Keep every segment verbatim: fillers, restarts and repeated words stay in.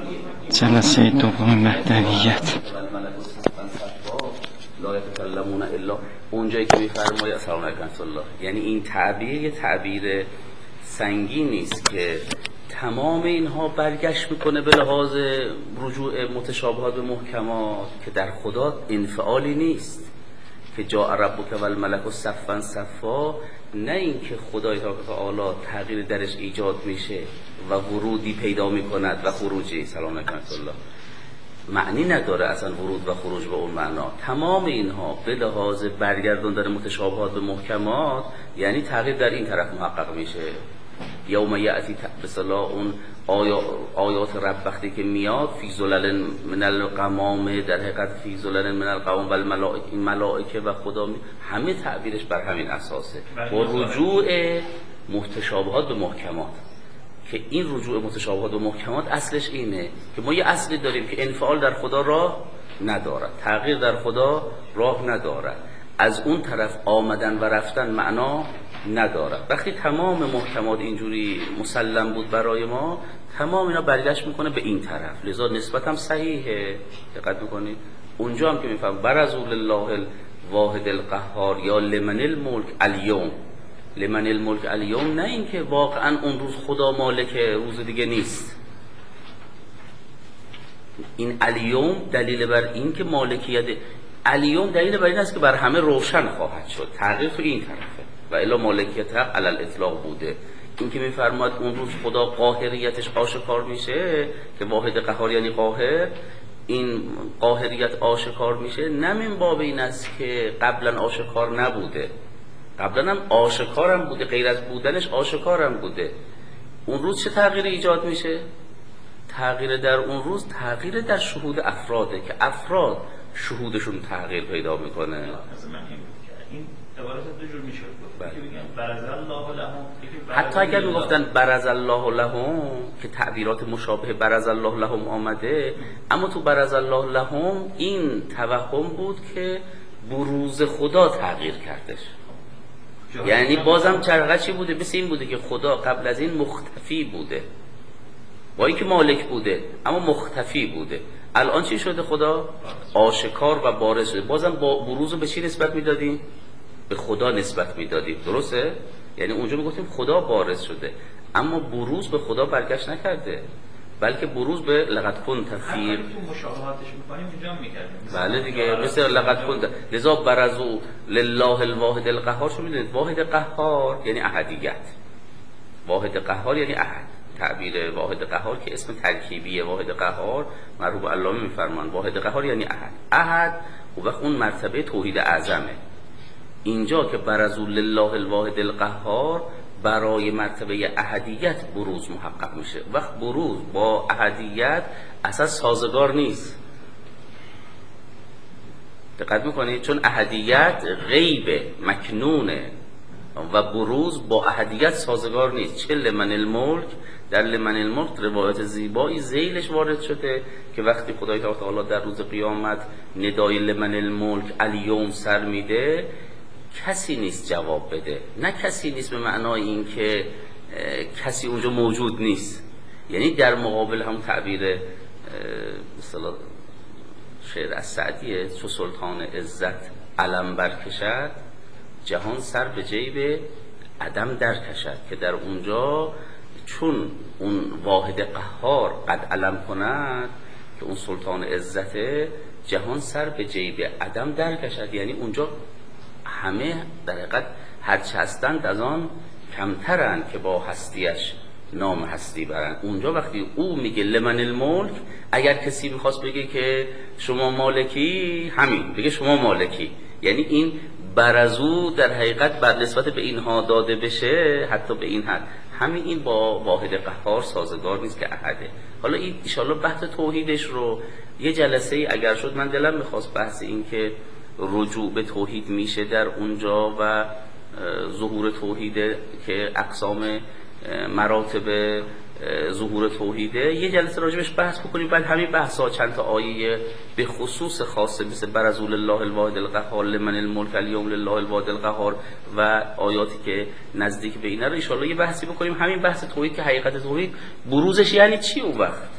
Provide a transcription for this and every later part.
جلسه دوم وحدویت لا یتکلمون الا اونجایی که میفرماید سلام علیکم الله، یعنی این تعبیر یه تعبیر سنگین نیست که تمام اینها برگشت میکنه به لحاظ رجوع متشابهات به محکمات که در خدا انفعالی نیست که جاء ربک و الملک صفا صفا، نه اینکه خدای تعالی تغییر درش ایجاد میشه و ورودی پیدا میکند و خروجی. سلام علیکم الله معنی نداره اصلا ورود و خروج به اون معنا. تمام اینها به لحاظ برگردوندن متشابهات به محکمات یعنی تغییر در این طرف محقق میشه. یوم یأتی به اصطلاح اون آیا آیات رب وقتی که میاد فی ظلل من الغمام، در حقیقت فی ظلل من الغمام و الملائکه، این ملائکه و خدا می... همه تعبیرش بر همین اساسه، با رجوع متشابهات به محکمات. که این رجوع متشابهات به محکمات اصلش اینه که ما یه اصلی داریم که انفعال در خدا راه ندارد، تغییر در خدا راه ندارد، از اون طرف آمدن و رفتن معنا ندارد. وقتی تمام محکمات اینجوری مسلم بود برای ما، تمام اینا برگشت میکنه به این طرف، لذا نسبت هم صحیحه. دقت میکنید اونجا هم که میفهم برزوا لله الواحد القهار یا لمن الملک الیوم، لمن الملک الیوم، نه اینکه واقعا اون روز خدا مالکه، روز دیگه نیست. این الیوم دلیل بر این که مالکیت الیوم دلیل بر این است که بر همه روشن خواهد شد، تغییر تو این طرفه و الا مالکیت حق علی الاطلاق بوده. این که میفرماد اون روز خدا قاهریتش آشکار میشه که واحد قهار یعنی قاهر، این قاهریت آشکار میشه نه من باب این است که قبلا آشکار نبوده، قبلا هم آشکارم بوده، غیر از بودنش آشکارم بوده. اون روز چه تغییر ایجاد میشه؟ تغییر در اون روز تغییر در شهود افراده که افراد شهودشون تغییر پیدا میکنه. این عبارت دو جور میشه که بگن برز الله لهم، حتی اگر میگفتن برز الله لهم که تعبیرات مشابه برز الله لهم آمده، اما تو برز الله لهم این توهم بود که بروز خدا تغییر کردش. یعنی بازم چرخه چی بوده؟ مثل این بوده که خدا قبل از این مختفی بوده، با اینکه مالک بوده اما مختفی بوده. الان چی شده؟ خدا آشکار و بارز شده. بازم با بروز به چی نسبت میدادیم؟ به خدا نسبت میدادیم، درسته؟ یعنی اونجا میگفتیم خدا بارز شده، اما بروز به خدا برگشت نکرده، بلکه بروز به لقد کنت فی مشابهاتش می‌کنیم اونجا می‌کردیم. بله دیگه، مثل لقد کنت. لذا برزوا لله الواحد القهار، شو میدونید واحد قهار یعنی احدیت، واحد قهار یعنی احد. تعبیر واحد قهار که اسم ترکیبیه، واحد قهار مرحوم علامه میفرمان واحد قهار یعنی احد. احد و وقت اون مرتبه توحید اعظمه. اینجا که برزوا لله الواحد القهار برای مرتبه احدیت بروز محقق میشه. وقت بروز با احدیت اصلا سازگار نیست. دقت میکنید؟ چون احدیت غیبه، مکنونه و بروز با احدیت سازگار نیست. چه لمن الملک، در لمن الملک روایت زیبایی ذیلش وارد شده که وقتی خدای تعالی در روز قیامت ندای لمن الملک الیوم سر میده، کسی نیست جواب بده. نه کسی نیست به معنای این که کسی اونجا موجود نیست، یعنی در مقابل هم تعبیر مثلا شعر از سعدیه، چو سلطان عزت علم برکشد جهان سر به جیب عدم در کشد، که در اونجا چون اون واحد قهار قد علم کند که اون سلطان عزته، جهان سر به جیب عدم در کشد، یعنی اونجا همه در حقیقت هرچه هستند از آن کمترند که با هستیش نام هستی برند. اونجا وقتی او میگه لمن الملک، اگر کسی میخواست بگه که شما مالکی، همین بگه شما مالکی، یعنی این برزو در حقیقت بر نسبت به اینها داده بشه، حتی به این حد همین این با واحد قهار سازگار نیست که احده. حالا این انشاءالله بحث توحیدش رو یه جلسه ای اگر شد، من دلم میخواست بحث این که رجوع به توحید میشه در اونجا و ظهور توحید که اقسام مراتب ظهور توحیده، یه جلسه راجبش بحث بکنیم. بعد همین بحثا چند تا آیه به خصوص خاصه مثل برزوا لله الواحد القهار لمن الملک الیوم لله الواحد القهار و آیاتی که نزدیک به اینا رو ان شاء الله یه بحثی بکنیم. همین بحث توحید که حقیقت توحید بروزش یعنی چی اون وقت،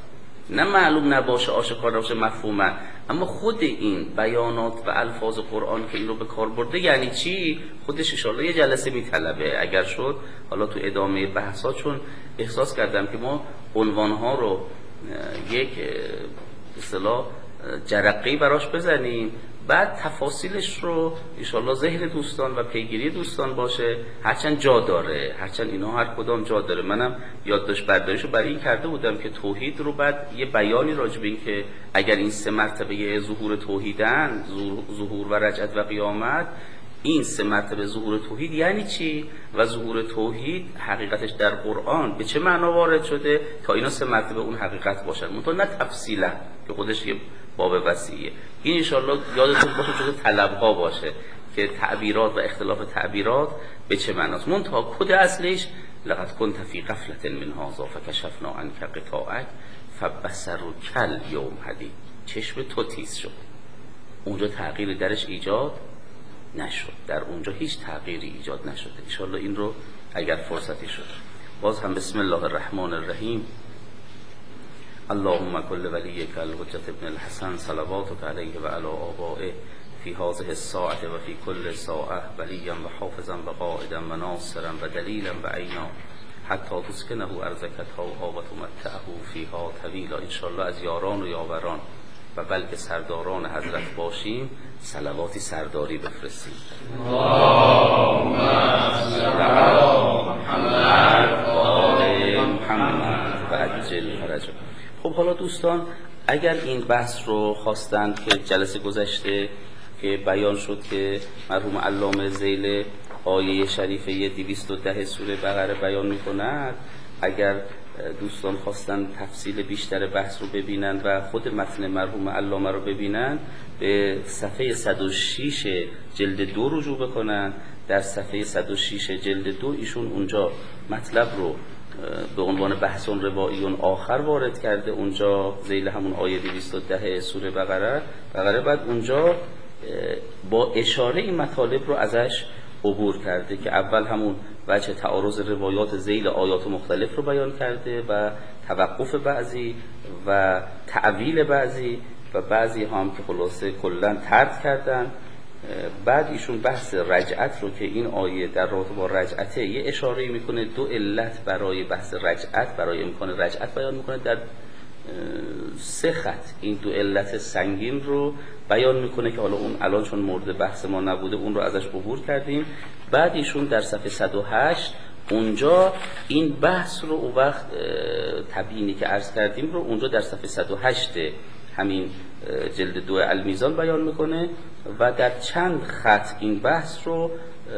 نه معلوم نباشه، آشکار نباشه، مفهومه، اما خود این بیانات و الفاظ قرآن که این رو به کار برده یعنی چی، خودش ان شاءالله یه جلسه میطلبه اگر شد. حالا تو ادامه بحثا چون احساس کردم که ما عنوانها رو یک اصطلاح جرقه‌ای براش بزنیم، بعد تفاصیلش رو انشالله ذهن دوستان و پیگیری دوستان باشه، هرچند جا داره، هرچند اینا هر کدام جا داره. منم یادداشت برداریشو برای این کرده بودم که توحید رو بعد یه بیانی راجع به این که اگر این سه مرتبه ظهور توحیدن، ظهور و رجعت و قیامت، این سه مرتبه ظهور توحید یعنی چی و ظهور توحید حقیقتش در قرآن به چه معنا وارد شده تا اینا سه مرتبه اون حقیقت باشن، منتها نه تفصیلا که خودش یه باب وسیعه. این انشالله یادتون باشه جزو طلبها باشه که تعبیرات و اختلاف تعبیرات به چه معناست. منتها کد اصلش لقد كنت فی غفلة من هذا فکشفنا عنک غطاءک فبصرک الیوم حدید، چشم تو تیز شد. اونجا تغییر درش ایجاد نشد، در اونجا هیچ تغییری ایجاد نشده. انشالله این رو اگر فرصتی شد باز هم بسم الله الرحمن الرحیم. اللهم كل وليك الحجة ابن الحسن صلواتك عليه وعلى آبائه في هذه الساعة وفي كل ساعة وليا وحافظا وقائدا وناصرا ودليلا وعينا حتى تسكنه أرضك طوعا وتمتعه فيها طويلا. انشالله از یاران و یاوران و بلکه سرداران حضرت باشیم صلواتی سرداری بفرستیم. اللهم صل علی محمد و آل محمد و عجل فرجه. خب حالا دوستان اگر این بحث رو خواستند که جلسه گذشته که بیان شد که مرحوم علامه ذیل آیه شریفه دویست و ده سوره بقره بیان می‌کند، اگر دوستان خواستن تفصیل بیشتر بحث رو ببینن و خود متن مرحوم علامه رو ببینن، به صفحه صد و شش جلد دو رجوع بکنن. در صفحه صد و شش جلد دو ایشون اونجا مطلب رو به عنوان بحثون رواییون آخر وارد کرده، اونجا ذیل همون آیه دویست و ده سوره بقره بقره بعد اونجا با اشاره این مطالب رو ازش عبور کرده که اول همون وجه تعارض روایات ذیل آیات مختلف رو بیان کرده و توقف بعضی و تعویل بعضی و بعضی هم که خلاصه کلن طرد کردن. بعد ایشون بحث رجعت رو که این آیه در رابطه با رجعته یه اشاره میکنه، دو علت برای بحث رجعت، برای امکان رجعت بیان میکنه، در سه خط این دو علت سنگین رو بیان میکنه که حالا اون الان چون مورد بحث ما نبوده اون رو ازش عبور کردیم. بعد ایشون در صفحه صد و هشت اونجا این بحث رو اون وقت تبیینی که عرض کردیم رو اونجا در صفحه صد و هشت همین جلد دو المیزان بیان میکنه و در چند خط این بحث رو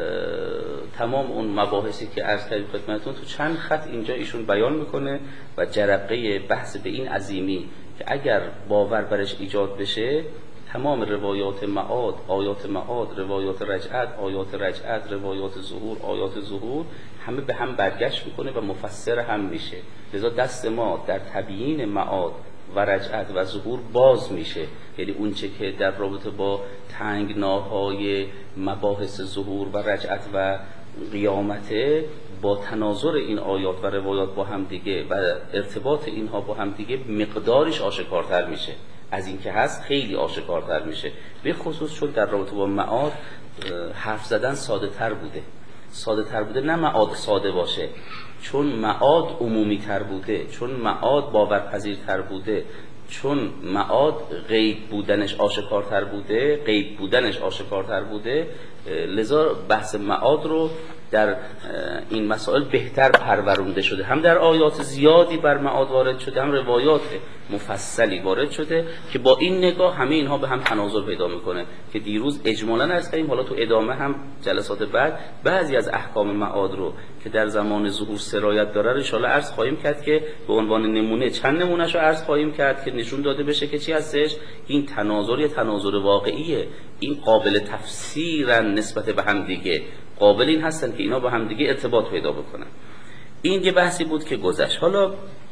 تمام اون مباحثی که عرض کردیم خدمتتون تو چند خط اینجا ایشون بیان میکنه و جرقه بحث به این عظیمی که اگر باور برش ایجاد بشه تمام روایات معاد، آیات معاد، روایات رجعت، آیات رجعت، روایات ظهور، آیات ظهور همه به هم برگشت میکنه و مفسر هم میشه. لذا دست ما در تبیین معاد و رجعت و ظهور باز میشه، یعنی اون چه که در رابطه با تنگناهای مباحث ظهور و رجعت و قیامته با تناظر این آیات و روایات با هم دیگه و ارتباط اینها با هم دیگه مقدارش آشکارتر میشه، از این که هست خیلی آشکارتر میشه. به خصوص چون در رابطه با معاد حرف زدن ساده تر بوده، ساده تر بوده، نه معاد ساده باشه، چون معاد عمومی تر بوده، چون معاد باورپذیر تر بوده، چون معاد غیب بودنش آشکارتر بوده، غیب بودنش آشکارتر بوده، لذا بحث معاد رو در این مسائل بهتر پرورونده شده، هم در آیات زیادی بر معاد وارد شده، هم روایات مفصلی وارد شده که با این نگاه همه اینها به هم تناظر پیدا میکنه که دیروز اجمالاً عرض کردیم. حالا تو ادامه هم جلسات بعد بعضی از احکام معاد رو که در زمان ظهور سرایت داره ان شاءالله عرض خواهیم کرد که به عنوان نمونه چند نمونهش رو عرض خواهیم کرد که نشون داده بشه که چی هستش. این تناظر یه تناظر واقعیه، این قابل تفسیرن نسبت به هم دیگه، قابل این هستن که اینا با هم دیگه ارتباط پیدا بکنن. این یه بحثی بود که گذشت. حالا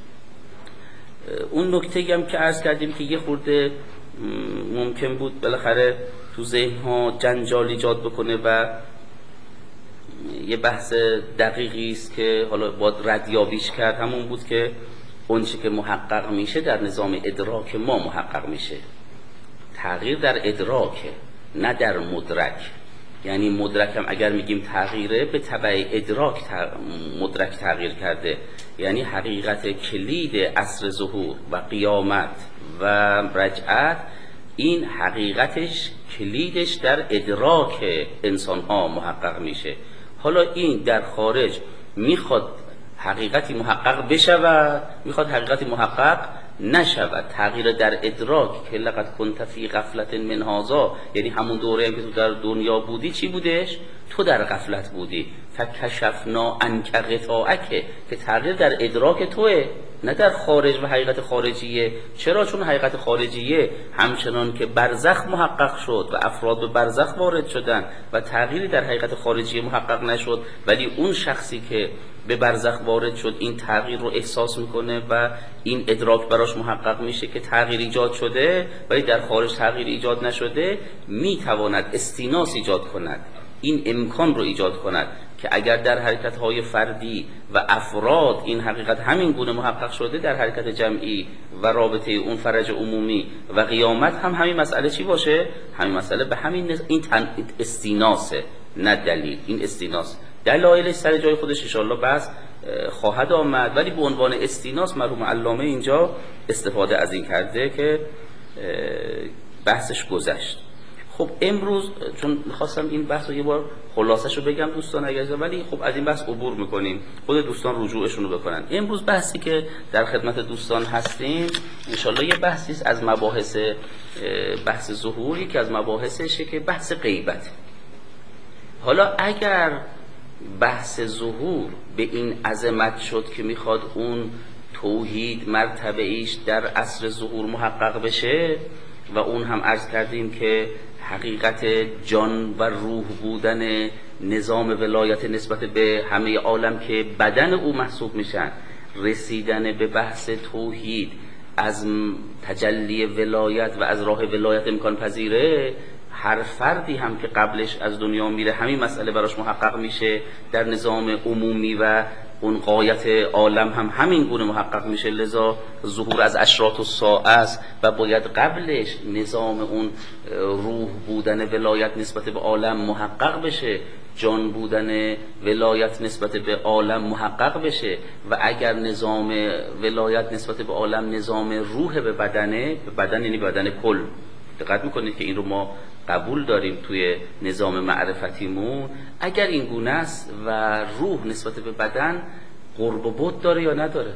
اون نکته‌ای هم که عرض کردیم که یه خورده ممکن بود بالاخره تو ذهن ها جنجال ایجاد بکنه و یه بحث دقیقی است که حالا باید ردیابیش کرد، همون بود که اون چی که محقق میشه در نظام ادراک ما محقق میشه. تغییر در ادراکه، نه در مدرک. یعنی مدرک هم اگر میگیم تغییره، به تبع ادراک مدرک تغییر کرده. یعنی حقیقت کلید عصر ظهور و قیامت و رجعت، این حقیقتش کلیدش در ادراک انسان ها محقق میشه. حالا این در خارج میخواد حقیقتی محقق بشود، میخواد حقیقتی محقق نشود. تغییر در ادراک که لقد کنت فی غفلت من هذا، یعنی همون دوره که تو در دنیا بودی چی بودش؟ تو در غفلت بودی. فکشفنا عنک غطاءک، که تغییر در ادراک توه، نه در خارج و حقیقت خارجیه. چرا؟ چون حقیقت خارجیه همچنان که برزخ محقق شد و افراد به برزخ وارد شدن و تغییری در حقیقت خارجیه محقق نشد، ولی اون شخصی که به برزخ وارد شد این تغییر رو احساس میکنه و این ادراک براش محقق میشه که تغییر ایجاد شده، ولی در خارج تغییر ایجاد نشده، میتواند استیناس ایجاد کند، این امکان رو ایجاد کند که اگر در حرکت‌های فردی و افراد این حقیقت همین گونه محقق شده، در حرکت جمعی و رابطه اون فرج عمومی و قیامت هم همین مسئله چی باشه؟ همین مسئله به همین نز... این تن... استیناسه، نه دلیل. این استیناس دلایلش سر جای خودش ان شاءالله بس خواهد آمد، ولی به عنوان استیناس مرحوم علامه اینجا استفاده از این کرده که بحثش گذشت. خب امروز چون می‌خواستم این بحث رو یه بار خلاصه‌شو بگم دوستان اگر، ولی خب از این بحث عبور می‌کنیم، خود دوستان رجوعشون رو بکنن. امروز بحثی که در خدمت دوستان هستیم ان شاءالله یه بحثی است از مباحث بحث ظهوری که از مباحثشه که بحث غیبت. حالا اگر بحث ظهور به این عظمت شد که میخواد اون توحید مرتبه ایش در عصر ظهور محقق بشه، و اون هم عرض کردیم که حقیقت جان و روح بودن نظام ولایت نسبت به همه عالم که بدن او محسوب میشن، رسیدن به بحث توحید از تجلی ولایت و از راه ولایت امکان پذیره، هر فردی هم که قبلش از دنیا میره همین مسئله براش محقق میشه، در نظام عمومی و اون غایت عالم هم همین گونه محقق میشه. لذا ظهور از اشراط الساعه است و باید قبلش نظام اون روح بودن ولایت نسبت به عالم محقق بشه، جان بودن ولایت نسبت به عالم محقق بشه. و اگر نظام ولایت نسبت به عالم نظام روح به بدنه، به بدن یعنی بدن کل، دقت میکنید که این رو ما قبول داریم توی نظام معرفتیمون. اگر این گونه است و روح نسبت به بدن قرب و بعد داره یا نداره؟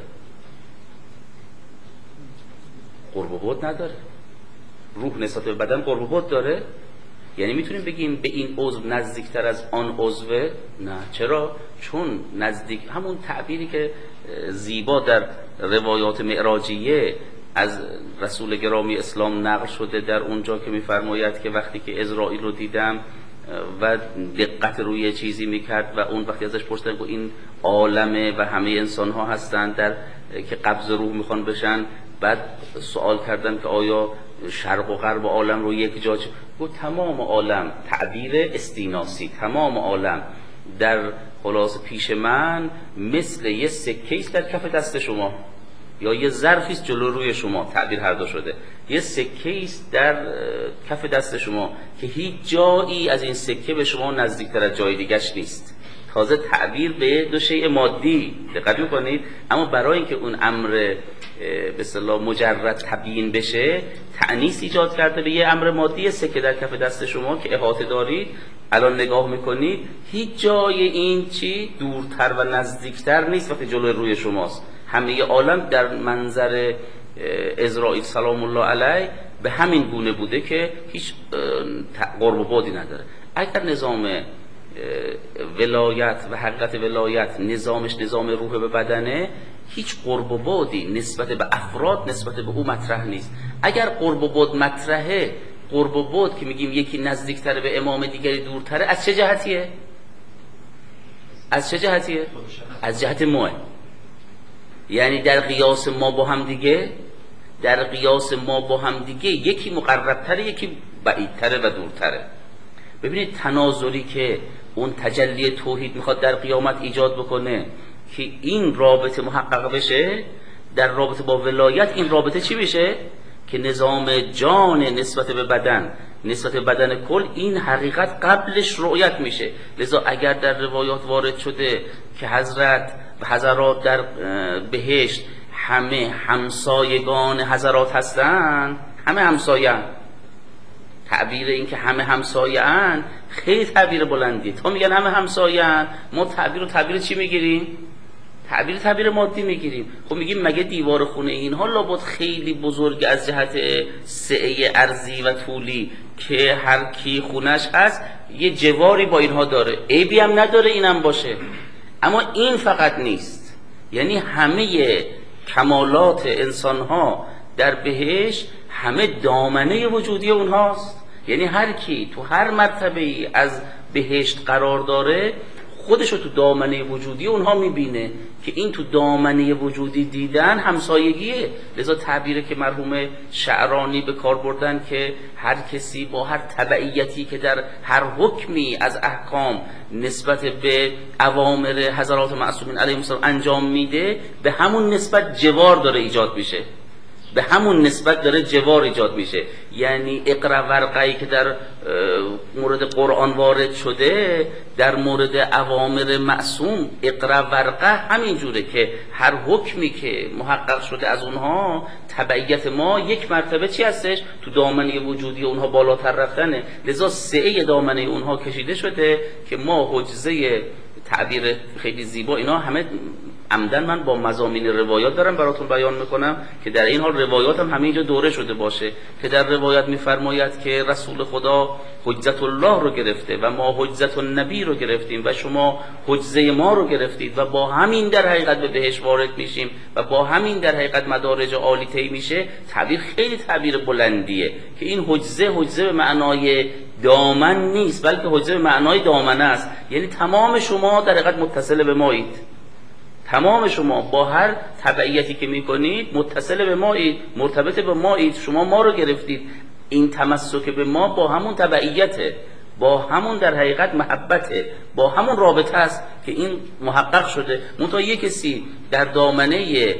قرب و بعد نداره. روح نسبت به بدن قرب و بعد داره؟ یعنی میتونیم بگیم به این عضو نزدیکتر از آن عضوه؟ نه. چرا؟ چون نزدیک، همون تعبیری که زیبا در روایات معراجیه از رسول گرامی اسلام نقل شده، در اونجا که میفرماید که وقتی که عزرائیل رو دیدم و دقت روی چیزی میکرد و اون وقتی ازش پرسیدن که این عالمه و همه انسان ها هستن در که قبض روح میخوان بشن، بعد سوال کردن که آیا شرق و غرب عالم رو یک جا، گفت تمام عالم، تعبیر استیناسی، تمام عالم در خلاص پیش من مثل یه سکه است در کف دست شما، یا یه ظرفی است جلو روی شما، تعبیر هر دو شده، یه سکه است در کف دست شما که هیچ جایی از این سکه به شما نزدیکتر از جای دیگه‌اش نیست. تازه تعبیر به دو شیء مادی، دقت می‌کنید، اما برای اینکه اون امر به اصطلاح مجرد تبیین بشه، تأنیث ایجاد کرده به یه امر مادی، سکه در کف دست شما که احاطه دارید، الان نگاه میکنید هیچ جای این چی دورتر و نزدیکتر نیست وقتی جلوی روی شماست. همه عالم در منظر عزرائیل سلام الله علیه به همین گونه بوده که هیچ قرب و بعدی نداره. اگر نظام ولایت و حقیقت ولایت نظامش نظام روح به بدنه، هیچ قرب و بعدی نسبت به افراد نسبت به او مطرح نیست. اگر قرب و بعد مطرحه، قرب و بعد که میگیم یکی نزدیکتر به امام دیگری دورتره، از چه جهتیه؟ از چه جهتیه؟ از جهت ماه. یعنی در قیاس ما با هم دیگه، در قیاس ما با هم دیگه یکی مقربتره یکی بعیدتره و دورتره. ببینید تناظری که اون تجلی توحید میخواد در قیامت ایجاد بکنه که این رابطه محقق بشه، در رابطه با ولایت این رابطه چی میشه؟ که نظام جان نسبت به بدن، نسبت به بدن کل، این حقیقت قبلش رؤیت میشه. لذا اگر در روایات وارد شده که حضرت و حضرات در بهشت همه همسایگان حضرات هستن، همه همسایه، تعبیر این که همه همسایه ان خیلی تعبیر بلندی. تا میگن همه همسایه ان، ما تعبیر رو تعبیر چی میگیریم؟ تعبیر تعبیر مادی میگیریم. خب میگیم مگه دیوار خونه اینها لابد خیلی بزرگ از جهت سعه ارضی و طولی که هر کی خونش هست یه جواری با اینها داره، عیبی هم نداره اینم باشه. اما این فقط نیست، یعنی همه کمالات انسانها در بهشت همه دامنه وجودی اونهاست. یعنی هر کی تو هر مرتبه ای از بهشت قرار داره خودشو تو دامنه وجودی اونها میبینه که این تو دامنه وجودی دیدن همسایگیه. لذا تعبیره که مرحوم شعرانی به کار بردن که هر کسی با هر تبعیتی که در هر حکمی از احکام نسبت به اوامر حضرات معصومین علیهم السلام انجام میده، به همون نسبت جوار داره ایجاد میشه، به همون نسبت داره جوار ایجاد میشه. یعنی اقرا ورقه‌ای که در مورد قرآن وارد شده در مورد اوامر معصوم، اقرا ورقه همین جوره که هر حکمی که محقق شده از اونها تبعیت ما یک مرتبه چی هستش؟ تو دامنه وجودی اونها بالاتر رفتنه. لذا سعه دامنه اونها کشیده شده که ما حجزه، تعبیر خیلی زیبا، اینا همه عمدن من با مضامین روایات دارم براتون بیان میکنم که در این حال روایات هم همه اینجا دوره شده باشه که در روایات میفرماید که رسول خدا حجت الله رو گرفته و ما حجت النبی رو گرفتیم و شما حجزه ما رو گرفتید و با همین در حقیقت به بهشت وارد میشیم و با همین در حقیقت مدارج عالی طی میشه. تعبیر خیلی تعبیر بلندیه که این حجزه حجزه به معنای دامن نیست، بلکه حجزه به معنای دامنه است. یعنی تمام شما در حقیقت متصل به مایید، تمام شما با هر تبعیتی که میکنید متصل به مایید، مرتبط به مایید، شما ما رو گرفتید. این تمسک به ما با همون تبعیته، با همون در حقیقت محبته، با همون رابطه است که این محقق شده. منتها یک کسی در دامنه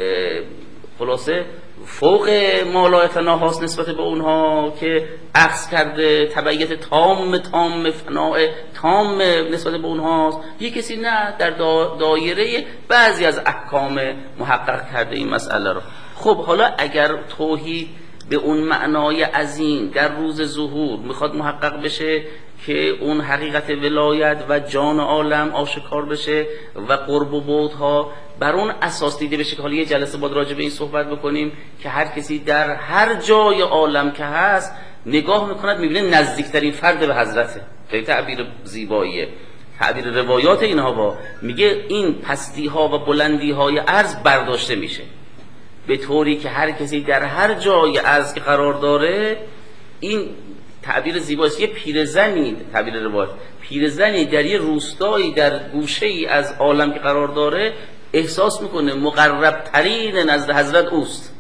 خلاصه فوق مالایتناهاست نسبت به اونها که اخذ کرده، تبعیت تام تام فناع تام نسبت به اونهاست. یک کسی نه، در دایره بعضی از احکام محقق کرده این مسئله رو. خب حالا اگر توحید به اون معنای عظیم در روز ظهور میخواد محقق بشه که اون حقیقت ولایت و جان عالم آشکار بشه و قرب و بعدها بر اون اساس دیده بشه که حالا یه جلسه بعد راجع به این صحبت بکنیم که هر کسی در هر جای عالم که هست نگاه میکند میبینه نزدیکترین فرد به حضرته. خیلی تعبیر زیباییه. تعبیر روایات اینها با میگه این پستی ها و بلندی های عرض برداشته میشه به طوری که هر کسی در هر جای عرض که قرار داره، این تعبیر زیباست، یه پیرزنی، تعبیر روایت، پیرزنی در یه روستایی در گوشه ای از عالم که قرار داره احساس میکنه مقرب ترین نزد حضرت اوست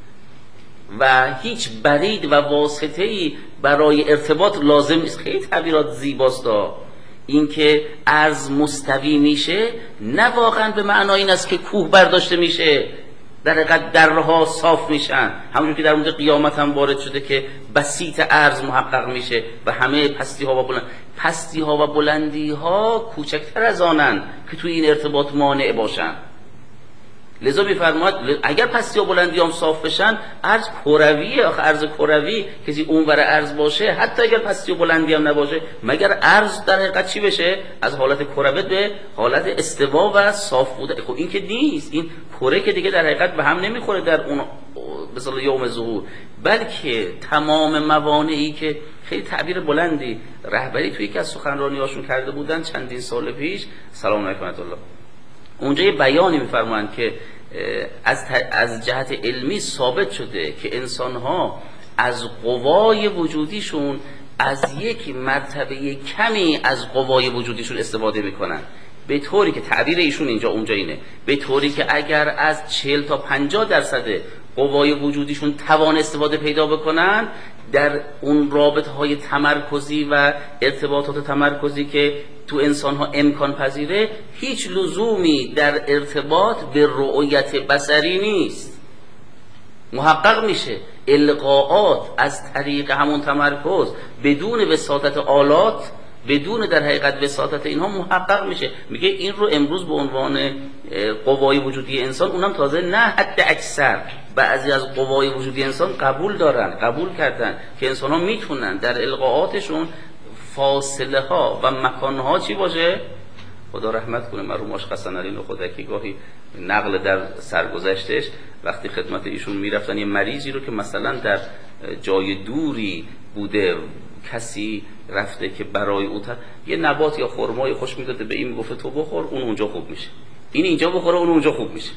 و هیچ برید و واسطه ای برای ارتباط لازم نیست. خیلی تعبیرات زیباست. این که عرض مستوی میشه نه واقعا به معنای این است که کوه برداشته میشه، در حقیقت درها صاف میشن، همونجور که در اونجا قیامت هم وارد شده که بسیط عرض محقق میشه و همه پستی ها و بلند پستی ها و بلندی ها کوچکتر از آنن که توی این ارتباط مانع باشن. لذا میفرماید اگر پستی و بلندی هم صاف بشن، عرض کرویه. آخه عرض کروی کسی اونور عرض باشه، حتی اگر پستی و بلندی هم نباشه، مگر عرض در حقیقت چی بشه؟ از حالت کروه به حالت استوا و صاف بوده. خب این که نیست، این کره که دیگه در حقیقت به هم نمیخوره در اون مثلا یوم ظهور، بلکه تمام موانعی که خیلی تعبیر بلندی رهبری توی یکی از سخنرانی‌هاشون کرده بودن چندین سال پیش، سلام علیکم الله، اونجا یه بیانی میفرمایند که از از جهت علمی ثابت شده که انسان‌ها از قوای وجودیشون از یک مرتبه کمی از قوای وجودیشون استفاده میکنن، به طوری که تعبیر ایشون اینجا اونجا اینه، به طوری که اگر از چهل تا پنجاه درصد قوای وجودیشون توان استفاده پیدا بکنن در اون رابطه های تمرکزی و ارتباطات تمرکزی که تو انسان ها امکان پذیره، هیچ لزومی در ارتباط به رؤیت بصری نیست. محقق میشه القاءات از طریق همون تمرکز بدون وساطت آلات، بدون در حقیقت وساطت اینها محقق میشه. میگه این رو امروز به عنوان قوای وجودی انسان، اونم تازه نه حد اکثر، بعضی از قوای وجودی انسان قبول دارن، قبول کردن که انسان ها میتونن در القاءاتشون فاصله ها و مکان ها چی باشه؟ خدا رحمت کنه مرحوم آش حسن علی نخودکی گاهی نقل در سرگذشتش وقتی خدمت ایشون میرفتن یه مریضی رو که مثلا در جای دوری بوده، کسی رفته که برای او تر یه نبات یا خرمای خوش میداده، به این میگفته تو بخور اون اونجا خوب میشه، این اینجا بخوره اون اونجا خوب میشه.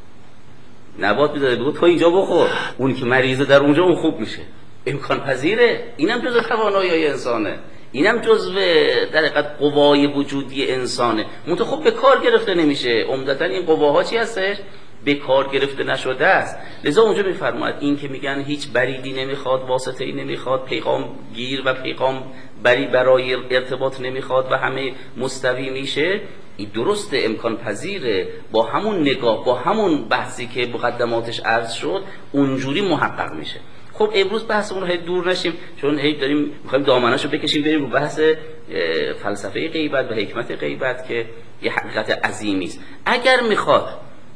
نبات میداده بگو تو اینجا بخور، اون که مریضه در اونجا اون خوب میشه. امکان پذیره. اینم جزء توانایی انسانه، اینم جزء در حقیقت قوای وجودی انسانه. منتها خب به کار گرفته نمیشه. عمدتا این قواها چی هستش؟ به کار گرفته نشده است. لذا اونجا میفرماید این که میگن هیچ بریدی نمیخواد، واسطه‌ای نمیخواد، پیغام گیر و پیغام بری برای ارتباط نمیخواد و همه مستوی میشه، این درست امکان پذیره. با همون نگاه، با همون بحثی که مقدماتش عرض شد اونجوری محقق میشه. خب امروز بحثمون رو هی دور نشیم، چون هی داریم میخوایم دامنه‌شو بکشیم بریم رو بحث فلسفه غیبت و حکمت غیبت که یه حقیقت عظیمی است. اگر میخواد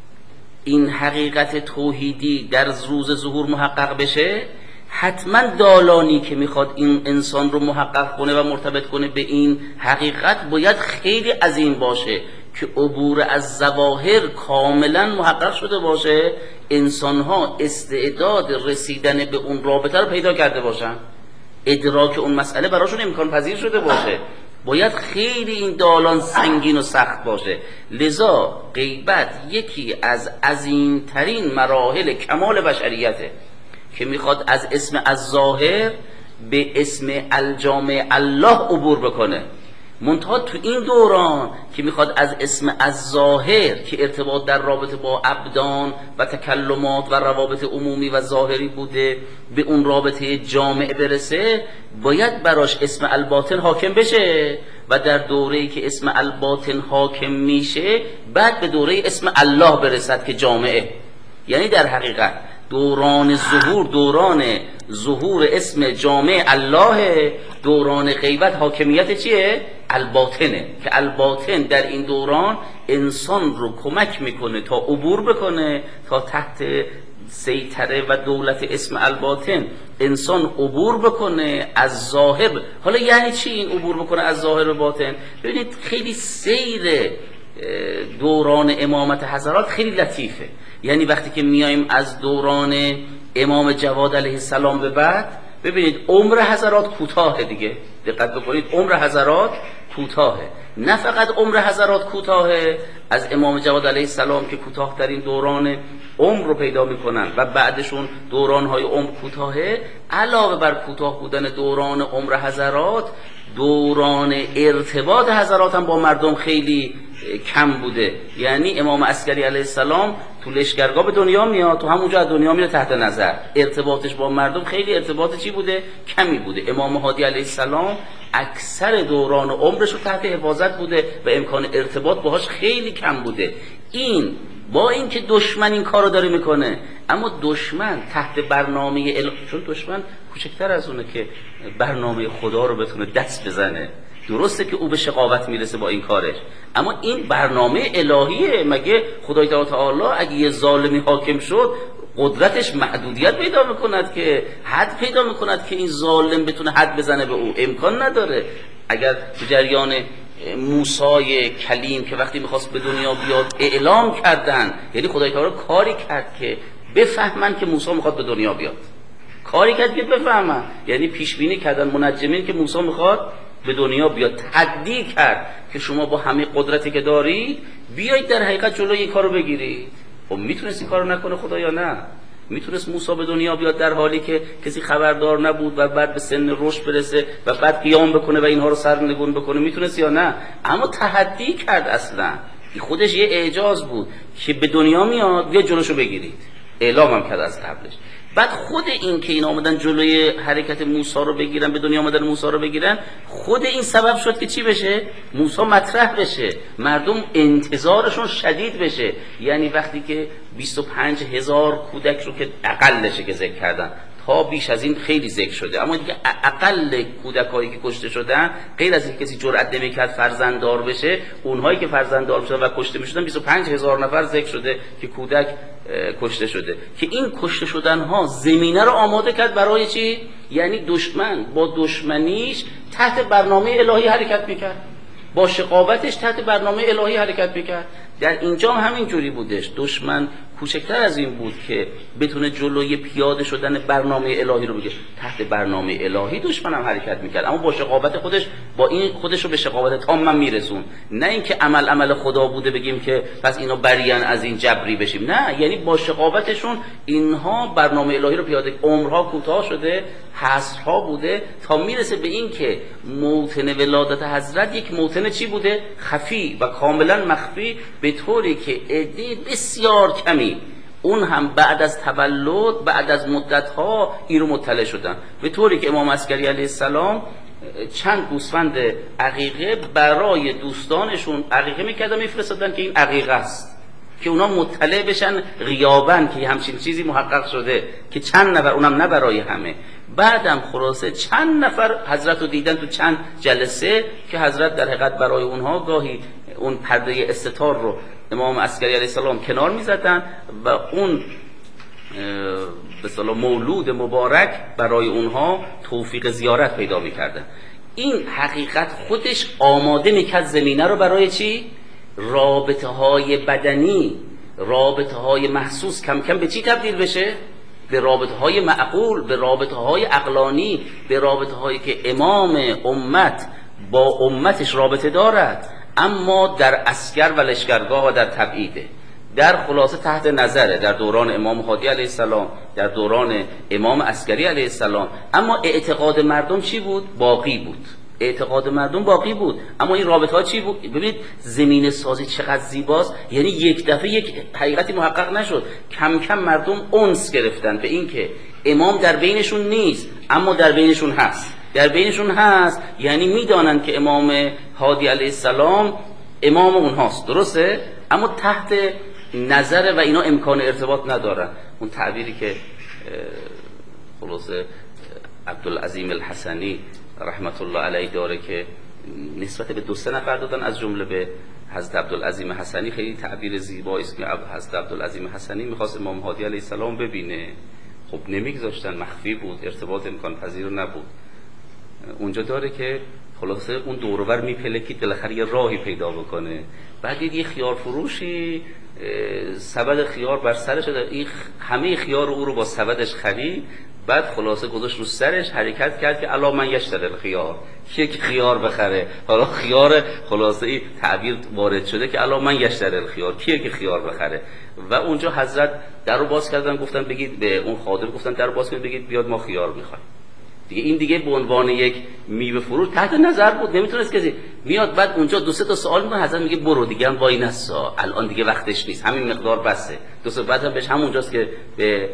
این حقیقت توحیدی در روز ظهور محقق بشه، حتما دالانی که میخواد این انسان رو محقق کنه و مرتبط کنه به این حقیقت باید خیلی عظیم باشه که عبور از ظواهر کاملا محقق شده باشه، انسانها استعداد رسیدن به اون رابطه رو پیدا کرده باشن، ادراک اون مسئله براشون امکان پذیر شده باشه. باید خیلی این دالان سنگین و سخت باشه. لذا غیبت یکی از عظیمترین مراحل کمال بشریته که میخواد از اسم الظاهر به اسم الجامع الله عبور بکنه. منتها تو این دوران که میخواد از اسم الظاهر که ارتباط در رابطه با ابدان و تکلمات و روابط عمومی و ظاهری بوده به اون رابطه جامع برسه، باید براش اسم الباطن حاکم بشه و در دوره‌ای که اسم الباطن حاکم میشه بعد به دوره اسم الله برسد که جامعه. یعنی در حقیقت دوران ظهور دوران ظهور اسم جامع الله، دوران غیبت حاکمیت چیه؟ الباطنه که الباطن در این دوران انسان رو کمک میکنه تا عبور بکنه، تا تحت سیطره و دولت اسم الباطن انسان عبور بکنه از ظاهر. حالا یعنی چی این عبور بکنه از ظاهر به باطن؟ ببینید خیلی سیر دوران امامت حضرات خیلی لطیفه. یعنی وقتی که میایم از دوران امام جواد علیه السلام به بعد، ببینید عمر حضرات کوتاهه دیگه، دقت بکنید عمر حضرات کوتاهه. نه فقط عمر حضرات کوتاهه، از امام جواد علیه السلام که کوتاه‌ترین دوران عمر رو پیدا میکنن و بعدشون دوران‌های عمر کوتاهه، علاوه بر کوتاه بودن دوران عمر حضرات، دوران ارتباط حضرات هم با مردم خیلی کم بوده. یعنی امام عسکری علیه السلام تو لشکرگاه به دنیا میاد، تو همونجا از دنیا میره تحت نظر، ارتباطش با مردم خیلی ارتباط چی بوده؟ کمی بوده. امام هادی علیه السلام اکثر دوران عمرش رو تحت حفاظت بوده و امکان ارتباط باهاش خیلی کم بوده. این با اینکه دشمن این کارو داره میکنه، اما دشمن تحت برنامه ال... چون دشمن کوچکتر از اونه که برنامه خدا رو بتونه دست بزنه. درسته که او به شقاوت میرسه با این کارش، اما این برنامه الهیه. مگه خدای تعالی اگه یه ظالمی حاکم شد قدرتش محدودیت پیدا میکند که حد پیدا میکند که این ظالم بتونه حد بزنه به او؟ امکان نداره. اگر تو جریان موسی کلیم که وقتی میخواست به دنیا بیاد اعلام کردن، یعنی خدای تعالی کاری کرد که بفهمن که موسی میخواد به دنیا بیاد، کاری کرد که بفهمن، یعنی پیش بینی کردن منجمین که موسی میخواد به دنیا بیاد، تحدی کرد که شما با همه قدرتی که دارید بیایید در حقیقت جلوی این کارو بگیرید. خب میتونست این کارو نکنه خدا یا نه؟ میتونست موسی به دنیا بیاد در حالی که کسی خبردار نبود و بعد به سن رشد برسه و بعد قیام بکنه و اینها رو سرنگون بکنه؟ میتونست یا نه؟ اما تحدی کرد. اصلا این خودش یه اعجاز بود که به دنیا میاد، بیا جلوشو بگیرید. اعلام هم کرد از قبلش. بعد خود این که این آمدن جلوی حرکت موسی رو بگیرن، به دنیا آمدن موسی رو بگیرن، خود این سبب شد که چی بشه؟ موسی مطرح بشه، مردم انتظارشون شدید بشه. یعنی وقتی که بیست و پنج هزار کودک رو که اقلشه که ذکر کردن، تا بیش از این خیلی ذکر شده، اما دیگه اقل کودکایی که کشته شدن، غیر از اینکه کسی جرئت نمی‌کرد فرزنددار بشه، اونهایی که فرزنددار شدن و کشته می‌شدن بیست و پنج هزار نفر ذکر شده که کودک کشته شده. که این کشته شدن ها زمینه رو آماده کرد برای چی؟ یعنی دشمن با دشمنیش تحت برنامه الهی حرکت میکرد، با شقاوتش تحت برنامه الهی حرکت میکرد. در اینجا هم همین جوری بودش. دشمن کوچکتر از این بود که بتونه جلوی پیاده شدن برنامه الهی رو بگیره، تحت برنامه الهی دشمن هم حرکت میکرد، اما با شقاوت خودش، با این خودش رو به شقاوت تام من میرسون. نه اینکه عمل عمل خدا بوده بگیم که پس اینا بریان از این جبری بشیم، نه، یعنی با شقاوتشون اینها برنامه الهی رو پیاده. عمرها کوتاه شده، حصرها بوده، تا میرسه به این که موطن ولادت حضرت یک موطن چی بوده؟ خفی و کاملا مخفی، به طوری که عده بسیار کمی اون هم بعد از تولد، بعد از مدتها این رو مطلع شدن. به طوری که امام عسکری علیه السلام چند گوسفند عقیقه برای دوستانشون عقیقه میکردن، میفرستادن که این عقیقه است، که اونا مطلع بشن غیابن که همچین چیزی محقق شده، که چند نفر، اونم نه برای همه. بعدم خلاصه چند نفر حضرت رو دیدن تو چند جلسه که حضرت در حقیقت برای اونها گاهی اون پرده استتار رو امام عسکری علیه السلام کنار می‌زدن و اون به اصطلاح مولود مبارک برای اونها توفیق زیارت پیدا می‌کردن. این حقیقت خودش آماده می‌کرد زمینه رو برای چی؟ رابطه‌های بدنی، رابطه‌های محسوس کم کم به چی تبدیل بشه؟ به رابطه‌های معقول، به رابطه‌های عقلانی، به رابطه‌هایی که امام امت با امتش رابطه دارد، اما در عسکر و لشکرگاه و در تبعیده. در خلاصه تحت نظره در دوران امام هادی علیه السلام، در دوران امام عسکری علیه السلام. اما اعتقاد مردم چی بود؟ باقی بود. اعتقاد مردم باقی بود، اما این رابطه ها چی بود؟ ببینید زمینه سازی چقدر زیباست. یعنی یک دفعه یک حقیقتی محقق نشد، کم کم مردم انس گرفتن به این که امام در بینشون نیست، اما در بینشون هست. در بینشون هست یعنی میدانند که امام هادی علیه السلام امام اونهاست، درسته؟ اما تحت نظر و اینا امکان ارتباط ندارن. اون تعبیری که خلاصه عبدالعظیم الحسنی رحمت الله علیه داره که نسبت به دو سه نفر دادن، از جمله به حضرت عبدالعظیم حسنی، خیلی تعبیر زیبایی است که حضرت عبدالعظیم حسنی میخواست امام هادی علیه السلام ببینه، خب نمیگذاشتن، مخفی بود، ارتباط امکان پذیر نبود. اونجا داره که خلاصه اون دور و بر میپلکید بالاخره یه راهی پیدا بکنه. بعد یه خیار فروشی سبد خیار بر سرش داد، این همه خیار او رو با سبدش خرید، بعد خلاصه گذاشت رو سرش، حرکت کرد که الا من یشتری الخیار، یک خیار بخره. حالا خیار خلاصه این تعبیر وارد شده که الا من یشتری الخیار، کیه که خیار بخره؟ و اونجا حضرت در رو باز کردن، گفتن بگید به اون خادم، گفتن در رو باز کنید بگید بیاد ما خیار میخوایم. دیگه این دیگه به عنوان یک میوه فروش تحت نظر بود، نمیتونست کسی میاد. بعد اونجا دو سه تا سوال میکنه، حضرت میگه برو دیگه هم وای نسا، الان دیگه وقتش نیست، همین مقدار بسه. دو سه بعد هم بهش همونجاست که به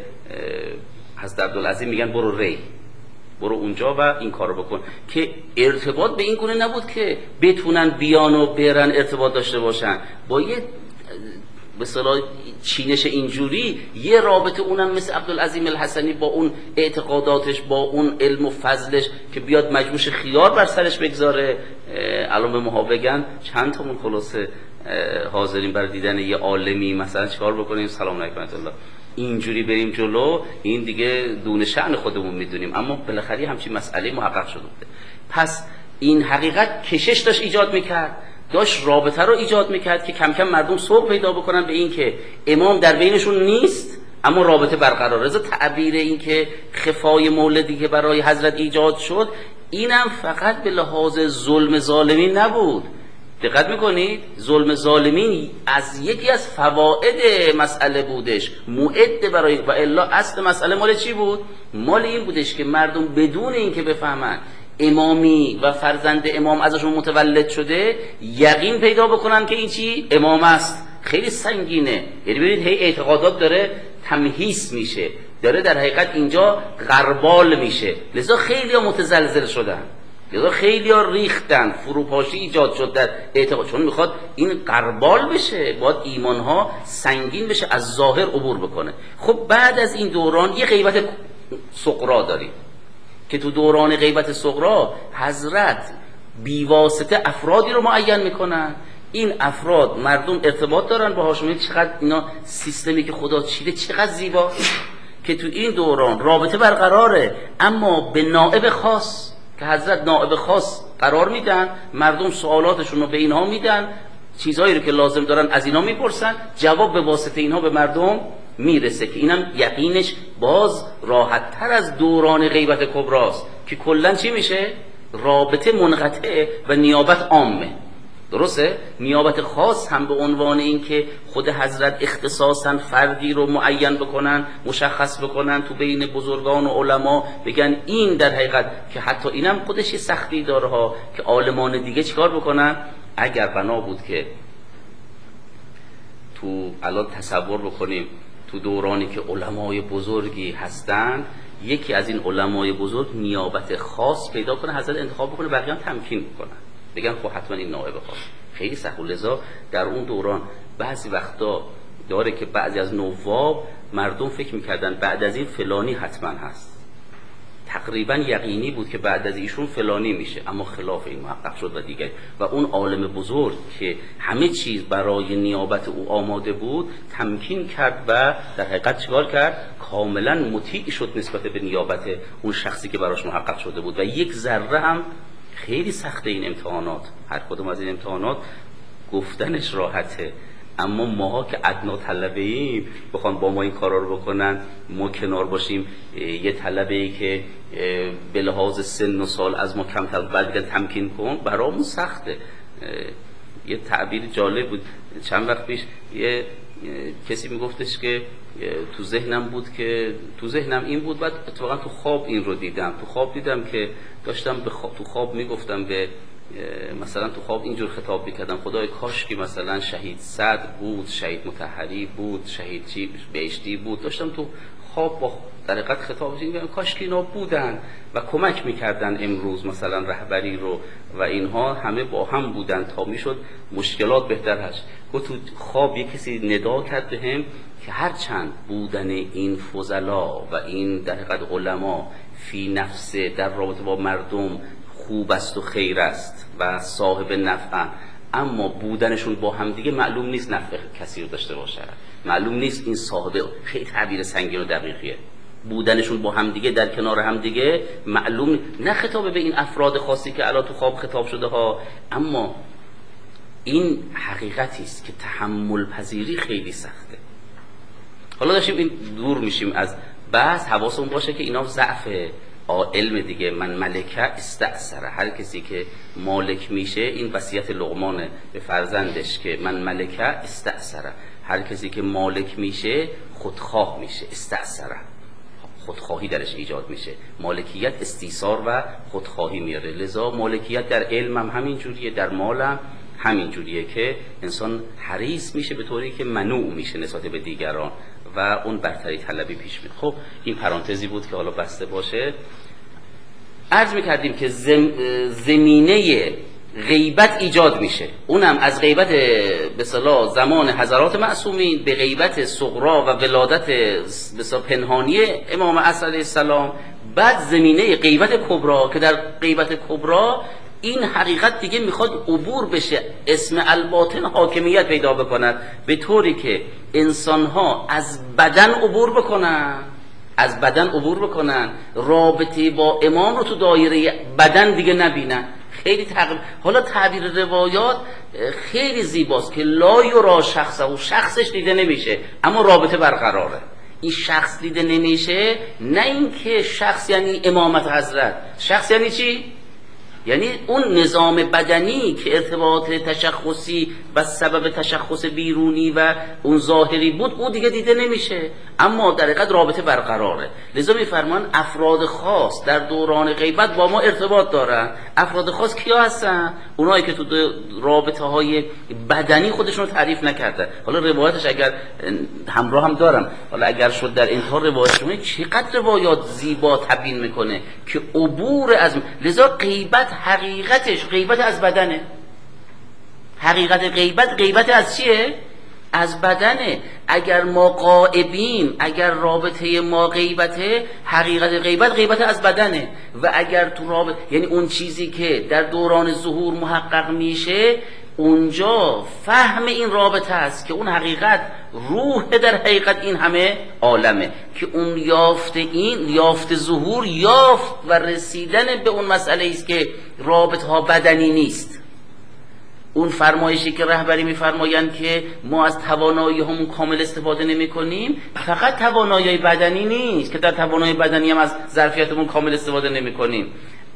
حضرت عبدالعظیم میگن برو ری، برو اونجا و این کارو بکن. که ارتباط به این گونه نبود که بتونن بیان و برن ارتباط داشته باشن، با یه به اصطلاح چینش اینجوری یه رابطه، اونم مثل عبدالعظیم الحسنی با اون اعتقاداتش، با اون علم و فضلش، که بیاد مجموش خیار بر سرش بگذاره. الان به ما بگن چند تامون خلاصه حاضرین برای دیدن یه عالمی مثلا چیکار بکنیم؟ سلام علیکم الله، اینجوری بریم جلو، این دیگه دون شأن خودمون میدونیم. اما بالاخره همچین مسئله محقق شده بوده. پس این حقیقت کشش داشت ایجاد میکرد، داشت رابطه رو ایجاد میکرد که کم کم مردم سوق پیدا بکنن به این که امام در بینشون نیست، اما رابطه برقرار. رضا تعبیر این که خفای مولدی که برای حضرت ایجاد شد، اینم فقط به لحاظ ظلم ظالمین نبود. دقت میکنید؟ ظلم ظالمین از یکی از فواید مسئله بودش، مؤد برای، و الا اصل مسئله مال چی بود؟ مال این بودش که مردم بدون این که بفهمن امامی و فرزند امام ازشون متولد شده، یقین پیدا بکنن که این چی؟ امام است. خیلی سنگینه. یعنی ببینید هی اعتقادات داره تمهیس میشه، داره در حقیقت اینجا غربال میشه. لذا خیلی ها متزلزل شدن، لذا خیلی ها ریختن، فروپاشی ایجاد شد در اعتقاد، چون میخواد این غربال بشه، باید ایمان ها سنگین بشه، از ظاهر عبور بکنه. خب بعد از این دوران یه غیبت صغرا داریم که تو دوران غیبت صغرا حضرت بیواسطه افرادی رو معین میکنن. این افراد مردم ارتباط دارن باهاشون، چقدر اینا سیستمی که خدا چیده چقدر زیبا که تو این دوران رابطه برقراره، اما به نائب خاص که حضرت نائب خاص قرار میدن، مردم سوالاتشون رو به اینها میدن، چیزهایی رو که لازم دارن از اینا میپرسن، جواب به واسطه اینها به مردم میرسه که اینم یقینش باز راحت تر از دوران غیبت کبراست که کلا چی میشه؟ رابطه منقطعه و نیابت عامه. درسته؟ نیابت خاص هم به عنوان این که خود حضرت اختصاصا فردی رو معین بکنن، مشخص بکنن تو بین بزرگان و علما، بگن این در حقیقت، که حتی اینم خودش یه سختی داره ها که عالمان دیگه چیکار بکنن. اگر بنا بود که تو الان تصور بکنیم تو دورانی که علمای بزرگی هستن، یکی از این علمای بزرگ نیابت خاص پیدا کنه، حضرت انتخاب بکنه، بقیه هم تمکین بکنن، بگن خب حتما این نائب خاص. خیلی سخت. لذا در اون دوران بعضی وقتا داره که بعضی از نواب مردم فکر میکردن بعد از این فلانی حتما هست، تقریبا یقینی بود که بعد از ایشون فلانی میشه، اما خلاف این محقق شد و دیگه. و اون عالم بزرگ که همه چیز برای نیابت او آماده بود تمکین کرد و در حقیقت چیکار کرد؟ کاملا مطیع شد نسبت به نیابت اون شخصی که براش محقق شده بود. و یک ذره هم خیلی سخته این امتحانات، هر کدوم از این امتحانات گفتنش راحته، اما ماها که ادنا طلبه ایم بخوان با ما این کارا رو بکنن، ما کنار باشیم، یه طلبه ای که به لحاظ سن و سال از ما کمتر بعد دیگه تمکین کن، برامون سخته. یه تعبیر جالب بود چند وقت پیش، یه کسی میگفتش که تو ذهنم بود که تو ذهنم این بود، بعد اتفاقا تو خواب این رو دیدم، تو خواب دیدم که داشتم به خواب، تو خواب میگفتم به مثلا تو خواب اینجور خطاب میکردم، خدای کاش که مثلا شهید صدر بود، شهید مطهری بود، شهید چی بهشتی بود. داشتم تو خواب با در حقیقت خطاب میکردم کاش که اینا بودن و کمک میکردن امروز مثلا رهبری رو و اینها همه با هم بودن تا میشد مشکلات بهتر هست. گفت تو خواب یک کسی ندا کرد بهم که هرچند بودن این فضلا و این در حقیقت علما فی نفسه در رابطه با مردم خوب است و خیر است و صاحب نفع، اما بودنشون با هم دیگه معلوم نیست نفع کسی رو داشته باشه، معلوم نیست این صاحب، خیلی تعبیر سنگین و دقیقیه، بودنشون با هم دیگه در کنار هم دیگه معلوم، نه خطاب به این افراد خاصی که الان تو خواب خطاب شده ها، اما این حقیقتی است که تحمل پذیری خیلی سخته. حالا داشتیم این دور میشیم از بحث، حواسمون باشه که اینا ضعف علم دیگه. من ملکه استأثره، هر کسی که مالک میشه، این وصیت لقمان به فرزندش که من ملکه استأثره، هر کسی که مالک میشه خودخواه میشه، استأثره خودخواهی درش ایجاد میشه، مالکیت استیثار و خودخواهی میاره. لذا مالکیت در علم هم همین جوریه، در مال هم همین جوریه که انسان حریص میشه به طوری که منوع میشه نسبت به دیگران و اون برتری طلبی پیش میاد. خب این پرانتزی بود که حالا بسته باشه. عرض میکردیم که زم زمینه غیبت ایجاد میشه، اونم از غیبت به اصطلاح زمان حضرات معصومین به غیبت صغرا و ولادت به اصطلاح پنهانی امام عصر علیه السلام، بعد زمینه غیبت کبرا که در غیبت کبرا این حقیقت دیگه میخواد عبور بشه، اسم الباطن حاکمیت پیدا بکند، به طوری که انسانها از بدن عبور بکنن، از بدن عبور بکنن، رابطه با امام رو تو دایره بدن دیگه نبینن. خیلی تقریب. حالا تعبیر روایات خیلی زیباست که لا یرا شخصه، و شخصش دیده نمیشه اما رابطه برقراره. این شخص دیده نمیشه، نه اینکه شخص یعنی امامت حضرت، شخص یعنی چی؟ یعنی اون نظام بدنی که ارتباط تشخصی و سبب تشخص بیرونی و اون ظاهری بود، او دیگه دیده نمیشه اما در حقیقت رابطه برقراره. لذا میفرمان افراد خاص در دوران غیبت با ما ارتباط دارن. افراد خاص کیا هستن؟ اونایی که تو رابطه های بدنی خودشون رو تعریف نکردن. حالا روایتش اگر همراه هم دارم، حالا اگر شد در انتها روایتشون چقدر روایات زیبا تبیین میکنه که عبور از، لذا غیبت حقیقتش غیبت از بدنه. حقیقت غیبت غیبت از چیه؟ از بدنه. اگر ما غائبیم، اگر رابطه ما غیبته، حقیقت غیبت غیبت از بدنه. و اگر تو رابطه، یعنی اون چیزی که در دوران ظهور محقق میشه، اونجا فهم این رابطه است که اون حقیقت روح در حقیقت این همه عالمه، که اون یافت این یافت ظهور یافت و رسیدن به اون مسئله است که رابطه ها بدنی نیست. اون فرمایشی که رهبری میفرمایند که ما از توانایی همون کامل استفاده نمی کنیم، فقط توانایی بدنی نیست که در توانایی بدنی هم از ظرفیتمون کامل استفاده نمی کنیم.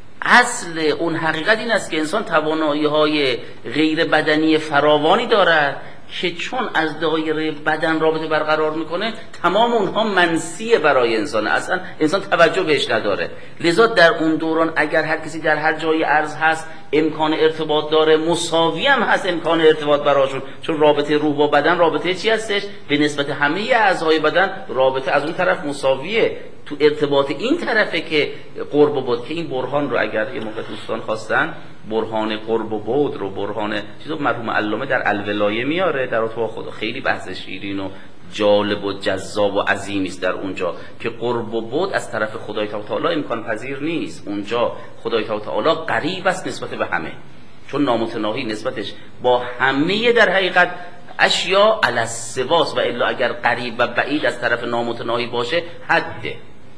اصل اون حقیقت این است که انسان توانایی های غیر بدنی فراوانی دارد که چون از دایره بدن رابطه برقرار میکنه تمام اونها منسیه برای انسان، اصلا انسان توجه بهش نداره. لذا در اون دوران اگر هر کسی در هر جای ارض هست امکان ارتباط داره، مساوی هم هست امکان ارتباط براشون، چون رابطه روح با بدن رابطه چی هستش؟ به نسبت همه اعضای بدن رابطه از اون طرف مساویه. تو ارتباط این طرفه که قرب و بعد، که این برهان رو اگر یه موقع دوستان خواستن برهان قرب و بعد رو، برهان چیزو مرحوم علامه در الولایه میاره در اتباع خدا، خیلی بحث شیرین و جالب و جذاب و عظیمی است در اونجا که قرب و بعد از طرف خدای تعالی امکان پذیر نیست. اونجا خدای تعالی قریب است نسبت به همه، چون نامتناهی نسبتش با همه در حقیقت اشیا علی السواس، و الا اگر قریب و بعید از طرف نامتناهی باشه حده،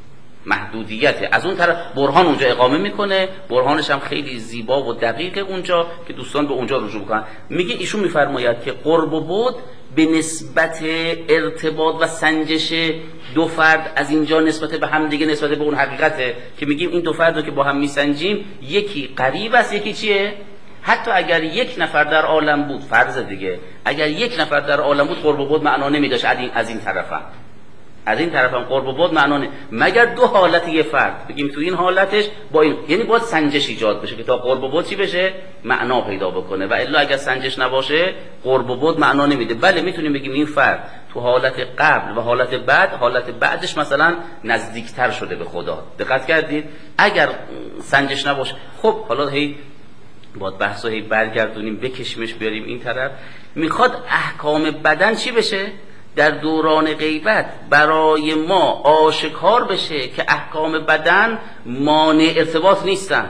محدودیته. از اون طرف برهان اونجا اقامه میکنه، برهانش هم خیلی زیبا و دقیقه اونجا که دوستان به اونجا رجوع کنن. میگه ایشون میفرماید که قرب و بعد به نسبت ارتباط و سنجش دو فرد از اینجا نسبت به هم دیگه، نسبت به اون حقیقته که میگیم این دو فرد رو که با هم میسنجیم یکی قریب است یکی چیه؟ حتی اگر یک نفر در عالم بود، فرض دیگه، اگر یک نفر در عالم بود قرب و بعد معنا نمیداشت از این از این طرفم از این طرفم قرب و بعد معنا نه، مگر دو حالت یه فرد بگیم تو این حالتش با این، یعنی باید سنجش ایجاد بشه که تا قرب و بعد چی بشه؟ معنا پیدا بکنه. و الا اگر سنجش نباشه قرب و بعد معنا نمیده. بله میتونیم بگیم این فرد تو حالت قبل و حالت بعد، حالت بعدش مثلا نزدیکتر شده به خدا. دقت کردید؟ اگر سنجش نباشه، خب حالا هی باید بحثو هی برگردونیم بکشیمش بیاریم این طرف. میخواد احکام بدن چی بشه؟ در دوران غیبت برای ما آشکار بشه که احکام بدن مانع ارتباط نیستن.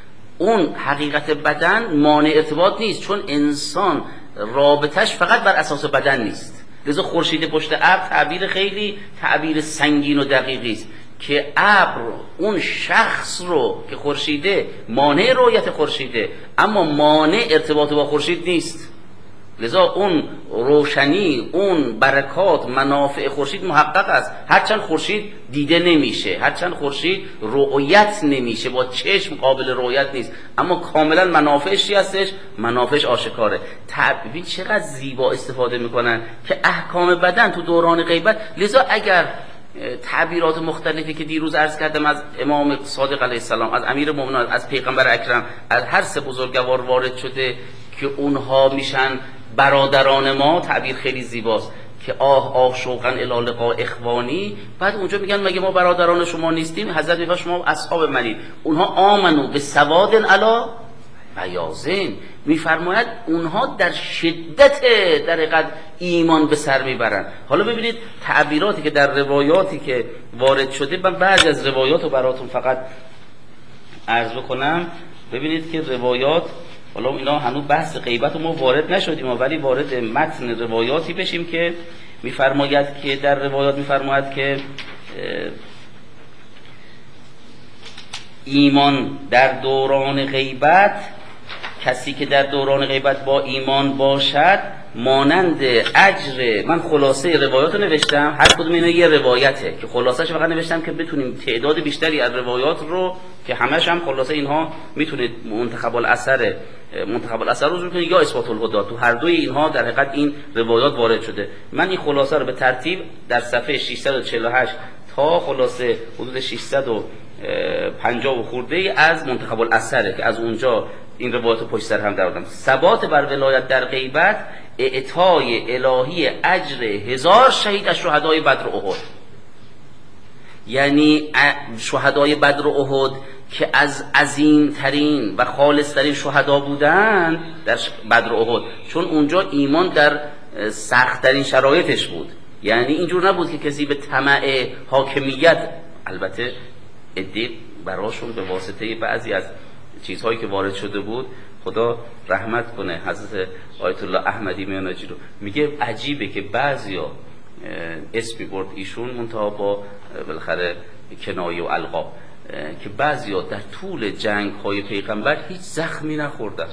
اون حقیقت بدن مانع ارتباط نیست، چون انسان رابطش فقط بر اساس بدن نیست. لذا خورشید پشت ابر تعبیر خیلی تعبیر سنگین و دقیقی است که ابر اون شخص رو که خورشیده مانع رؤیت خورشیده، اما مانع ارتباط با خورشید نیست. لذا اون روشنی، اون برکات، منافع خورشید محقق است، هرچند خورشید دیده نمیشه، هرچند خورشید رؤیت نمیشه، با چشم قابل رؤیت نیست، اما کاملا منافعش چی هستش؟ منافعش آشکاره. ببین چقدر زیبا استفاده میکنن که احکام بدن تو دوران غیبت. لذا اگر تعبیرات مختلفی که دیروز عرض کردم از امام صادق علیه السلام، از امیر مومنین، از پیغمبر اکرم، از هر سه بزرگوار وارد شده که اونها میشن برادران ما، تعبیر خیلی زیباست که آه آه شوقا الی لقاء اخوانی. بعد اونجا میگن مگه ما برادران شما نیستیم؟ حضرت میگه شما اصحاب منید. اونها آمنو به سواد علا بیاضین، میفرماید اونها در شدت در حقیقت ایمان به سر میبرن. حالا ببینید تعبیراتی که در روایاتی که وارد شده، من بعضی از روایات رو براتون فقط عرض بکنم. ببینید که روایات، حالا اینا هنوز بحث غیبت ما وارد نشدیم، ولی وارد متن روایاتی بشیم که میفرماید که در روایات میفرماید که ایمان در دوران غیبت، کسی که در دوران غیبت با ایمان باشد مانند اجر، من خلاصه روایات رو نوشتم، هر کدوم اینا یه روایته که خلاصهش فقط نوشتم که بتونیم تعداد بیشتری از روایات رو که همش هم خلاصه اینها میتونید منتخب الاثر منتخب الاثر رو کنید یا اثبات الهدى، تو هر دوی اینها در حقیقت این روایات وارد شده. من این خلاصه رو به ترتیب در صفحه ششصد و چهل و هشت تا خلاصه حدود ششصد و پنجاه و خورده از منتخب الاثره که از اونجا این روایت رو پشت سر هم در آوردم. ثبات بر ولایت در غیبت اعطای الهی اجر هزار شهید از شهدای بدر و احد. یعنی شهدای بدر و احد که از عظیم ترین و خالص ترین شهدا بودند در بدر و احد، چون اونجا ایمان در سخت ترین شرایطش بود. یعنی اینجور نبود که کسی به طمع حاکمیت، البته عده براشون به واسطه بعضی از چیزهایی که وارد شده بود، خدا رحمت کنه حضرت آیت الله احمدی میانجی رو، میگه عجیبه که بعضیا اسمی برد ایشون منتها با بالاخره کنایه و القاب، که بعضیا در طول جنگ های پیغمبر هیچ زخمی نخوردن،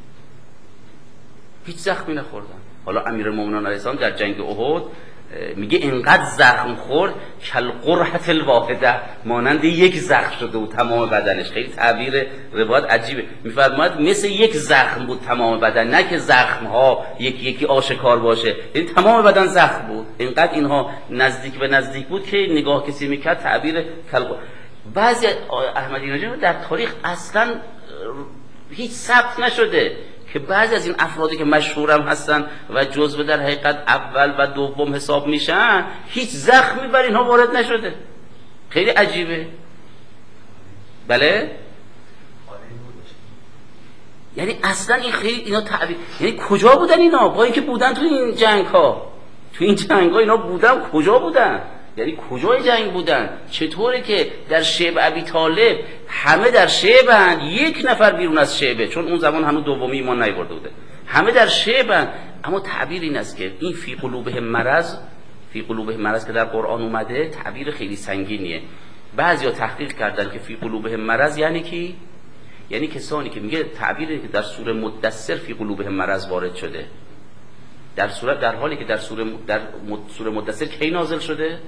هیچ زخمی نخوردن. حالا امیرالمومنین علیه السلام در جنگ احد میگه اینقدر زخم خورد کل قرحة الواحده، مانند یک زخم شده بود تمام بدنش. خیلی تعبیر روایت عجیبه، میفرماید مثل یک زخم بود تمام بدن، نه که زخم ها یکی یکی آشکار باشه، یعنی تمام بدن زخم بود. اینقدر اینها نزدیک به نزدیک بود که نگاه کسی میکرد تعبیر کل. بعضی احمدی نژاد در تاریخ اصلا هیچ ثبت نشده که بعضی از این افرادی که مشهورم هستن و جزو در حقیقت اول و دوم حساب میشن هیچ زخمی بر اینها وارد نشده. خیلی عجیبه. بله؟ یعنی اصلا این خیلی اینا تعبیر، یعنی کجا بودن اینا با اینکه بودن تو این جنگ ها، تو این جنگ ها اینا بودن، کجا بودن؟ یعنی کجای جنگ بودن؟ چطوره که در شعب ابی طالب همه در شعبن، یک نفر بیرون از شعبه، چون اون زمان هنوز دومی ایمان نیاورده بوده، همه در شعبن. اما تعبیر این است که این فی قلوبهم مرض، فی قلوبهم مرض که در قرآن اومده تعبیر خیلی سنگینیه. بعضیا تحقیق کردن که فی قلوبهم مرض یعنی کی؟ یعنی کسانی که میگه تعبیری که در سوره مدثر فی قلوبهم مرض وارد شده، در صورت در حالی که در سوره در سوره مدثر کی نازل شده؟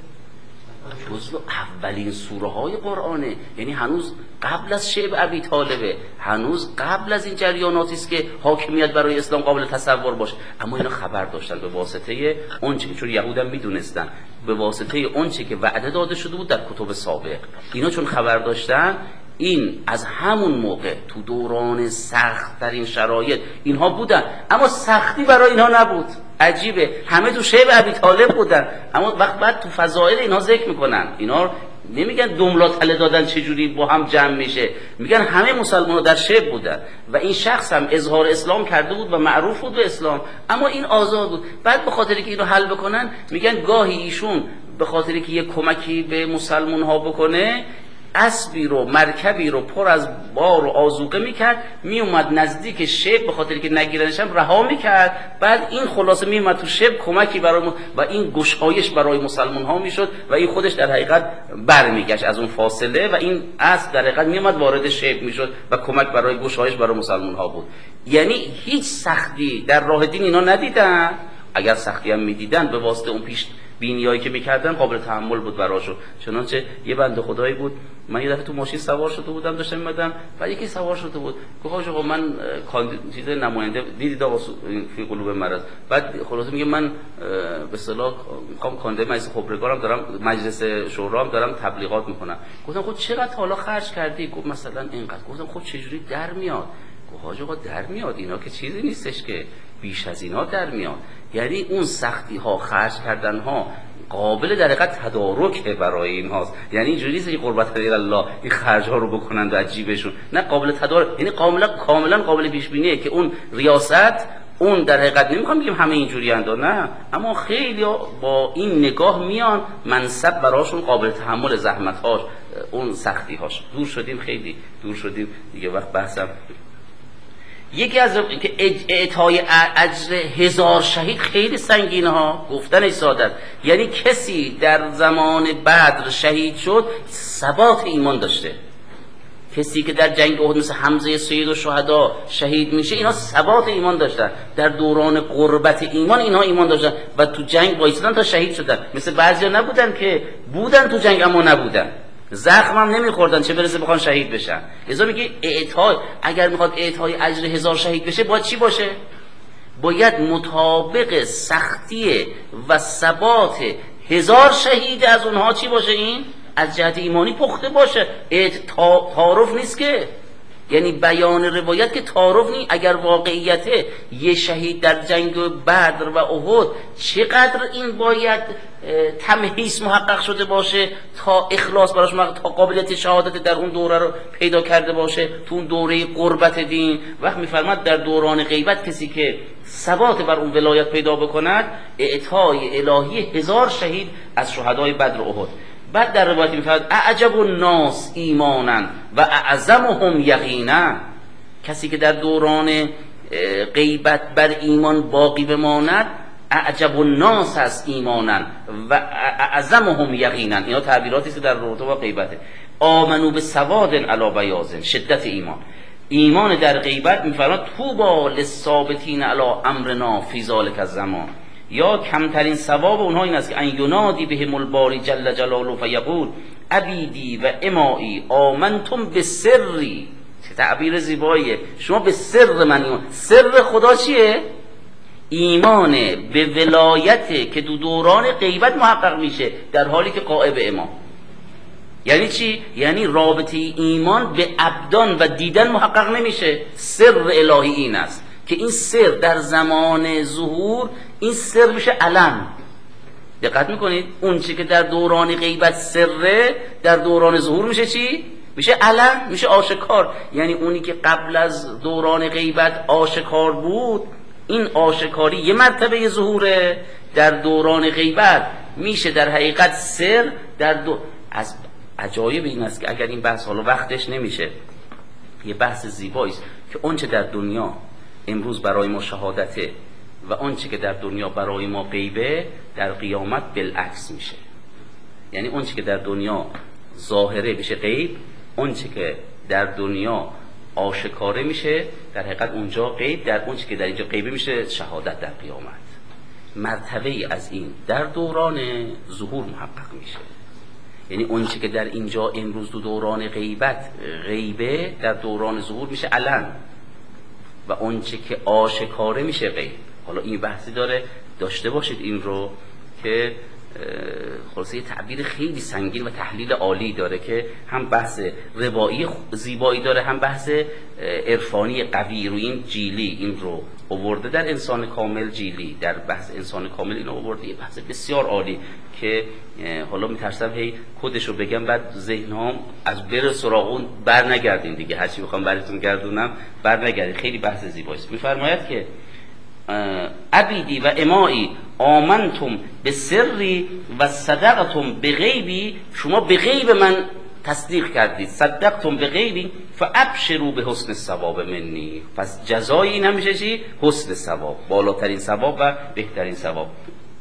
جزو اولین سوره های قرآنه، یعنی هنوز قبل از شعب ابی طالبه، هنوز قبل از این جریاناتی است که حاکمیت برای اسلام قابل تصور باشه. اما اینا خبر داشتن به واسطه اونچه که، چون یهودان میدونستن به واسطه اونچه که وعده داده شده بود در کتب سابق، اینا چون خبر داشتن، این از همون موقع تو دوران سخت ترین شرایط اینها بودن، اما سختی برای اینها نبود. عجیبه، همه تو شعب ابی طالب بودن، اما وقت بعد تو فضائل اینها ذکر میکنن، اینا نمیگن دملا تله دادن چجوری با هم جمع میشه، میگن همه مسلمان‌ها در شعب بودن و این شخص هم اظهار اسلام کرده بود و معروف بود به اسلام، اما این آزاد بود. بعد به خاطر که اینو حل بکنن، میگن گاهی ایشون به خاطر که یک کمکی به مسلمان‌ها بکنه، اسبی رو، مرکبی رو پر از بار و آذوقه میکرد، میومد نزدیک شب به خاطر که نگیرنش هم رها میکرد. بعد این خلاصه میومد تو شب کمکی برای م... و این گشایش برای مسلمان ها میشد و این خودش در حقیقت برمیگشت از اون فاصله و این اسب در حقیقت میومد وارد شب میشد و کمک برای گشایش برای مسلمان ها بود. یعنی هیچ سختی در راه دین اینا ندیدن، اگر سختی هم میدیدن به واسطه اون پیش بینیایی که میکردن قابل تحمل بود براشون. چنانچه یه بنده خدایی بود، من یه دفعه تو ماشین سوار شده بودم، داشتم میمدم و یکی سوار شده بود، گفت آقا من چیز نماینده دیدید آقا فی قلوب مرض، بعد خلاصه میگه من به اصطلاح میخوام کانده مجلس خبرگارم دارم، مجلس شورام دارم تبلیغات میکنم. گفتم خب چقدر حالا خرج کردی؟ گفت مثلا اینقدر. گفتم خب چجوری در میاد؟ گفت حاج آقا در میاد، اینا که چیزی نیستش که بیش از اینا در میاد. یعنی اون سختی ها، خرج کردن ها قابل در حقیقت تدارکه برای اینهاست. یعنی اینجوری نیست که قربت غیر الله این خرج ها رو بکنند و از جیبشون، نه، قابل تدارک، یعنی کاملا کاملا قابل پیش بینیه که اون ریاست، اون در حقیقت نمیخوام بگیم همه اینجوری اند، نه، اما خیلی با این نگاه میان منصب براشون قابل تحمل زحمت هاش، اون سختی هاش. دور شدیم، خیلی دور شدیم دیگه، وقت بحثم. یکی از که اعطای اجر هزار شهید خیلی سنگینه ها، گفتنش سادت، یعنی کسی در زمان بدر شهید شد ثبات ایمان داشته. کسی که در جنگ احد مثل حمزه سید الشهدا شهید میشه، اینا ثبات ایمان داشتن، در دوران قربت ایمان اینها ایمان داشتن و تو جنگ وایسادن تا شهید شدن. مثل بعضیا نبودن که بودن تو جنگ اما نبودن، زخم هم نمیخوردن، چه برسه بخوان شهید بشن. لذا میگه اعطای، اگر میخواد اعطای اجر هزار شهید بشه باید چی باشه؟ باید مطابق سختی و ثبات هزار شهید از اونها چی باشه؟ این از جهت ایمانی پخته باشه. تعارف نیست که یعنی بیان روایت که تعارف نی. اگر واقعیته یه شهید در جنگ بدر و احد چقدر این باید تمحیص محقق شده باشه تا اخلاص براش محقق، تا قابلیت شهادت در اون دوره رو پیدا کرده باشه، تو اون دوره قربت دین. وقت میفرماد در دوران غیبت کسی که ثبات بر اون ولایت پیدا بکند اعطای الهی هزار شهید از شهدای بدر و احد. بعد در روایت میفرماد اعجب الناس ایمانا و اعظمهم یقینا، کسی که در دوران غیبت بر ایمان باقی بماند اعجب الناس است ایمانا و اعظمهم یقینا. اینا تعبیراتی که در رابطه با غیبته. آمنو به سواد علی بیاض، شدت ایمان. ایمان در غیبت میفرماد طوبی للثابتین علی امرنا فی ذلک الزمان، یا کمترین ثواب اونها این است که ان ینادی بهم الباری جل جلاله فیقول عبیدی و امایی آمنتم به سری. چه تعبیر زیباییه. شما به سر من ایمان. سر خدا چیه؟ ایمان به ولایت که دو دوران غیبت محقق میشه در حالی که غائب امام. یعنی چی؟ یعنی رابطه ایمان به ابدان و دیدن محقق نمیشه. سر الهی این است که این سر در زمان ظهور این سر میشه علم. دقت میکنید؟ اون چی که در دوران غیبت سره در دوران ظهور میشه چی؟ میشه علم، میشه آشکار. یعنی اونی که قبل از دوران غیبت آشکار بود این آشکاری یه مرتبه ظهوره، در دوران غیبت میشه در حقیقت سر. در دو... از عجایب این است که اگر این بحث حالا وقتش نمیشه، یه بحث زیبایی است که اونچه در دنیا امروز برای ما شهادته و آنچه که در دنیا برای ما غیبه در قیامت بالعکس میشه. یعنی آنچه که در دنیا ظاهره میشه غیب، آنچه که در دنیا آشکاره میشه در حقیقت اونجا غیب، در آنچه که در اینجا غیبه میشه شهادت در قیامت. مرتبه از این در دوران ظهور محقق میشه. یعنی آنچه که در اینجا امروز دو دوران غیبت غیبه در دوران ظهور میشه علن و آنچه که آشکاره میشه غیب. حالا این بحثی داره داشته باشید این رو که خلاصه یه تعبیر خیلی سنگین و تحلیل عالی داره که هم بحث روایی زیبایی داره هم بحث عرفانی قوی. رو این جیلی این رو آورده در انسان کامل، جیلی در بحث انسان کامل اینو آورده. یه بحث بسیار عالی که حالا میترسم هی کدش رو بگم بعد ذهنم از بر سراغ اون بر نگردین دیگه، هرچی میخوام براتون گردونم بر نگردین. خیلی بحث زیبایی است. میفرماید که عبیدی و امایی آمنتم به سری و صدقتم به غیبی، شما به غیب من تصدیق کردید، صدقتم به غیبی فابشروا به حسن الثواب منی. پس جزای این هم میشه چی؟ حسن ثواب، بالاترین ثواب و بهترین ثواب.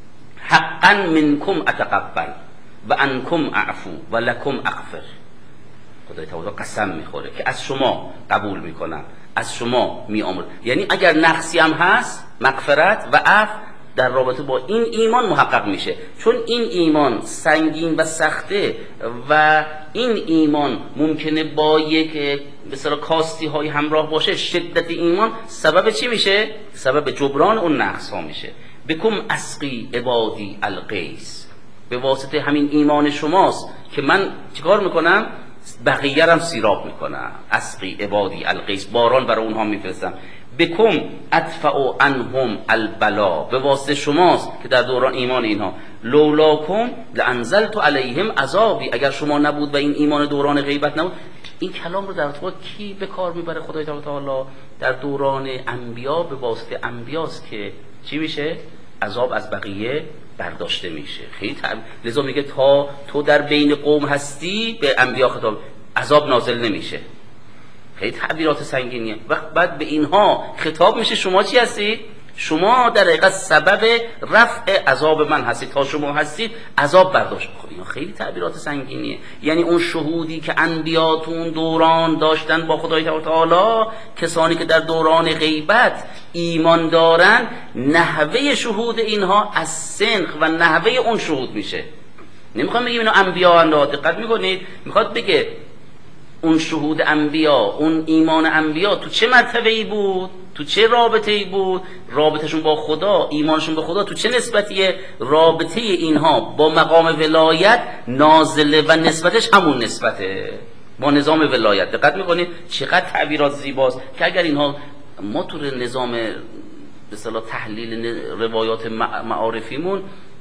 حقا منکم اتقبل و انکم اعفو و لکم اغفر. خدای تعالی قسم میخوره که از شما قبول میکنم، از شما میامرم. یعنی اگر نقصی هم هست مغفرت و عفو در رابطه با این ایمان محقق میشه. چون این ایمان سنگین و سخته و این ایمان ممکنه با یک مثلا کاستی های همراه باشه. شدت ایمان سبب چی میشه؟ سبب جبران اون نقص ها میشه. بکم اسقی عبادی القیس، به واسطه همین ایمان شماست که من چیکار میکنم؟ بقیه رم سیراب میکنم. اسقی عبادی القیس، باران برای اونها میفرستم. بکم ادفع عنهم البلا، به واسطه شماست که در دوران ایمان اینها. لولاکم لانزلت علیهم عذابی، اگر شما نبود و این ایمان دوران غیبت نبود. این کلام رو در واقع کی به کار میبره؟ خدای تعالی در دوران انبیا به واسطه انبیاست که چی میشه؟ عذاب از بقیه برداشته میشه. خیلی تعب... لذا میگه تا تو در بین قوم هستی به انبیا خطاب، عذاب نازل نمیشه. خیلی تعبیرات سنگینیه. وقت بعد به اینها خطاب میشه شما چی هستید؟ شما در حقیقت سبب رفع عذاب من هستید. تا شما هستید عذاب برداشت. خب اینا خیلی تعبیرات سنگینیه. یعنی اون شهودی که انبیا تو اون دوران داشتن با خدای تعالی، کسانی که در دوران غیبت ایمان دارن، نحوه شهود اینها از سنخ و نحوه اون شهود میشه. نمیخوام بگیم اینو انبیا اند، دقت میکنید؟ میخواد بگه اون شهود انبیا، اون ایمان انبیا تو چه مرتبه‌ای بود؟ تو چه رابطه‌ای بود؟ رابطهشون با خدا، ایمانشون به خدا تو چه نسبتیه؟ رابطه اینها با مقام ولایت نازله و نسبتش همون نسبته. با نظام ولایت. دقت میکنید چقدر تعبیرات زیباست که اگر اینها ما تو نظام به اصطلاح تحلیل روایات معارفیمون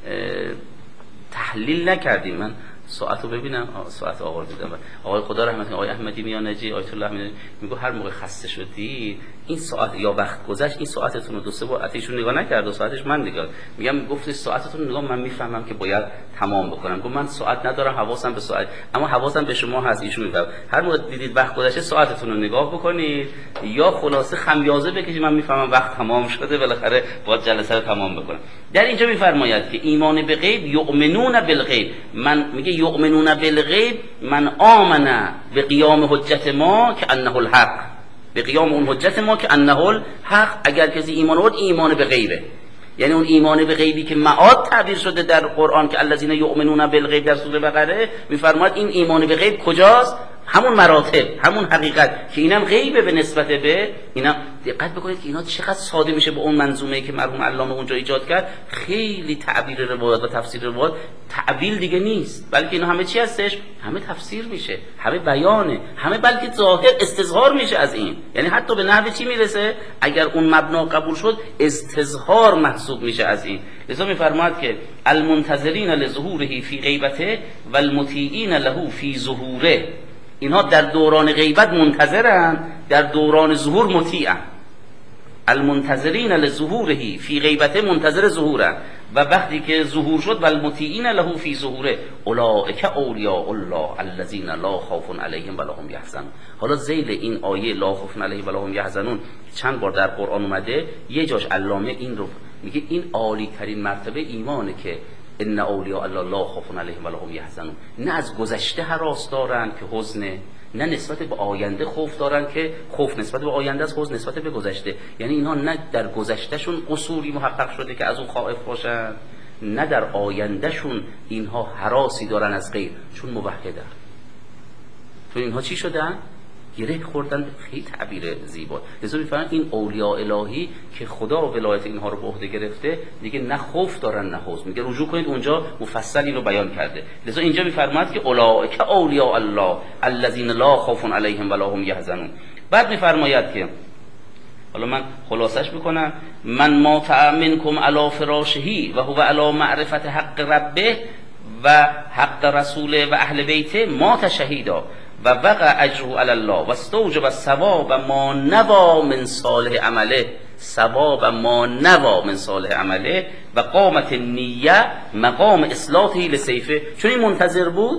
تحلیل نکردیم. من ساعتو ببینم، ساعت آقا رو دیدم، آقای خدا رحمت کنه آقای احمدی میانجی آیت الله میانجی میگه هر موقع خسته شدی این ساعت یا وقت گذشت این ساعتتون رو دو سه بار اتیشون نگاه نکرد و ساعتش من نگاه میگم گفتش ساعتتون رو نگاه، من میفهمم که باید تمام بکنم. گفت من ساعت ندارم، حواسم به ساعت، اما حواسم به شما هست. ایشون میگه هر موقع دیدید وقت گذشته ساعتتون رو نگاه بکنید یا خلاصه خمیازه بکشید من میفهمم وقت تمام شده، بالاخره باید جلسه رو تمام بکنم. در اینجا میفرماید که ایمان به غیب یؤمنون بالغیب، من میگه یؤمنون بالغیب من آمن به قیام حجت ما که انه الحق، به قیام اون حجت ما که انه الحق. اگر کسی ایمان آورد ایمان به غیبه، یعنی اون ایمان به غیبی که معاد تعبیر شده در قرآن که الذین یؤمنون بالغیب در سوره بقره، میفرماید این ایمان به غیب کجاست؟ همون مراتب، همون حقیقت که اینم غیبه به نسبت به اینم. دقت بکنید که اینا چقدر ساده میشه با اون منظومه‌ای که مرحوم علامه اونجا ایجاد کرد. خیلی تعبیر روایات و تفسیر روایات تعبیر دیگه نیست، بلکه اینا همه چی هستش، همه تفسیر میشه، همه بیانه، همه بلکه ظاهر استظهار میشه از این. یعنی حتی به نحو چی میرسه؟ اگر اون مبنا قبول شد استظهار محسوب میشه از این. لذا میفرماید که المنتظرین لظهوره فی غیبته و المطیعین له فی ظهوره، اینها در دوران غیبت منتظرن، در دوران ظهور مطیعن. المنتظرین لظهوره فی غیبته منتظر ظهورن و وقتی که ظهور شد و المطیعین له فی ظهوره اولئک اولیاء الله الذین لا خوف علیهم ولا هم یحزنون. حالا ذیل این آیه لا خوف علیهم ولا هم یحزنون چند بار در قرآن اومده، یه جاش علامه این رو میگه این عالی ترین مرتبه ایمانه که ان اولیاء الله لا خوف علیهم ولا هم یحزنون. نه از گذشته هراس دارن که حزنه، نه نسبت به آینده خوف دارن که خوف نسبت به آینده است، حزن نسبت به گذشته. یعنی اینها نه در گذشتهشون قصوری محقق شده که از اون خائف باشن، نه در آیندهشون اینها هراسی دارن از غیر، چون موحدن. چون اینها چی شدن؟ گره خوردن. خیلی تعبیر زیبا. لذا میفهمن این اولیاء الهی که خدا ولایت اینها رو به عهده گرفته دیگه نه خوف دارن نه حزن. میگه رجوع کنید اونجا مفصل اینو بیان کرده. لذا اینجا میفرماید که اولئک اولیاء الله الذین لا خوف علیهم ولا هم یحزنون. بعد میفرماید که حالا من خلاصش میکنم، من ما منکم علی فراشهی و هو علی معرفت حق ربه و حق رسوله و اهل بیته ما تشهیدا و وقع اجره علی الله و استوجب الثواب ما نوا من صالح عمله، ثواب ما نوا من صالح عمله و قامت نیه مقام اصلاحی لسیفه. چون این منتظر بود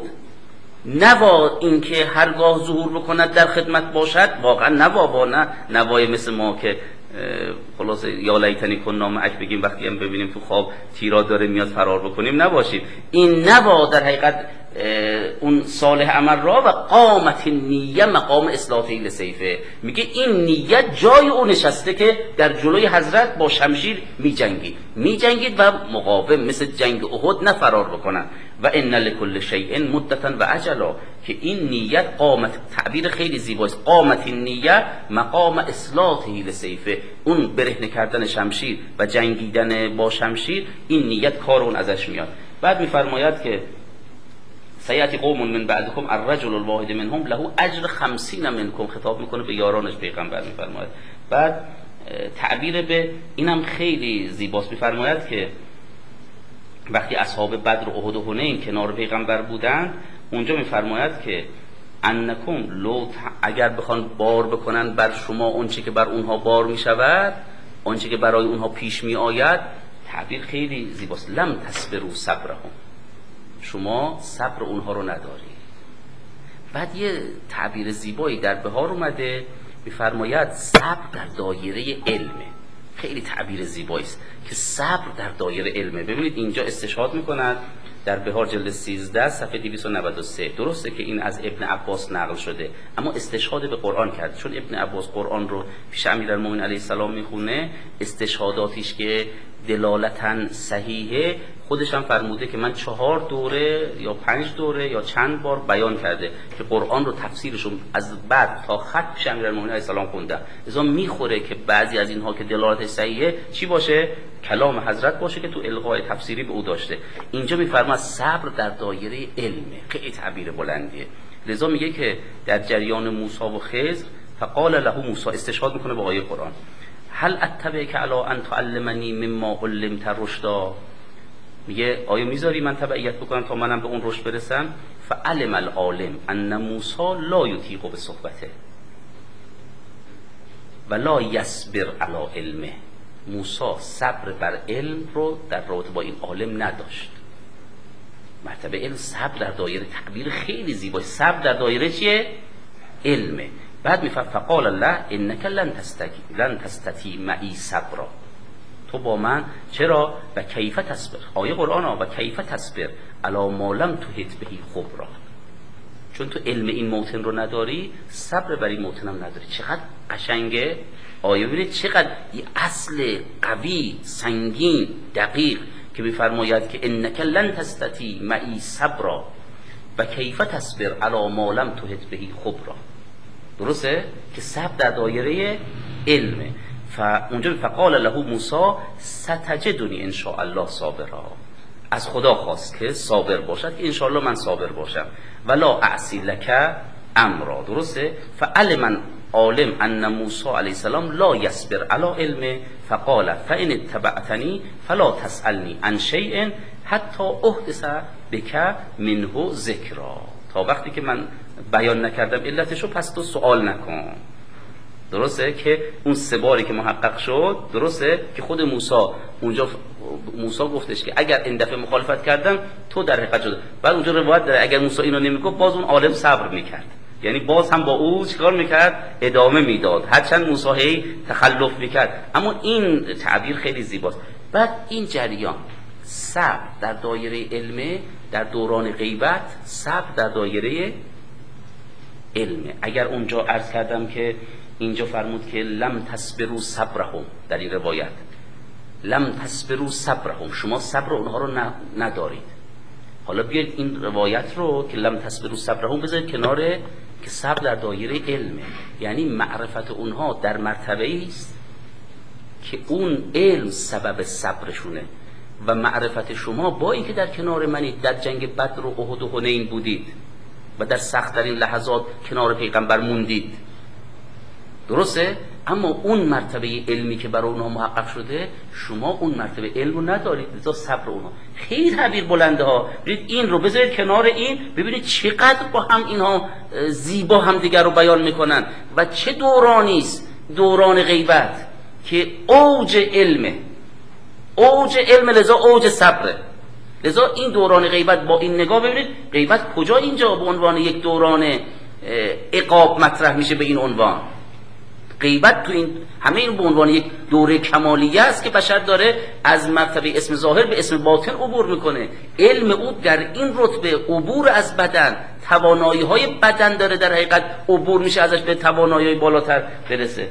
نوا اینکه هرگاه ظهور بکند در خدمت باشد، واقعا نوا با نه نوای مثل ما که خلاصه یا لیتنی کنا معک بگیم وقتی هم ببینیم تو خواب تیرا داره میاد فرار بکنیم نباشیم. این نوا در حقیقت اون صالح عمل را و قامت نیه مقام اصلاحی لسیفه. میگه این نیت جای او نشسته که در جلوی حضرت با شمشیر میجنگید میجنگید و مقاوم، مثل جنگ احد نه فرار بکنن. و ان لکل شیء مدتا و اجلا، که این نیت قامت، تعبیر خیلی زیباست، قامت نیه مقام اصلاحی لسیفه، اون برهنه کردن شمشیر و جنگیدن با شمشیر، این نیت کار اون ازش میاد. بعد میفرماید که سیأتی قوم من بعدکم الرجل الواحد منهم له اجر خمسین منکم، خطاب میکنه به یارانش پیغمبر. میفرماید بعد تعبیر به اینم خیلی زیباست، میفرماید که وقتی اصحاب بدر و احد و حنین کنار پیغمبر بودند، اونجا میفرماید که انکم لو اگر بخوان بار بکنن بر شما اونچه که بر اونها بار میشود، اونچه که برای اونها پیش می آید، تعبیر خیلی زیباست، لم تصبروا صبرهم، شما صبر اونها رو نداری. بعد یه تعبیر زیبایی در بهار اومده، میفرماید صبر در دایره علمه. خیلی تعبیر زیبایی است که صبر در دایره علمه. ببینید اینجا استشهاد میکنند در بهار جلد سیزده صفحه دویست و نود و سه. درسته که این از ابن عباس نقل شده، اما استشهاد به قرآن کرد. چون ابن عباس قرآن رو پیش امیرالمومنین علیه السلام میخونه، استشهاداتیش که دلالتاً صحیحه، خودش هم فرموده که من چهار دوره یا پنج دوره یا چند بار بیان کرده که قرآن رو تفسیرشون از بعد تا خط پیش امیرالمومنین علیه السلام خونده. لذا میخوره که بعضی از اینها که دلالتش صحیحه چی باشه؟ کلام حضرت باشه که تو القای تفسیری به او داشته. اینجا میفرماید صبر در دایره علمه. خیلی تعبیر بلندیه. لذا میگه که در جریان موسی و خضر فقال له موسی، استشهاد میکنه با آیه قرآن، هل اتبعک علی ان تعلمنی مما علمت رشدا، میگه آیا میذاری من تبعیت بکنم تا منم به اون رشد برسم؟ فعلم العالم ان موسی لا یطیق بصحبته و لا یصبر علی علمه. موسی صبر بر علم رو در رابطه با این عالم نداشت. مرتبه علم صبر در دایره، تعبیر خیلی زیبا، صبر در دایره چیه؟ علمه. بعد میفرد فقال الله انک لن تستطیع لن تستطیع معی صبرا، تو با من چرا؟ و کیف تصبر، آیه قرآن ها، و کیف تصبر علی ما لم تحط بهی خبرا، چون تو علم این موطن رو نداری، صبر بر این موطن هم نداری. چقدر قشنگه آیه، ببینید چقدر این اصل قوی سنگین دقیق که میفرماید که انک لن تستطیع معی صبرا و کیف تصبر علی ما لم تحط بهی خبرا. درسته که صبر در دایره علمه. فاونجا فقال له موسی ستجدنی ان شاء الله صابرا، از خدا خواست که صابر باشد، که ان شاء الله من صابر باشم، ولا اعصی لک امرا. درسته؟ فعلم عالم ان موسی علیه السلام لا یصبر علی علمه، فقال فان اتبعتنی فلا تسالنی عن شیء حتی احدث بک منه ذکرا، تا وقتی که من بیان نکردم علتشو پس تو سوال نکن. درسته که اون سه باری که محقق شد، درسته که خود موسی اونجا موسی گفتش که اگر این دفعه مخالفت کردن تو در حقیقت شد. بعد اونجا روایت داره اگر موسی اینو نمیگفت باز اون عالم صبر میکرد، یعنی باز هم با او چیکار میکرد؟ ادامه میداد، هرچند موسی هی تخلف میکرد. اما این تعبیر خیلی زیباست. بعد این جریان صبر در دایره علمه، در دوران غیبت صبر در دایره علمه. اگر اونجا عرض کردم که اینجا فرمود که لم تصبروا صبرهم، در این روایت لم تصبروا صبرهم، شما صبر اونها رو ندارید. حالا بیاید این روایت رو که لم تصبروا صبرهم بذارید کنار، که صبر در دایره علمه، یعنی معرفت اونها در مرتبه است که اون علم سبب صبرشونه، و معرفت شما با اینکه در کنار منید، در جنگ بدر و احد و حنین بودید و در سخت‌ترین لحظات کنار پیغمبر موندید، درسته؟ اما اون مرتبه علمی که برای اونها محقق شده شما اون مرتبه علم رو ندارید، لذا صبر اونها خیلی تعبیر بلنده ها. ببینید این رو بذارید کنار این، ببینید چقدر با هم اینها زیبا هم دیگر رو بیان میکنن و چه دورانی است دوران غیبت که اوج علمه، اوج علم، لذا اوج صبره. لذا این دوران غیبت با این نگاه ببینید غیبت کجا اینجا به عنوان یک دوران عقاب مطرح میشه، به این عنوان غیبت تو این همه این به عنوان یک دوره کمالیه است که بشر داره از مرتبه اسم ظاهر به اسم باطن عبور میکنه. علم او در این رتبه عبور از بدن، توانایی های بدن داره در حقیقت عبور میشه ازش به توانایی بالاتر برسه.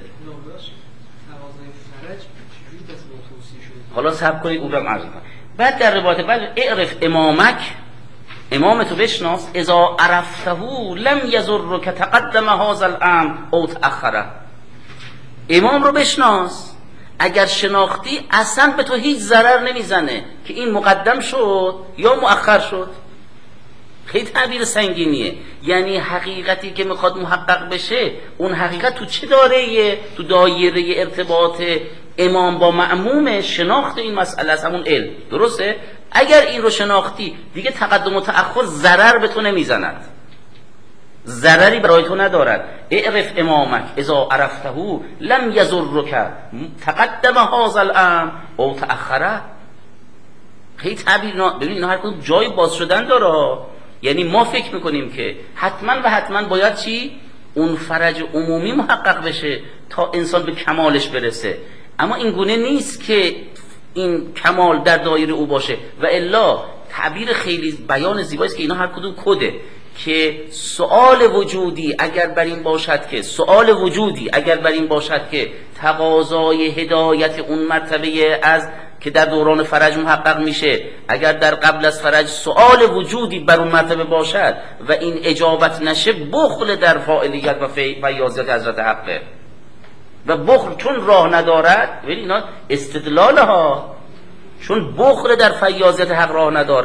حالا صبر کنید اون رو عرض کنم. بعد در روایت بعد اعرف امامک، امامتو بشناس، اذا عرفته لم یضرک تقدم هذا الامر او تأخره. امام رو بشناس، اگر شناختی اصلا به تو هیچ ضرر نمیزنه که این مقدم شد یا مؤخر شد. خیلی تعبیر سنگینیه، یعنی حقیقتی که میخواد محقق بشه اون حقیقت تو چه دایره؟ تو دایره ارتباط امام با مأموم، شناخت این مسئله است، همون علم. درسته؟ اگر این رو شناختی دیگه تقدم و تأخر ضرر به تو نمیزند، ضرری برای تو ندارد. اعرف امامک اذا عرفته لم یضرک تقدم هذا الامر او تأخره. خیلی تعبیر ببینید اینا هر کدوم جای باز شدن داره، یعنی ما فکر میکنیم که حتما و حتما باید چی؟ اون فرج عمومی محقق بشه تا انسان به کمالش برسه، اما این گونه نیست که این کمال در دایره او باشه. و الا تعبیر خیلی بیان زیبایی است که اینا هر کدوم کده، که سؤال وجودی اگر بر این باشد که سؤال وجودی اگر بر این باشد که تقاضای هدایت اون مرتبه از که در دوران فرج محقق میشه، اگر در قبل از فرج سؤال وجودی بر اون مرتبه باشد و این اجابت نشه، بخل در فاعلیت و فیاضیت حضرت حقه. و بخل چون راه ندارد، ببین اینا استدلال ها، چون بخل در فیاضیت حق راه ندارد،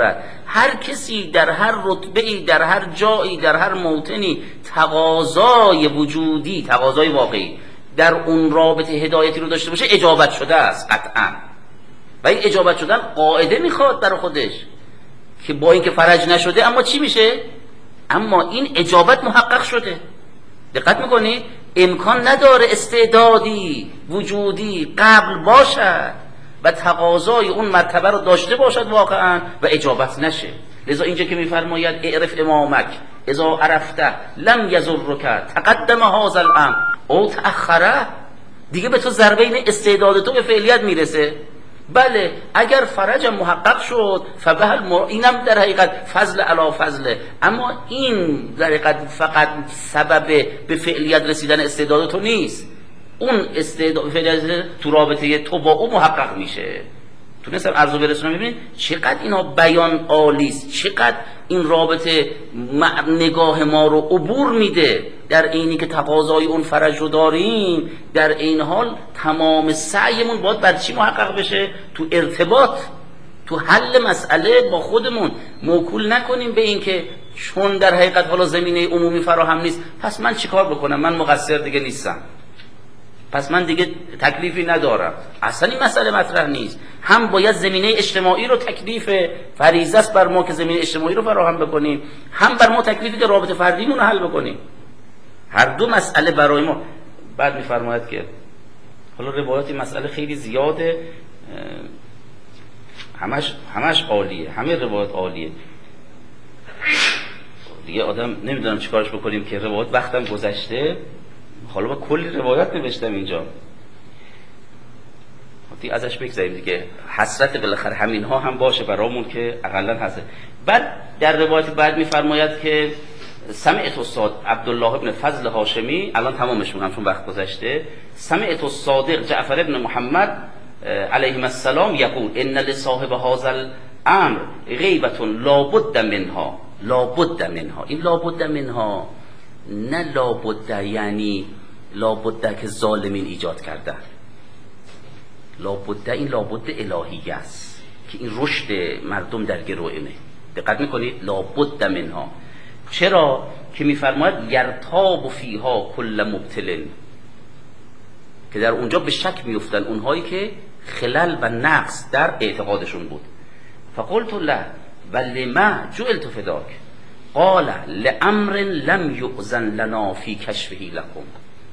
هر کسی در هر رتبه‌ای، در هر جایی، در هر موطنی تقاضای وجودی، تقاضای واقعی در اون رابطه هدایتی رو داشته باشه، اجابت شده است قطعا. و این اجابت شدن قاعده میخواد برای خودش که با اینکه فرج نشده اما چی میشه؟ اما این اجابت محقق شده. دقت میکنی؟ امکان نداره استعدادی وجودی قبل باشد و تقاضای اون مرتبه رو داشته باشد واقعا و اجابت نشه. لذا اینجا که میفرماید اعرف امامک اذا عرفته لم یضرک تقدم هذا الامر او تأخره، دیگه به تو ضربه این استعداد تو به فعلیت میرسه. بله اگر فرجم محقق شد فبهل مر... اینم در حقیقت فضل علی فضله، اما این در حقیقت فقط سبب به فعلیت رسیدن استعداد تو نیست، اون استعداد فعلیت تو رابطه تو با او محقق میشه. تونستم عرضو برسونم. ببینید چقدر اینا بیان عالیست، چقدر این رابطه نگاه ما رو عبور میده. در اینی که تقاضای اون فرج رو داریم، در این حال تمام سعیمون باید بر چی محقق بشه؟ تو ارتباط، تو حل مسئله با خودمون. موکول نکنیم به این که چون در حقیقت حالا زمینه عمومی فراهم نیست پس من چیکار بکنم، من مقصر دیگه نیستم، پس من دیگه تکلیفی ندارم. اصلا این مسئله مطرح نیست. هم باید زمینه اجتماعی رو، تکلیف فریضه است بر ما که زمینه اجتماعی رو فراهم بکنیم، هم بر ما تکلیفی که رابطه فردیمون رو حل بکنیم. هر دو مسئله برای ما. بعد میفرماید که حالا روایات این مسئله خیلی زیاده، همش همش عالیه، همه روایات عالیه دیگه. آدم نمیدونم چیکارش بکنیم که روایات وقتم گذشته. حالا با کلی روایت نوشتم اینجا، دیگه ازش بگذاریم دیگه. حسرت بالاخره همین ها هم باشه برامون که اقلا هست. بعد در روایت بعد میفرماید که سمعت استاد عبدالله ابن فضل هاشمی، الان تمامش میگم چون وقت گذشته، سمعت الصادق جعفر ابن محمد علیهم السلام یقول ان لصاحب هذا الامر غیبة لابد منها. لابد منها، این لابد منها نه لابد یعنی لابد که ظالمین ایجاد کرده، لابد این لابد الهی است که این رشد مردم در گروه اینه. دقت میکنید؟ لابد منها. چرا؟ که میفرماید یرتاب فیها کل مبتل، که در اونجا به شک میفتن اونهایی که خلل و نقص در اعتقادشون بود. فقلت له ولما جعلت فداک قال لامر لم یؤذن لنا فی کشفه لکم.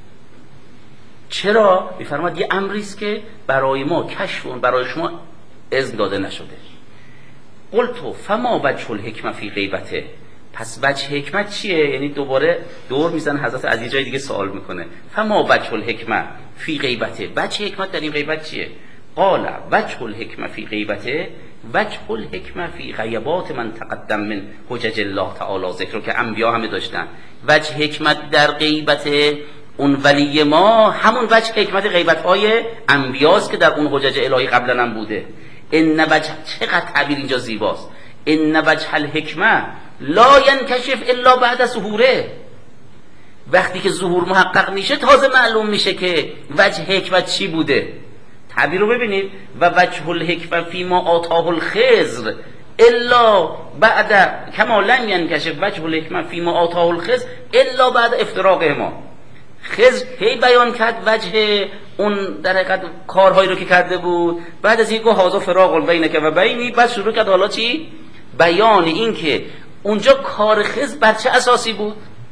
چرا؟ میفرماید یه امری است که برای ما کشف اون برای شما اذن داده نشده. قلت فما وجه الحکمه فی غیبته، پس وجه حکمت چیه؟ یعنی دوباره دور میزن حضرت از یه جای دیگه سوال میکنه. فما وجه الحکمه فی غیبته، وجه حکمت در این غیبت چیه؟ قال وجه الحکمه فی غیبته وجه الحکمه فی غیبات من تقدم من حجج الله تعالی ذکر، که انبیا همه داشتن. وجه حکمت در غیبت اون ولی ما همون وجه حکمت غیبت های انبیاست که در اون حجج الهی قبلا هم بوده. ان وجه، چقدر تعبیر اینجا زیباست، ان وجه الحکمه لا ینکشف الا بعد ظهوره. وقتی که ظهور محقق میشه تازه معلوم میشه که وجه حکمت چی بوده. تعبیر رو ببینید، و وجه الحکمه فی ما آتاه الخضر الا بعد کما لم ینکشف وجه الحکمه فی ما آتاه الخضر الا بعد افتراق ما. خضر هی بیان کرد وجه اون در حقیقت کارهایی رو که کرده بود، بعد از این گفت هذا فراق بینک و بینی، بعد شروع کرد حالا چی؟ بیان این که اونجا کار خضر بر چه اساسی بود؟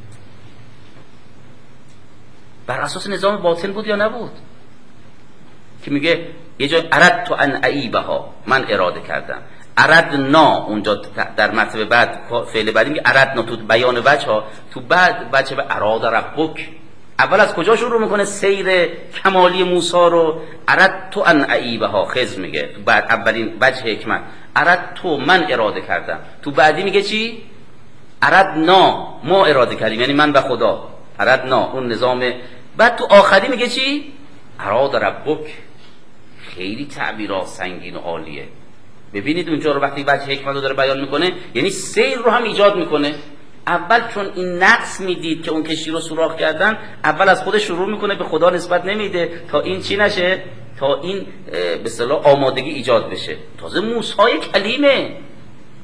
بر اساس نظام باطن بود یا نبود؟ که میگه یه جای اردت ان اعیبها، من اراده کردم. اردنا اونجا در مرتبه بعد فعل بعدی میگه اردنا، تو بیان وجه ها، تو بعد وجه به اراده ربک. اول از کجا شروع میکنه سیر کمالی موسی رو؟ اردت ان اعیبها، خضر میگه تو بعد اولین وجه حکمت اردت، من اراده کردم. تو بعدی میگه چی؟ اردنا، ما اراده کردیم، یعنی من و خدا. اردنا اون نظام. بعد تو آخری میگه چی؟ اراده ربک. خیلی تعبیرات سنگین و عالیه. ببینید اونجا رو وقتی وجه حکمت رو داره بیان میکنه، یعنی سیر رو هم ایجاد میکنه. اول چون این نقص میدید که اون کشتی رو سوراخ کردن، اول از خودش شروع میکنه، به خدا نسبت نمیده تا این چی نشه، تا این به اصطلاح آمادگی ایجاد بشه. تازه موسی کلیمه،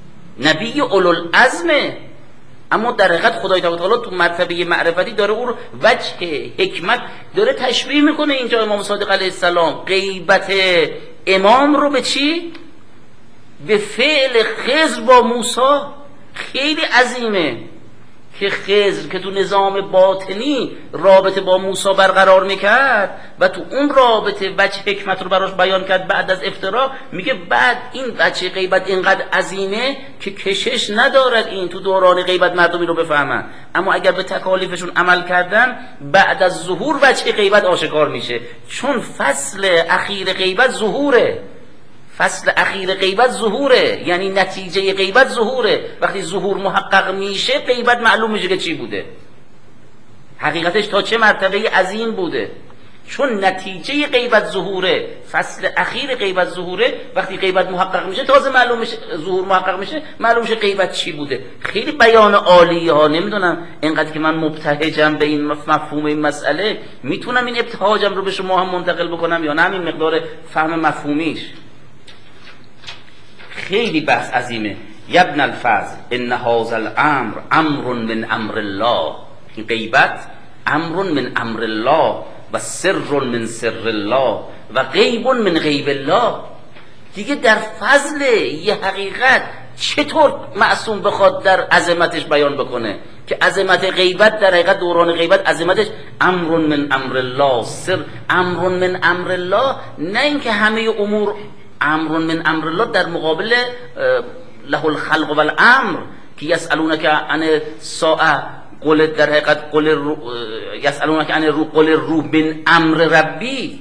نبی اولوالعزمه، اما در حقیقت خدای تعالی تو مرتبه معرفتی داره اون وجه حکمت داره تشبیه میکنه اینجا امام صادق علیه السلام غیبت امام رو به چی؟ به فعل خضر با موسی. خیلی عظیمه که خضر که تو نظام باطنی رابطه با موسی برقرار میکرد و تو اون رابطه وجه حکمت رو براش بیان کرد بعد از افتراق، میگه بعد این وجه غیبت اینقدر عظیمه که کشش ندارد این تو دوران غیبت مردمی رو بفهمن، اما اگر به تکالیفشون عمل کردن بعد از ظهور وجه غیبت آشکار میشه، چون فصل اخیر غیبت ظهوره. فصل اخیر غیبت ظهوره، یعنی نتیجه غیبت ظهوره. وقتی ظهور محقق میشه غیبت معلوم میشه که چی بوده، حقیقتش تا چه مرتبه عظیم بوده. چون نتیجه غیبت ظهوره، فصل اخیر غیبت ظهوره، وقتی غیبت محقق میشه تازه معلوم میشه، ظهور محقق میشه معلوم میشه غیبت چی بوده. خیلی بیان عالیه ها. نمیدونم اینقدر که من مبتهجم به این مفهوم این مسئله، میتونم این ابتهاجم رو به شما هم منتقل بکنم یا نه همین مقدار فهم مفهومیش. خیلی بحث عظیمه. یبن الفضل ان هذا الامر امر من امر الله، این غیبت امر من امر الله و سر من سر الله و غیب من غیب الله. دیگه در فضل یه حقیقت چطور معصوم بخواد در عظمتش بیان بکنه که عظمت غیبت در حقیقت دوران غیبت عظمتش امر من امر الله، سر امر من امر الله، نه اینکه همه امور امر من امر الله در مقابل له الخلق و الامر که یسالونک عن الساعه قل در حقیقت قل یسالونک عن الروح قل الروح من امر ربی،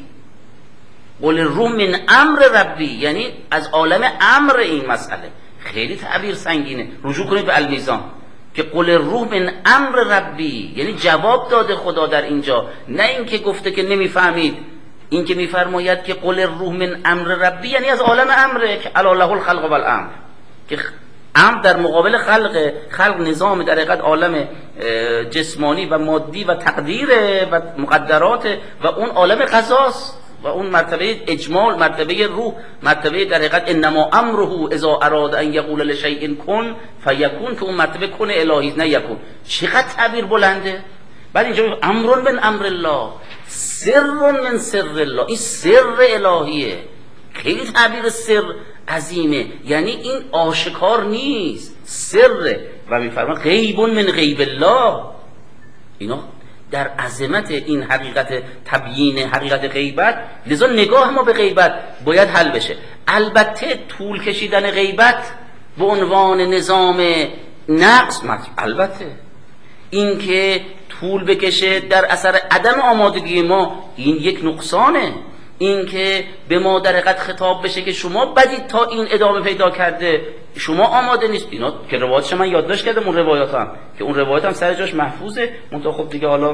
قل الروح من امر ربی یعنی از عالم امر. این مسئله خیلی تعبیر سنگینه، رجوع کنید به المیزان که قل الروح من امر ربی یعنی جواب داده خدا در اینجا، نه اینکه گفته که نمیفهمید. این که میفرماید که قل الروح من امر ربی یعنی از عالم امره که الا له الخلق و الامر، که امر در مقابل خلق، خلق نظام در حقیقت عالم جسمانی و مادی و تقدیره و مقدرات و اون عالم قضاست و اون مرتبه اجمال، مرتبه روح، مرتبه در حقیقت انما امره اذا اراد ان یقول لشیء کن فیکون، که اون مرتبه کن الهی نه یکون. چقدر تعبیر بلنده. بعد اینجا امر من امر الله، سر من سر الله، این سر الهیه. خیلی تعبیر سر عظیمه، یعنی این آشکار نیست، سر. و میفرما غیب من غیب الله. اینا در عظمت این حقیقت تبیین حقیقت غیبت، لذا نگاه ما به غیبت باید حل بشه. البته طول کشیدن غیبت به عنوان نظام نقص، البته این که طول بکشه در اثر عدم آمادگی ما این یک نقصانه. این که به ما در حقیقت خطاب بشه که شما بدید تا این ادامه پیدا کرده، شما آماده نیست. اینا که روایاتش من یادداشت کردم، اون روایات هم که اون روایات هم سر جاش محفوظه، منتها خب دیگه حالا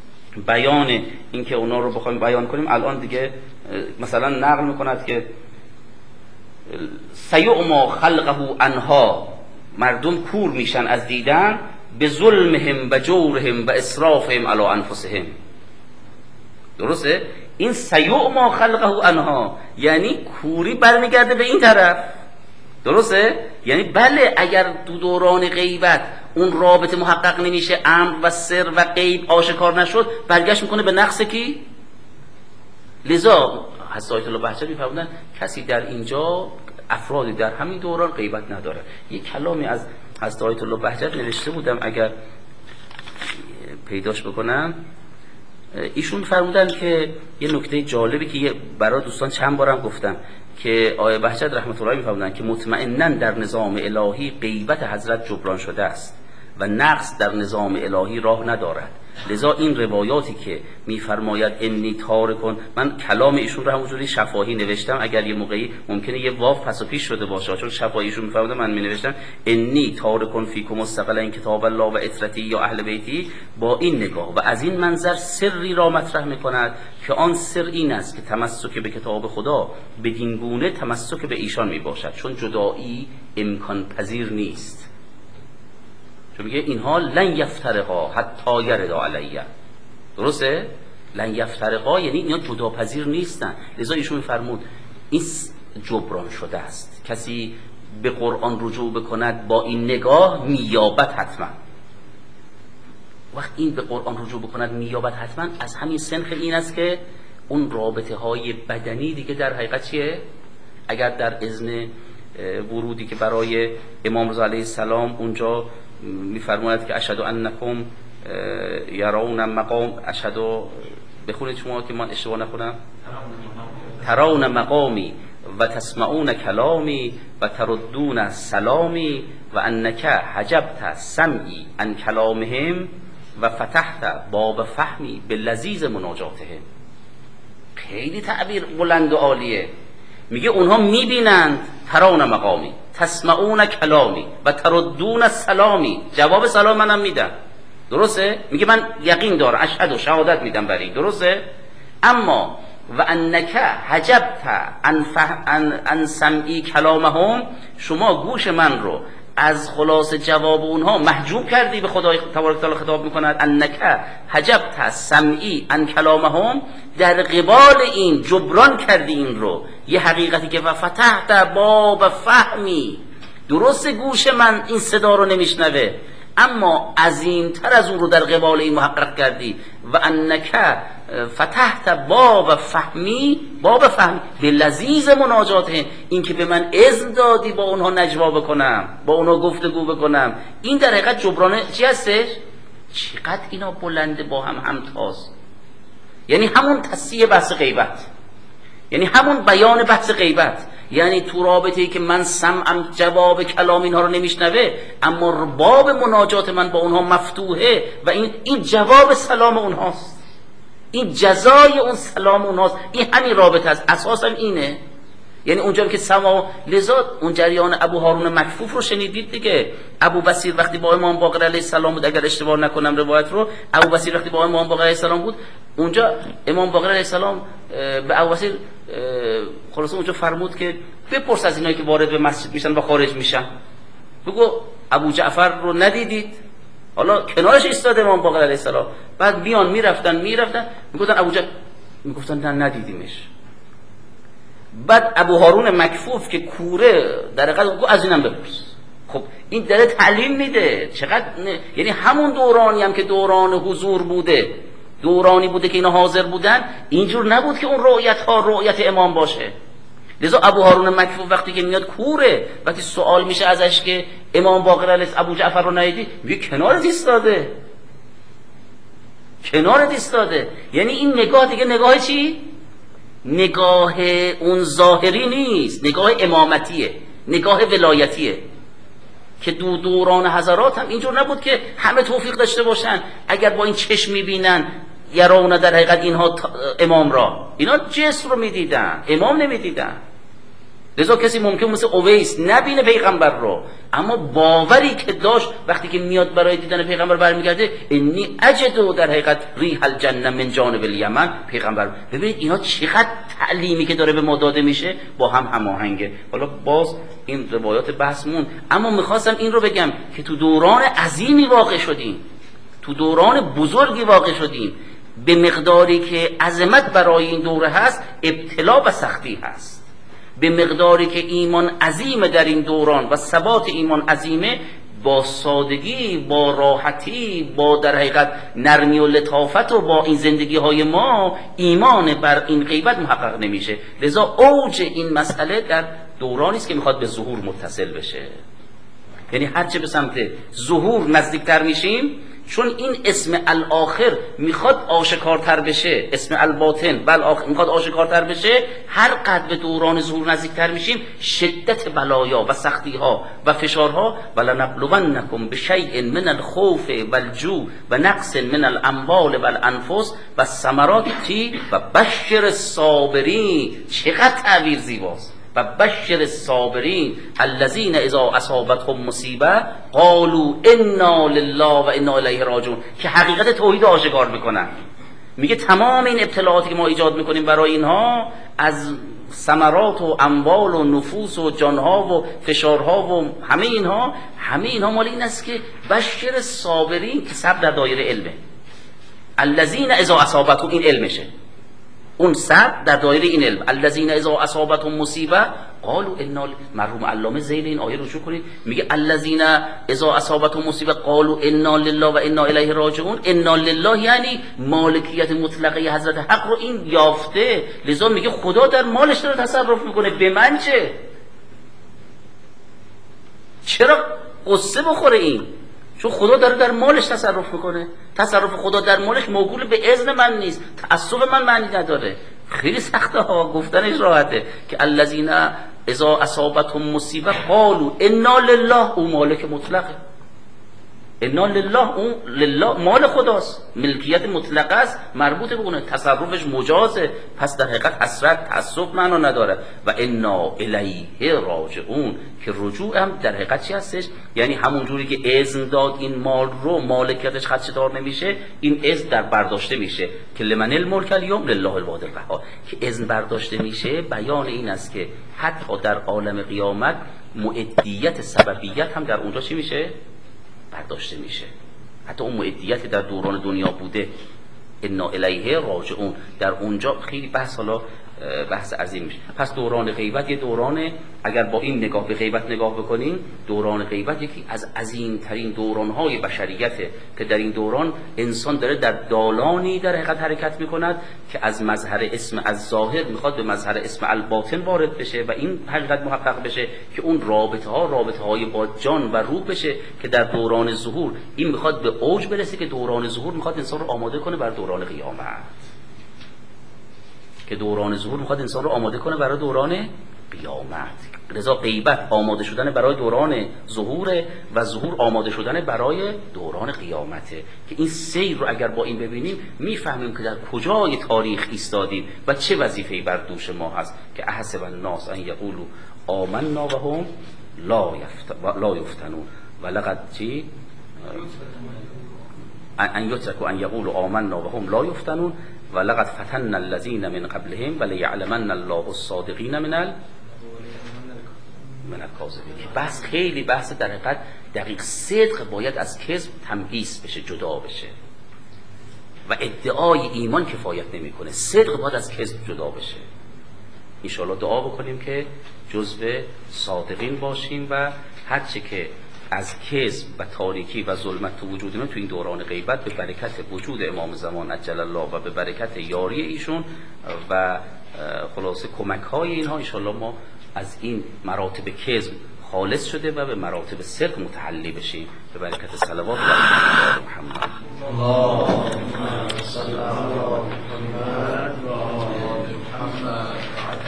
بیان این که اونا رو بخوایم بیان کنیم الان دیگه مثلا نقل میکند که سیعما خلقه انها، مردم کور میشن از دیدن، به ظلمهم و جورهم و اسرافهم علی انفسهم. درسته؟ این سیعما خلقه انها یعنی کوری برمیگرده به این طرف. درسته؟ یعنی بله اگر دو دوران غیبت اون رابطه محقق نمیشه، امر و سر و غیب آشکار نشد، برگشت میکنه به نقص کی؟ لذا حضرت آیت الله بهجت میفرمودن کسی در اینجا، افرادی در همین دوران غیبت نداره. یک کلامی از حضرت آیت الله بهجت نوشته بودم اگر پیداش بکنم، ایشون فرمودن که یه نکته جالبی که برای دوستان چند بارم گفتم که آیه بهجت رحمت الله میفرمودن که مطمئناً در نظام الهی غیبت حضرت جبران شده است و نقص در نظام الهی راه ندارد. لذا این روایاتی که میفرماید انی تارکون، من کلام ایشون رو همونجوری شفاهی نوشتم، اگر یه موقعی ممکنه یه واو پس و پیش شده باشه چون شفاهی ایشون میفرمودن، من می نوشتم انی تارکون فیکم مستقلا کتاب الله و اطرتی یا اهل بیتی، با این نگاه و از این منظر سری را مطرح میکند که آن سر این است که تمسک به کتاب خدا بدین گونه تمسک به ایشان میباشد، چون جدایی امکان پذیر نیست. چون میگه اینها لن یفترقا حتی یردا علیه. درسته؟ لن یفترقا یعنی اینا جداپذیر نیستن. لذا ایشون فرمود این جبران شده است. کسی به قرآن رجوع بکند با این نگاه میابد حتما. وقت این به قرآن رجوع بکند میابد حتما از همین سنخ این است که اون رابطه های بدنی دیگه در حقیقت چیه؟ اگر در اذن ورودی که برای امام رضا علیه السلام اونجا میفرماید که اشهد انکم یرون مقام، اشهد، بخونید شما که من اشتباه نکنم، ترون مقامی و تسمعون کلامی و تردون سلامی و انک حجبت سمعی عن کلامهم و فتحت باب فهمی به لذیذ مناجاتهم. خیلی تعبیر بلند و عالیه. میگه اونها میبینند ترون مقامی، تسمعون کلامی و تردون سلامی، جواب سلام منم میدن، درسته؟ میگه من یقین دارم، اشهد و شهادت میدم بر این، درسته؟ اما و انک حجبت عن عن عن سمعی کلامهم، شما گوش من رو از خلاص جواب اونها محجوب کردی. به خدای تبارک و تعالی خطاب میکند انک حجبت سمعی عن کلامهم، در قبال این جبران کردی این رو، یه حقیقتی که و فتحت باب فهمی، درست گوش من این صدا رو نمیشنوه اما عظیمتر از اون رو در قبال این محقق کردی. و انک فتحت باب فهمی، باب فهمی به لذیذ مناجاته، این که به من اذن دادی با اونها نجوا بکنم، با اونها گفتگو بکنم. این در حقیقت جبرانه چی هستش؟ چقدر اینا بلنده با هم همتاز. یعنی همون تصحیح بحث غیبت، یعنی همون بیان بحث غیبت، یعنی تو رابطه‌ای که من سمعم جواب کلام اینها رو نمیشنوه اما باب مناجات من با اونها مفتوحه و این این جواب سلام اونهاست، این جزای اون سلام اونهاست. این همین رابطه است، اساسا اینه. یعنی اونجا که سما، لذا اون جریان ابو هارون مکفوف رو شنیدید دیگه. ابو بصیر وقتی با امام باقر علیه السلام بود، اگر اشتباه نکنم روایت رو، ابو بصیر وقتی با امام باقر علیه السلام بود، اونجا امام باقر علیه السلام به ابو بصیر خلاصه اونجا فرمود که بپرس از اینایی که وارد به مسجد میشن و خارج میشن، بگو ابو جعفر رو ندیدید؟ حالا کنارش ایستاده امام باقر علیه السلام، بعد بیان میرفتن میرفتن میگفتن ابو جعفر، میگفتن نه ندیدیمش. بعد ابو هارون مکفوف که کوره در حقیقت از اینم بپرس. خب این داره تعلیم میده چقدر نه. یعنی همون دورانی هم که دوران حضور بوده، دورانی بوده که اینا حاضر بودن، اینجور نبود که اون رؤیت ها رؤیت امام باشه. لذا ابو هارون مکفوف وقتی که میاد کوره، وقتی سوال میشه ازش که امام باقر علیه ابو جعفر رو ندیدی، میگه کنارت ایستاده، کنارت ایستاده. یعنی این نگاه دیگه نگاه چی؟ نگاه اون ظاهری نیست، نگاه امامتیه، نگاه ولایتیه که دو دوران حضرات هم اینجور نبود که همه توفیق داشته باشن. اگر با این چشم میبینن یرون در حقیقت اینها امام را، اینا جسم رو میدیدن، امام نمیدیدن. لذا کسی ممکن مثل اویس نبینه پیغمبر رو اما باوری که داشت وقتی که میاد برای دیدن پیغمبر برمیگرده، انی اجدو در حقیقت ریح الجنه من جانب الیمن، پیغمبر. ببینید اینا چقدر تعلیمی که داره به ما داده میشه با هم هماهنگه. حالا باز این روایات بحثمون، اما میخواستم این رو بگم که تو دوران عظیمی واقع شدیم، تو دوران بزرگی واقع شدیم. به مقداری که عظمت برای این دوره هست، ابتلا و سختی هست. به مقداری که ایمان عظیمه در این دوران و ثبات ایمان عظیمه، با سادگی، با راحتی، با در حقیقت نرمی و لطافت و با این زندگی های ما ایمان بر این غیبت محقق نمیشه. لذا اوج این مسئله در دورانی است که میخواد به ظهور متصل بشه. یعنی هرچه به سمت ظهور نزدیکتر میشیم، چون این اسم الاخر میخواد آشکارتر بشه، اسم الباطن والاخر میخواد آشکارتر بشه، هر قدر به دوران ظهور نزدیکتر میشیم شدت بلایا و سختی ها و فشارها، ولنبلونکم بشیء من الخوف والجوع و نقص من الاموال والانفس و الثمرات و بشر الصابرین. چقدر تعبیر زیباست. و بشر الصابرین الذین اذا اصابتهم مصیبه قالوا انا لله و انا الیه راجعون، که حقیقت توحید آشکار میکنن. میگه تمام این ابتلاعاتی که ما ایجاد میکنیم برای اینها، از ثمرات و اموال و نفوس و جانها و فشارها و همه اینها، همه اینها مال این است که بشر الصابرین، که صبر در دایره علمه. الذین اذا اصابتهم، این علمشه. اون صد در دایره این علم. الذین اذا اصابتهم مصیبه قالوا انا، مرحوم علامه ذیل این آیه رجوع کنید میگه الذین اذا اصابتهم مصیبه قالوا انا لله و انا الیه راجعون. انا لله یعنی مالکیت مطلقه حضرت حق رو این یافته، لذا میگه خدا در مالش داره تصرف میکنه، به من چه؟ چرا قصه بخوره این؟ چون خدا داره در مالش تصرف میکنه. تصرف خدا در مالش موکول به اذن من نیست، تعصب من معنی نداره. خیلی سخته ها، گفتنش راحته که الذین اذا اصابتهم مصیبه قالوا انا لله، او مالک مطلقه. انا لله، اون لله مال خداست، ملکیت مطلقه است، مربوط به اونه، تصرفش مجازه، پس در حقیقت حسرت تعصب معنا نداره. و انا الیه راجعون، که رجوع هم در حقیقت چی هستش؟ یعنی همون جوری که اذن داد این مال رو مالکیتش خدشه‌دار نمیشه، این اذن در برداشته میشه که لمن الملک الیوم لله الواحد القهار، که اذن برداشته میشه بیان این است که حتی در عالم قیامت مؤدیت سببیت هم در اونجا چی میشه؟ برداشته میشه. حتی اون مؤدیت در دوران دنیا بوده، انا الیه راجعون، در اونجا خیلی بحث، حالا بحث عظیم میشه. پس دوران غیبت یه دورانه، اگر با این نگاه به غیبت نگاه بکنیم، دوران غیبت یکی از عظیمترین دورانهای بشریته که در این دوران انسان داره در دالانی در حقیقت حرکت میکند که از مظهر اسم از ظاهر میخواد به مظهر اسم الباطن وارد بشه و این حقیقت محقق بشه که اون رابطه ها رابطه های با جان و روح بشه که در دوران ظهور این میخواد به اوج برسه، که دوران ظهور میخواد انسان رو آماده کنه بر دوران قیامت، که دوران ظهور میخواد انسان رو آماده کنه برای دوران قیامت. لذا غیبت آماده شدن برای دوران ظهور و ظهور آماده شدن برای دوران قیامته، که این سیر رو اگر با این ببینیم میفهمیم که در کجای تاریخ ایستادیم و چه وظیفه‌ای بر دوش ما هست. که احسب الناس ان یقولوا آمنا وهم لا لا یفتنون ولقد چی ان یترکوا ان یقولوا آمنا وهم لا یفتنون ولقد فتنا الذين من قبلهم وليعلمن الله الصادقين من ال من الكاذبين. بس خیلی بحث در حقیقت دقیق، صدق باید از کذب تمحیص بشه، جدا بشه، و ادعای ایمان کفایت نمیکنه، صدق باید از کذب جدا بشه. ان شاء الله دعا بکنیم که جزو صادقین باشیم و هر چه که از کذب و تاریکی و ظلمت تو وجود ما تو این دوران غیبت به برکت وجود امام زمان عجل الله و به برکت یاری ایشون و خلاصه کمک های اینها ان شاء الله ما از این مراتب کذب خالص شده و به مراتب صدق متحلی بشیم به برکت صلوات بر محمد. اللهم صل علی محمد و آل محمد.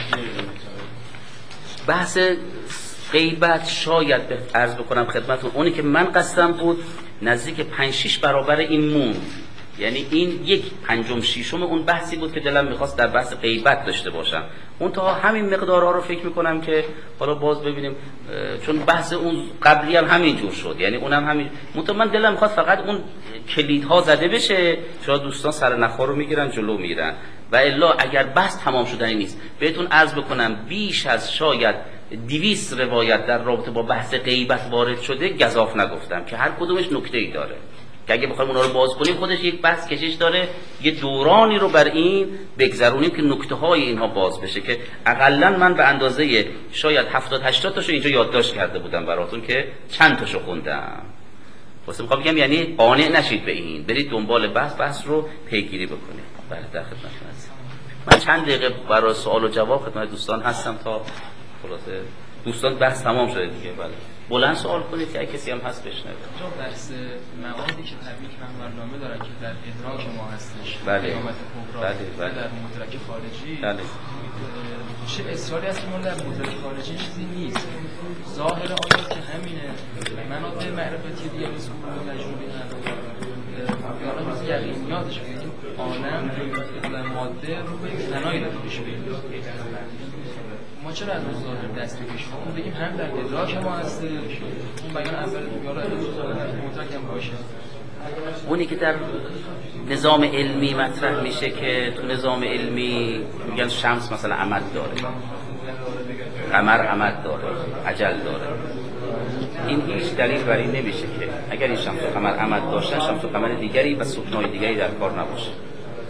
بحث غیبت شاید عرض بکنم خدمتون، اونی که من قصدم بود نزدیک پنج شش برابر این موند، یعنی این یک پنجم ششم اون بحثی بود که دلم میخواست در بحث غیبت داشته باشم. اون تا همین مقدارها رو فکر میکنم که حالا باز ببینیم، چون بحث اون قبلی هم همین جور شد، یعنی اونم همین مطمئن من دلم میخواست فقط اون کلیدها زده بشه، چرا دوستان سر نخور رو میگیرن جلو میرن، و الا اگر بحث تمام شدنی نیست. بهتون عرض بکنم بیش از شاید دویست روایت در رابطه با بحث غیبت وارد شده گزاف نگفتم که هر کدومش نکته‌ای داره که اگه بخوایم اونا رو باز کنیم خودش یک بحث کشش داره، یه دورانی رو بر این بگذرونیم که نکته‌های اینها باز بشه، که اقلا من به اندازه شاید هفتاد هشتاد تاشو اینجا یادداشت کرده بودم براتون که چند تاشو خوندم. واسه میخوام بگم یعنی قانع نشید به این، برید دنبال بحث بحث رو پیگیری بکنید. بله در خدمتتون هستم. من چند دقیقه برای سوال و جواب خدمت دوستان هستم تا خلاصه دوستان بحث تمام شده دیگه. بله بلند سوال کنید که اگه کسی هم هست بشنوه. چون درس موادی که تبریک رهبرنامه دارن که در ادراک ما هستش، بله قیامت کبرا، بله بله در مدرک خارجی، بله چه اصراری هست که ما در مدرک خارجی چیزی نیست. ظاهر آیات که همینه، منابع معرفتی دیگه نیست که تجربه نداره. یعنی روز یقینیاتش که آنم ماده رو به فنایی داره پیش میره. ما چرا از ظاهر دست بکشیم؟ اون بگیم هم در ادراک ما هست، اون بیان اول یا را مدرک هم باشه. اونی که در نظام علمی مطرح میشه که تو نظام علمی میگن شمس مثلا عمد داره، قمر عمد داره، اجل داره، این هیچ دلیل بر این نمیشه که اگر این شمس و قمر عمد داشتن شمس و قمر دیگری و سکنای دیگری در کار نباشه.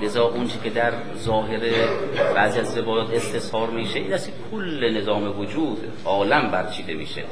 لذا اون چی که در ظاهر بعضی از روایات استظهار میشه این است که کل نظام وجود عالم برچیده میشه،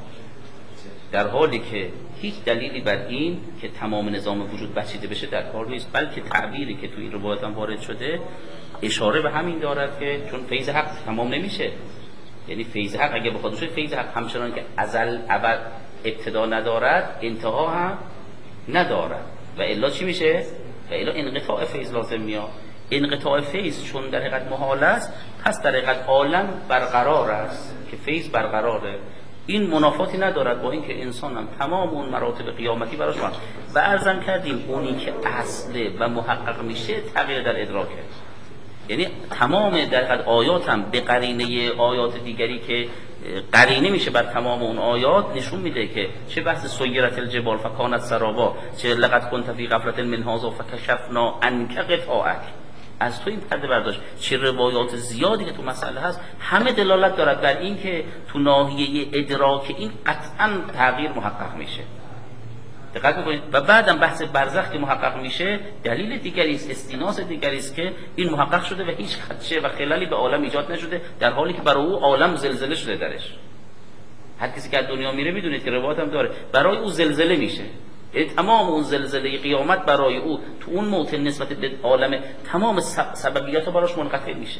در حالی که هیچ دلیلی بر این که تمام نظام وجود بچیده بشه در کار نیست، بلکه تعبیری که توی این روایات هم وارد شده اشاره به همین دارد که چون فیض حق تمام نمیشه، یعنی فیض حق اگه بخواد بشه فیض حق همچنان که ازل ابد ابتدا ندارد انتها هم ندارد و الا چی میشه؟ و الا انقطاع فیض لازم میاد. انقطاع فیض چون در حقیقت محال است، پس در حقیقت عالم برقرار است که فیض برقراره. این منافاتی ندارد با اینکه انسان هم تمام اون مراتب قیامتی براش هست و عرضم کردیم اونی که اصله و محقق میشه تغییر در ادراکه، یعنی تمام در حقیقت آیات هم به قرینه آیات دیگری که قرینه میشه بر تمام اون آیات نشون میده که چه بحث سیرت الجبال فکانت سرابا، چه لقد كنت فی غفلة من هذا فکشفنا عنک غطاءک، از تو این پرده برداشت، چه روایات زیادی که تو مسئله هست همه دلالت دارد بر این که تو ناحیه ادراک این قطعا تغییر محقق میشه. دقت میکنید و بعدم بحث برزخ که محقق میشه دلیل دیگری است، استیناس دیگری است که این محقق شده و هیچ خدشه و خلالی به عالم ایجاد نشده، در حالی که برای او عالم زلزله شده درش. هر کسی که از دنیا میره میدونید که روایت هم داره برای او زلزله میشه، یعنی تمام اون زلزله قیامت برای او تو اون موطن نسبت به عالم تمام سببیات براش منقطع میشه،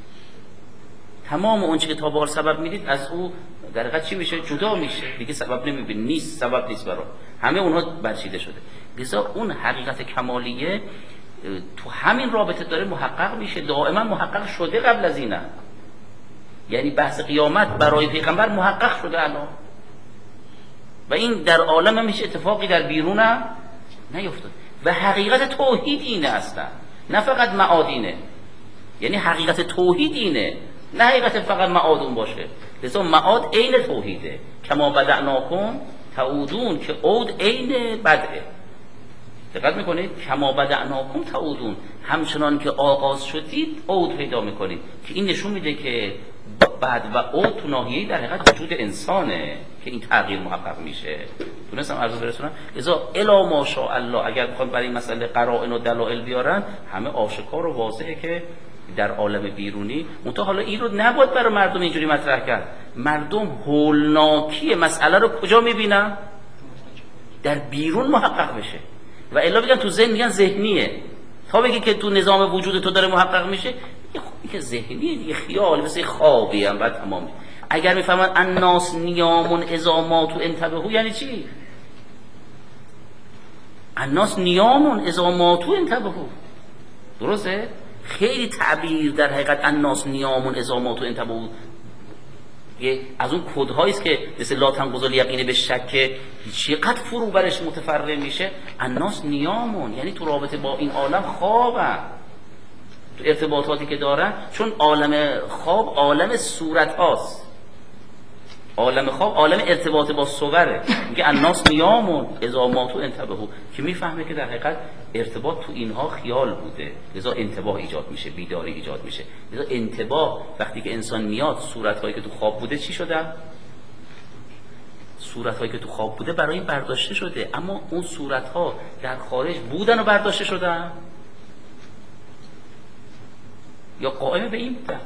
تمام اون چیزی که تا به حال سبب میدید از او در حقیقت چی میشه؟ جدا میشه، دیگه سبب نمیبینه، نیست، سبب نیست برای همه اونها برچیده شده. لذا اون حقیقت کمالیه تو همین رابطه داره محقق میشه، دائما محقق شده قبل از اینه، یعنی بحث قیامت برای پیغمبر محقق شده الان و این در عالم هم هیچ اتفاقی در بیرون هم نیفتاد و حقیقت توحید اینه اصلا، نه فقط معاد اینه، یعنی حقیقت توحید اینه، نه حقیقت فقط معاد اون باشه. لذا معاد عین توحیده، کما بدعناکم تعودون، که عود عین بدعه. دقت میکنید؟ کما بدعناکم تعودون، همچنان که آغاز شدید عود پیدا میکنید، که این نشون میده که بعد و عود تو ناحیه‌ای در حقیقت وجود انسانه که این تغییر محقق میشه. تونستم عرض برسونم؟ لذا الا ماشاءالله اگر بخوام برای این مسئله قرائن و دلایل بیارن همه آشکار و واضحه که در عالم بیرونی منتها حالا این رو نباید برای مردم اینجوری مطرح کرد. مردم هولناکی مسئله رو کجا میبینن؟ در بیرون محقق بشه و الا بگن تو ذهن میگن ذهنیه، تا بگی که تو نظام وجود تو داره محقق میشه یه خوبی که ذهنیه دیگه، خیال مثل خوابی هم بعد تمام. اگر میفهمن الناس نیامون اذا ماتوا انتبهوا یعنی چی؟ الناس نیامون اذا ماتوا انتبهوا، درسته؟ خیلی تعبیر در حقیقت الناس نیامون اذا ماتوا انتبهوا از اون کدهایی است که مثل لا تنقض الیقین به شک چقدر فرو برش متفرع میشه. الناس نیامون یعنی تو رابطه با این عالم خوابن، تو ارتباطاتی که دارن، چون عالم خواب عالم صورت هاست، عالم خواب عالم ارتباط با صوره. میگه الناس نیامون اذا ماتوا انتبهوا، که میفهمه که در حقیقت ارتباط تو اینها خیال بوده، لذا انتباه ایجاد میشه، بیداری ایجاد میشه. لذا انتباه وقتی که انسان میاد صورتهایی که تو خواب بوده چی شده؟ صورتهایی که تو خواب بوده برای این برداشته شده، اما اون صورتها در خارج بودن و برداشته شدن یا قائم به این بودن.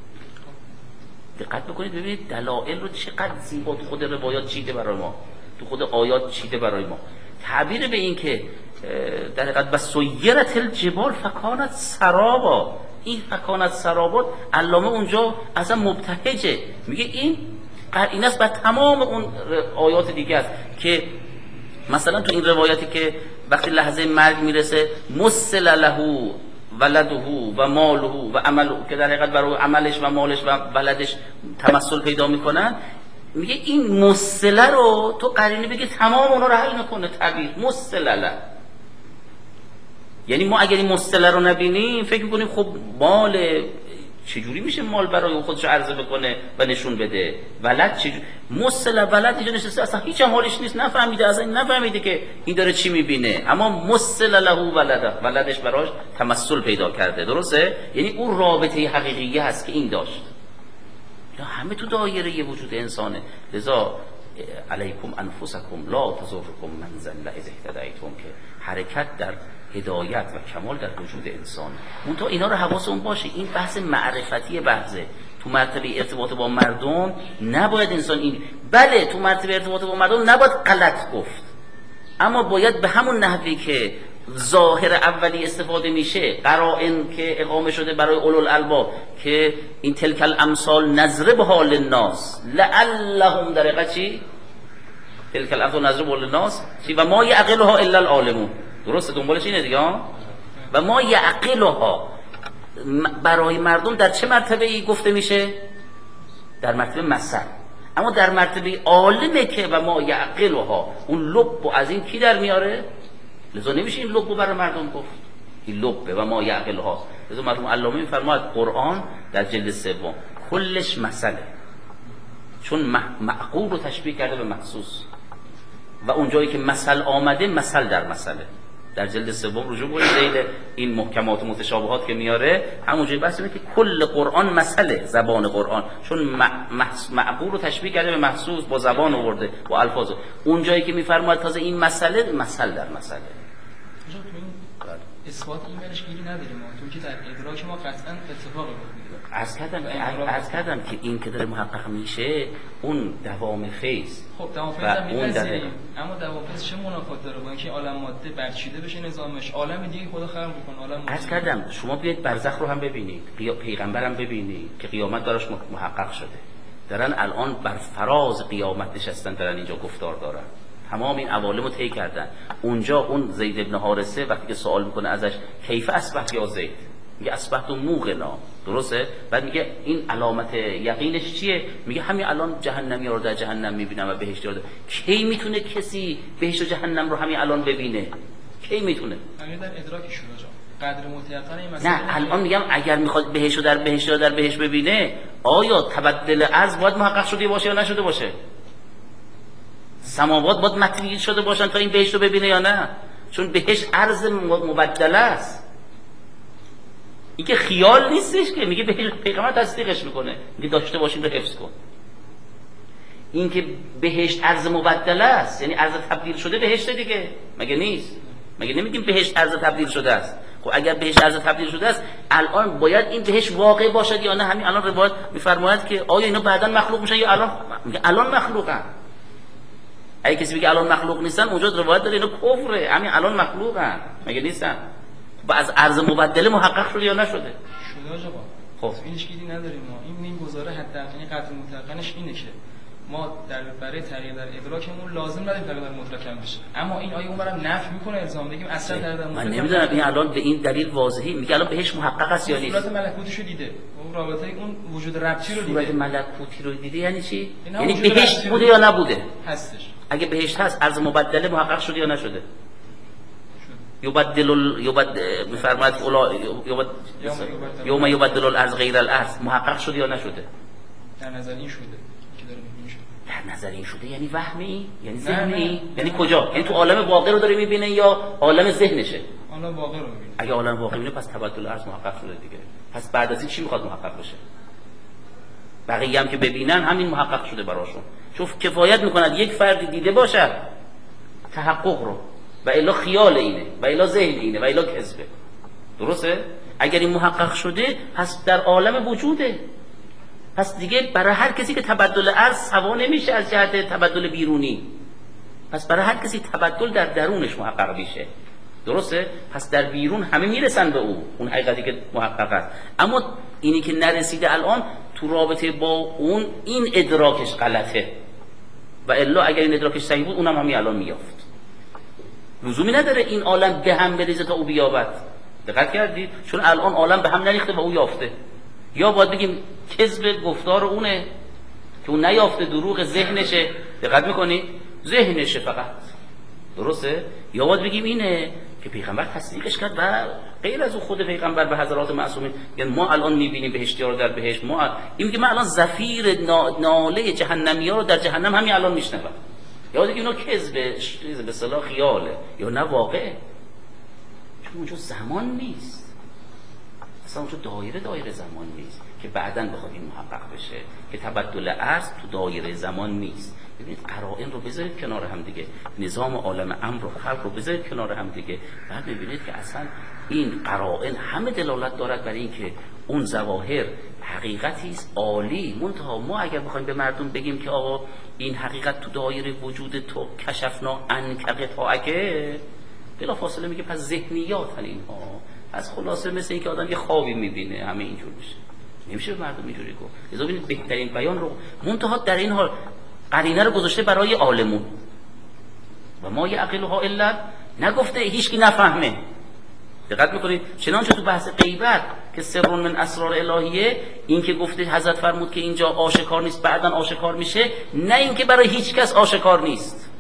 دقت بکنید ببینید دلائل رو چقدر زیبا تو خود روایات چیده برای ما، تو خود آیات چیده برای ما. تعبیر به این که در حقیقت بس سیرت الجبال فکانت سرابا، این فکانت سرابا علامه اونجا اصلا مبتهجه، میگه این این است بر تمام اون آیات دیگه است که مثلا تو این روایتی که وقتی لحظه مرگ میرسه مسل له ولده و ماله و عمله، که در حقیقت برای عملش و مالش و ولدش تمثل پیدا میکنن، میگه این مسله رو تو قرینه بگی تمام اونا رو حل میکنه. تعبیر مسله له یعنی ما اگر این مسله رو نبینیم فکر میکنیم خب مال چجوری میشه مال برای خودش عرضه بکنه و نشون بده، ولد چجوری مسله ولد اینجا نشسته اصلا هیچ هم حالش نیست، نفهمیده اصلا نفهمیده که این داره چی میبینه، اما مسله له ولده، ولدش براش تمثل پیدا کرده، درسته؟ یعنی اون رابطه حقیقیه هست که این داشت. یا همه تو دایره ی وجود انسانه. لذا علیکم انفسکم لا تضرکم من ضل اذا اهتدیتم، که حرکت در هدایت و کمال در وجود انسان. منتها اینا رو حواسمون باشه، این بحث معرفتی بحثه. تو مرتبه ارتباط با مردم نباید انسان این، بله تو مرتبه ارتباط با مردم نباید غلط گفت، اما باید به همون نحوی که ظاهر اولی استفاده میشه، قرائن که اقامه شده برای اولوالالباب که این تلک الامثال نضربها للناس لعلهم در چی؟ تلک الامثال نضربها للناس چی؟ و ما یعقلها الا العالمون. درسته؟ دنبالش اینه دیگه ها؟ و ما یعقلها برای مردم در چه مرتبه ای گفته میشه؟ در مرتبه مثل. اما در مرتبه عالمه که و ما یعقلها، اون لب از این کی در میاره؟ لذا نمیشه این لب برای مردم گفت، این لب و ما یعقلها. لذا مرحوم علامه میفرماید قرآن در جلد سوم کلش مثله، چون معقول رو تشبیه کرده به محسوس و اون جایی که مثل آمده مثل در مثله. در جلد سوم رجوع کنید ذیل این محکمات و متشابهات که میاره، همون جایی بحث اینه که کل قرآن مثله، زبان قرآن، چون معقول رو تشبیه کرده به محسوس، با زبان آورده با الفاظ. اون جایی که میفرماید تازه این مسئله مثل در مسئله. اثبات ایمنش گیری نداریم ما، تو که در ادراک ما قطعا اتفاقی میفته. عرض کردم که عرض کردم که این که داره محقق میشه اون دوام فیض. خب دوام فیض هم میپذیریم، اما دوام فیض چه منافات داره با اینکه عالم ماده برچیده بشه نظامش، عالم دیگه خدا خلق میکنه. عالم عرض کردم شما بیاید برزخ رو هم ببینید، پیغمبرم ببینید که قیامت براش محقق شده، دارن الان بر فراز قیامت نشستن، دارن اینجا گفتار دارن، تمام این عوالم رو طی کردن. اونجا اون زید ابن حارثه وقتی که سوال میکنه ازش کیف اصبحت یا زید، میگه اصبحت موقنا، درسته؟ بعد میگه این علامت یقینش چیه؟ میگه همین الان جهنمی رو در جهنم میبینم و بهشتی رو در. کی میتونه کسی بهشت و جهنم رو همین الان ببینه؟ کی میتونه؟ همین در ادراکش شده جا قدر متيقن این مسئله. نه الان میگم اگر میخواد بهشت رو در بهشت رو در بهشت ببینه، آیا تبدل ارض باید محقق شده باشه یا نشده باشه؟ سماوات باید مطویل شده باشن تا این بهشت رو ببینه یا نه؟ چون بهشت ارض مبدله است. این که خیال نیستش که میگه پیغمبر تصدیقش میکنه، میگه داشته باشین رو حفظ کن. این که بهشت ارض مبدله است، یعنی ارض تبدیل شده بهشت دیگه، مگه نیست؟ مگه نمیگیم بهشت ارض تبدیل شده است؟ خب اگر بهشت ارض تبدیل شده است، الان باید این بهشت واقع باشد یا نه؟ همین الان روایت میفرماید که آیا اینا بعداً مخلوق میشن یا الان؟ میگه الان مخلوقن. اگه کسی بگه الان مخلوق نیستن، اونجا روایت داره اینا کفره، همین الان مخلوقن، مگه نیستن؟ و از ارض مبدله محقق شده یا نشده؟ شده آقا. خب اینش گیری نداریم ما. این این گزاره حداقل قدر مطلقاًش اینه که ما در برای تغییر در ادراکمون لازم نداریم تغییر در مطلقاً بشه. اما این آیه اونورم نفی میکنه الزام بگیم اصلا در مطلق. من نمیدونم این الان به این دلیل واضحی میگه الان بهش محقق است یا نیست. صورت ملکوتیشو دیده. اون رابطه اون وجود ربطی رو دیده. صورت ملکوتی رو دیده یعنی چی؟ یعنی بهشت بوده یا نبوده؟ هستش. اگه بهشت هست ارض مبدله محقق شده یا نشده؟ یبدل ال... یبد میفرماید اولا یبد یوم یبدل الارض غیر الارض محقق شده یا نشده؟ در نظر این شده که داره میبینه شده. در نظر این شده یعنی وهمی؟ یعنی ذهنی؟ یعنی کجا؟ یعنی تو عالم واقع رو داره میبینه یا عالم ذهنشه؟ عالم واقع رو میبینه. اگه عالم واقع میبینه پس تبدل الارض محقق شده دیگه. پس بعد از این چی میخواد محقق بشه؟ بقیه هم که ببینن همین محقق شده براشون. چون کفایت میکند یک فرد دیده باشد تحقق رو، و الا خیال اینه و الا ذهن اینه و الا کذبه. درسته؟ اگر این محقق شده پس در عالم وجوده، پس دیگه برای هر کسی که تبدل ارض سوا نمیشه از جهت تبدل بیرونی، پس برای هر کسی تبدل در درونش محقق میشه. درسته؟ پس در بیرون همه میرسن به او، اون حقیقتی که محقق است. اما اینی که نرسیده الان تو رابطه با اون این ادراکش غلطه، و الا اگر این ادراکش صحیح بود اونم همین الان میافت. لزومی نداره این عالم به هم بریزه تا او بیابد. دقت کردید؟ چون الان عالم به هم نریخته و او یافته. یا باید بگیم کذب گفتار اونه که اون نیافته، دروغ ذهنشه. دقت میکنید؟ ذهنشه فقط. درسته؟ یا باید بگیم اینه که پیغمبر تصدیقش کرد و غیر از او خود پیغمبر به حضرات معصومین، یعنی ما الان میبینیم بهشتی‌ها رو در بهشت، ما این میگه من الان زفیر ناله جهنمی‌ها رو در جهنم همین الان میشنوم. یا دیگه اینا کذبه، چیز به اصطلاح خیاله یا نه واقعه، چون اونجا زمان نیست. اصلا اونجا دایره دایره زمان نیست که بعداً بخواد این محقق بشه، که تبدل عرض تو دایره زمان نیست. ببینید قرائن رو بذارید کنار هم دیگه، نظام عالم امر و خلق رو بذارید کنار هم دیگه، بعد می‌بینید که اصلا این قرائن همه دلالت دارد برای اینکه اون ظواهر حقیقتی است عالی. منتها ما اگر بخوایم به مردم بگیم که آقا این حقیقت تو دایره وجود تو کشفنا عنک غطاءک، بلا فاصله میگه پس ذهنیات هن اینها. از خلاصه مثل اینکه آدم یه خوابی میبینه، همه اینجور میشه. نمیشه به مردم اینجوری گفت. لذا ببینید بهترین بیان رو منتها در این حال قرینه رو گذاشته برای عالمون و ما یعقلها الا، نگفته هیچکی نفهمه. دقت میکنید چنانچه تو بحث غیبت که سر من اسرار الهیه، این که گفته حضرت فرمود که اینجا آشکار نیست بعداً آشکار میشه، نه اینکه برای هیچ کس آشکار نیست.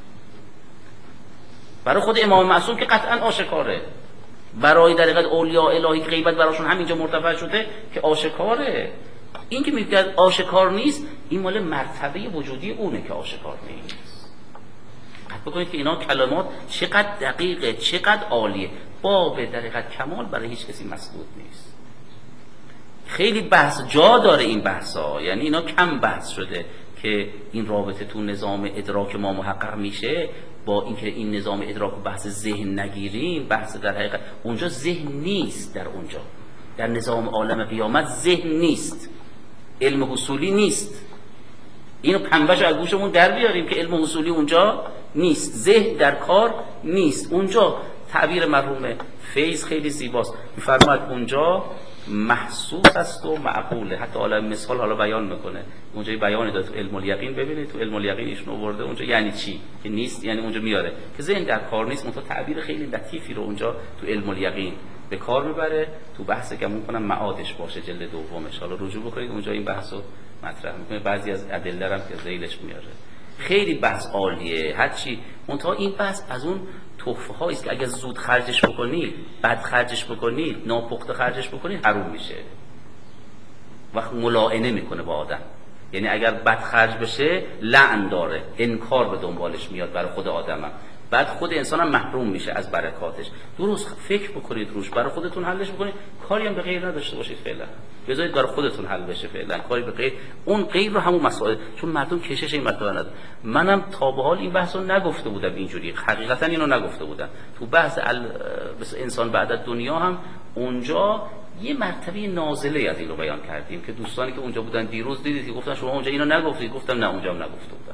برای خود امام معصوم که قطعاً آشکاره، برای در حقیقت اولیاء الهی غیبت براشون همینجا مرتفع شده که آشکاره. این که میگه آشکار نیست، این مال مرتبه وجودی اونه که آشکار نیست. حتی بکنید که اینا کلمات چقدر دقیقه، چقدر عالیه، باب در حقیقت کمال برای هیچ کسی مسدود نیست. خیلی بحث جا داره این بحثا، یعنی اینا کم بحث شده که این رابطه تو نظام ادراک ما محقق میشه با اینکه این نظام ادراک و بحث ذهن نگیریم. بحث در حقیقت اونجا ذهن نیست، در اونجا در نظام عالم قیامت ذهن نیست، علم حصولی نیست. اینو پنبه‌شو از گوشمون در بیاریم که علم حصولی اونجا نیست، ذهن در کار نیست. اونجا تعبیر مرحوم فیض خیلی زیباست، می‌فرماید اونجا محسوس است و معقوله. حتی حالا مثال حالا بیان میکنه، اونجا بیانی داره تو علم الیقین. ببینید تو علم الیقین ایشون آورده اونجا یعنی چی که نیست، یعنی اونجا میاره که ذهن در کار نیست. منتها تعبیر خیلی لطیفی رو اونجا تو علم الیقین به کار میبره. تو بحث گمون کنم معادش باشه جلد دومش، حالا رجوع بکنید اونجا این بحثو مطرح میکنه، بعضی از ادله هم که ذیلش میاره. خیلی بحث عالیه هرچی، منتها این بحث از اون تحفه هایی است که اگر زود خرجش بکنید، بد خرجش بکنید، ناپخته خرجش بکنید، حروم میشه. وقت ملاعنه میکنه با آدم، یعنی اگر بد خرج بشه لعن داره، انکار به دنبالش میاد برای خود آدمم، بعد خود انسان هم محروم میشه از برکاتش. درست فکر بکنید روش، برای خودتون حلش بکنید، کاری هم به غیر نداشته باشید فعلا، بذارید برای خودتون حل بشه فعلا، کاری به غیر. اون غیر رو همون مسائل، چون مردم کشش این مطلب نداره. منم تا به حال این بحث رو نگفته بودم اینجوری، حقیقتا اینو نگفته بودم. تو بحث ال... انسان بعد از دنیا هم اونجا یه مرتبه نازله از این رو بیان کردیم که دوستانی که اونجا بودن دیروز دیدید که گفتن شما اونجا اینو نگفتید، گفتم نه اونجا هم نگفته بودم.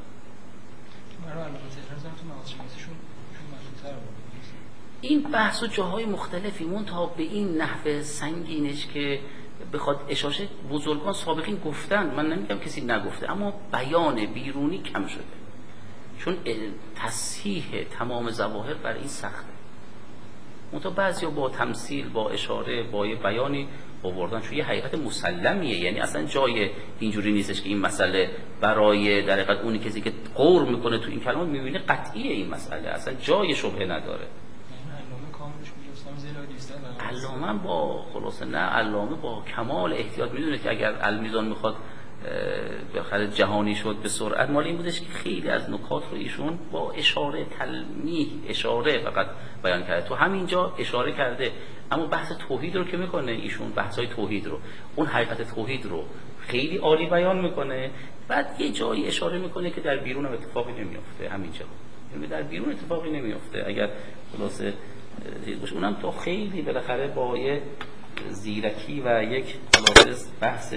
این بحث و جاهای مختلفی منتها به این نحوه سنگینش که بخواد اشاره، بزرگان سابقین گفتن، من نمیگم کسی نگفته، اما بیان بیرونی کم شده، چون تصحیح تمام ظواهر برای این سخته. منتها بعضیا با تمثیل، با اشاره، با یه بیانی آوردن، چون یه حقیقت مسلمیه، یعنی اصلا جای اینجوری نیستش که این مسئله برای در حقیقت اونی کسی که قور میکنه تو این کلمات میبینه قطعیه، این مسئله اصلا جای شبهه نداره. علامه با خلاصه نه علامه با کمال احتیاط میدونه که اگر المیزان میخواد بالاخره جهانی شد به سرعت، مال این بودش که خیلی از نکات رو ایشون با اشاره، تلمیح، اشاره فقط بیان کرده. تو همینجا اشاره کرده، اما بحث توحید رو که میکنه ایشون، بحثای توحید رو، اون حقیقت توحید رو خیلی عالی بیان میکنه. بعد یه جایی اشاره میکنه که در بیرون هم اتفاقی نمیفته، همینجا یعنی در بیرون اتفاقی نمیفته. اگر خلاصه اونم تو خیلی بالاخره با یه زیرکی و یک خلاصه بحث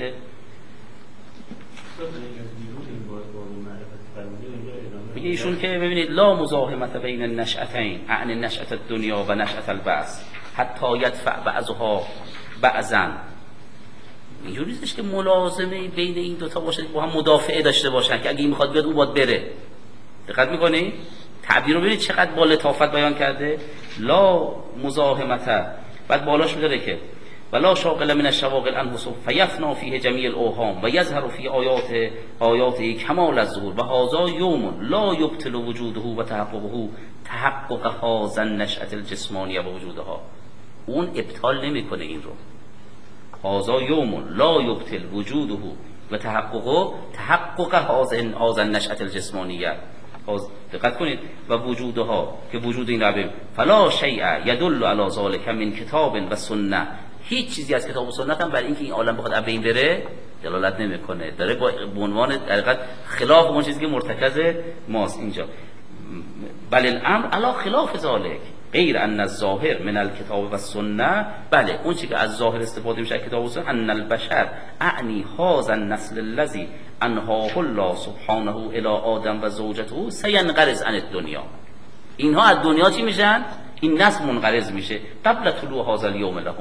میگه ایشون که ببینید لا مزاحمت بین النشأتین، اعنی نشأت الدنیا و نشأت البعث، حتی یدفع بعضها بعضا. اینجوری نیستش که ملازمه بین این دوتا باشه، با هم مدافعه داشته باشن که اگه این میخواد بیاد اون باید بره. دقت میکنی؟ تعبیر رو ببینید چقدر با لطافت بیان کرده. لا مزاحمت، بعد بالاش میذاره که ولا شاغل من الشواغل عنه فیفنا فیه جمیع الاوهام و یظهر فی آیات آیاته کمال الظهور و هذا یوم لا یبطل وجوده و تحققه تحقق هذا النشأة الجسمانیه و وجودها. اون ابطال نمیکنه این رو. هذا یوم لا یبطل وجوده و تحققه تحقق هذا النشأة الجسمانیه. دقت کنید و وجودها که وجود این ربه فلا شیء یدل علی ذلک من کتاب و سنه، هیچ چیزی از کتاب و سنت هم برای اینکه این عالم بخواد بین بره دلالت نمیکنه. داره با عنوان در حقیقت خلاف اون چیزی که مرتکز ماست اینجا. بل الامر علی خلاف ذالک غیر ان الظاهر من الکتاب و السنه. بله اون چیزی که از ظاهر استفاده میشه کتاب و سنت، ان البشر اعنی هذا النسل الذي انهاه الله سبحانه الی آدم و زوجته سینقرض عن الدنیا. اینها از دنیا چی میشن؟ این نسل منقرض میشه قبل طلوع هذا اليوم لهم.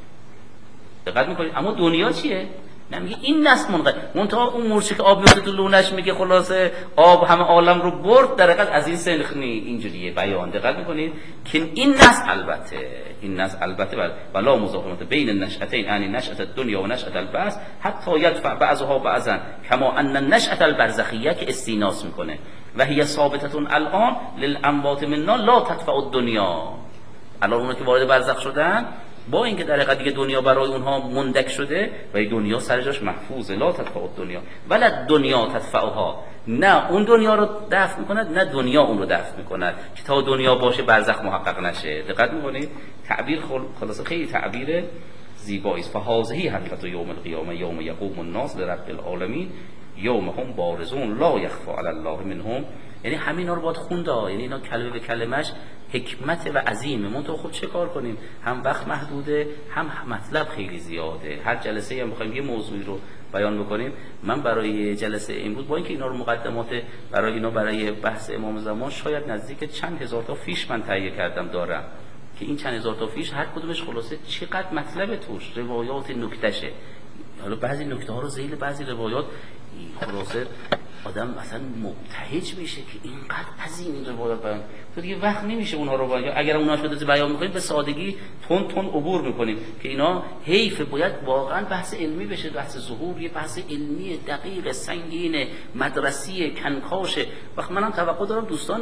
دقت میکنید؟ اما دنیا چیه؟ نمیگه این نسل منقرض. منتها اون مورچه که آب میفته تو لونش میگه خلاصه آب همه عالم رو برد، در حقیقت از این سنخنی اینجوریه بیان. دقت میکنید که این نسل البته این نسل البته ولا مزاحمت بین النشأتین، یعنی نشأت الدنیا و نشأت البعث حتی یدفع بعضها بعضا کما ان النشأت البرزخیه که استیناس میکنه و هي ثابته الان للاموات منا لا تدفع الدنیا. الان اونها که وارد برزخ شدن با اینکه در حقیقت دیگه دنیا برای اونها مندک شده و دنیا سر جاش محفوظه، لا تدفع الدنیا ولا دنیا تدفعها. نه اون دنیا رو دفع میکند نه دنیا اون رو دفع میکند که تا دنیا باشه برزخ محقق نشه. دقت میکنید؟ تعبیر خلاصه خیلی تعبیر زیبایی است. فهذه حقیقت یوم القیامه یوم یقوم الناس لرب العالمین یوم هم بارزون لا یخفى علی الله منهم. یعنی همینا رو باید خوند، یعنی اینا کلمه به کلمش حکمت و عظیمه. ما تو خب چه کار کنیم؟ هم وقت محدوده، هم مطلب خیلی زیاده. هر جلسه هم بخوایم یه موضوعی رو بیان بکنیم. من برای جلسه این بود با اینکه اینا رو مقدمات برای اینا برای بحث امام زمان شاید نزدیک چند هزار تا فیش من تهیه کردم دارم که این چند هزار تا فیش هر کدومش خلاصه چقدر مطلب توش، روایات نکتهشه. حالا بعضی نکته ها رو ذیل بعضی روایات خلاصه آدم اصلا مبتهج میشه که اینقدر عظیم این روایات بیان، تو دیگه وقت نمیشه اونها رو بیان. اگر اونها شده بیان میکنیم به سادگی تون تون عبور میکنیم که اینا حیف، باید واقعا بحث علمی بشه. بحث ظهور یه بحث علمی دقیق سنگین مدرسی کنکاشه. وقت منم توقع دارم دوستان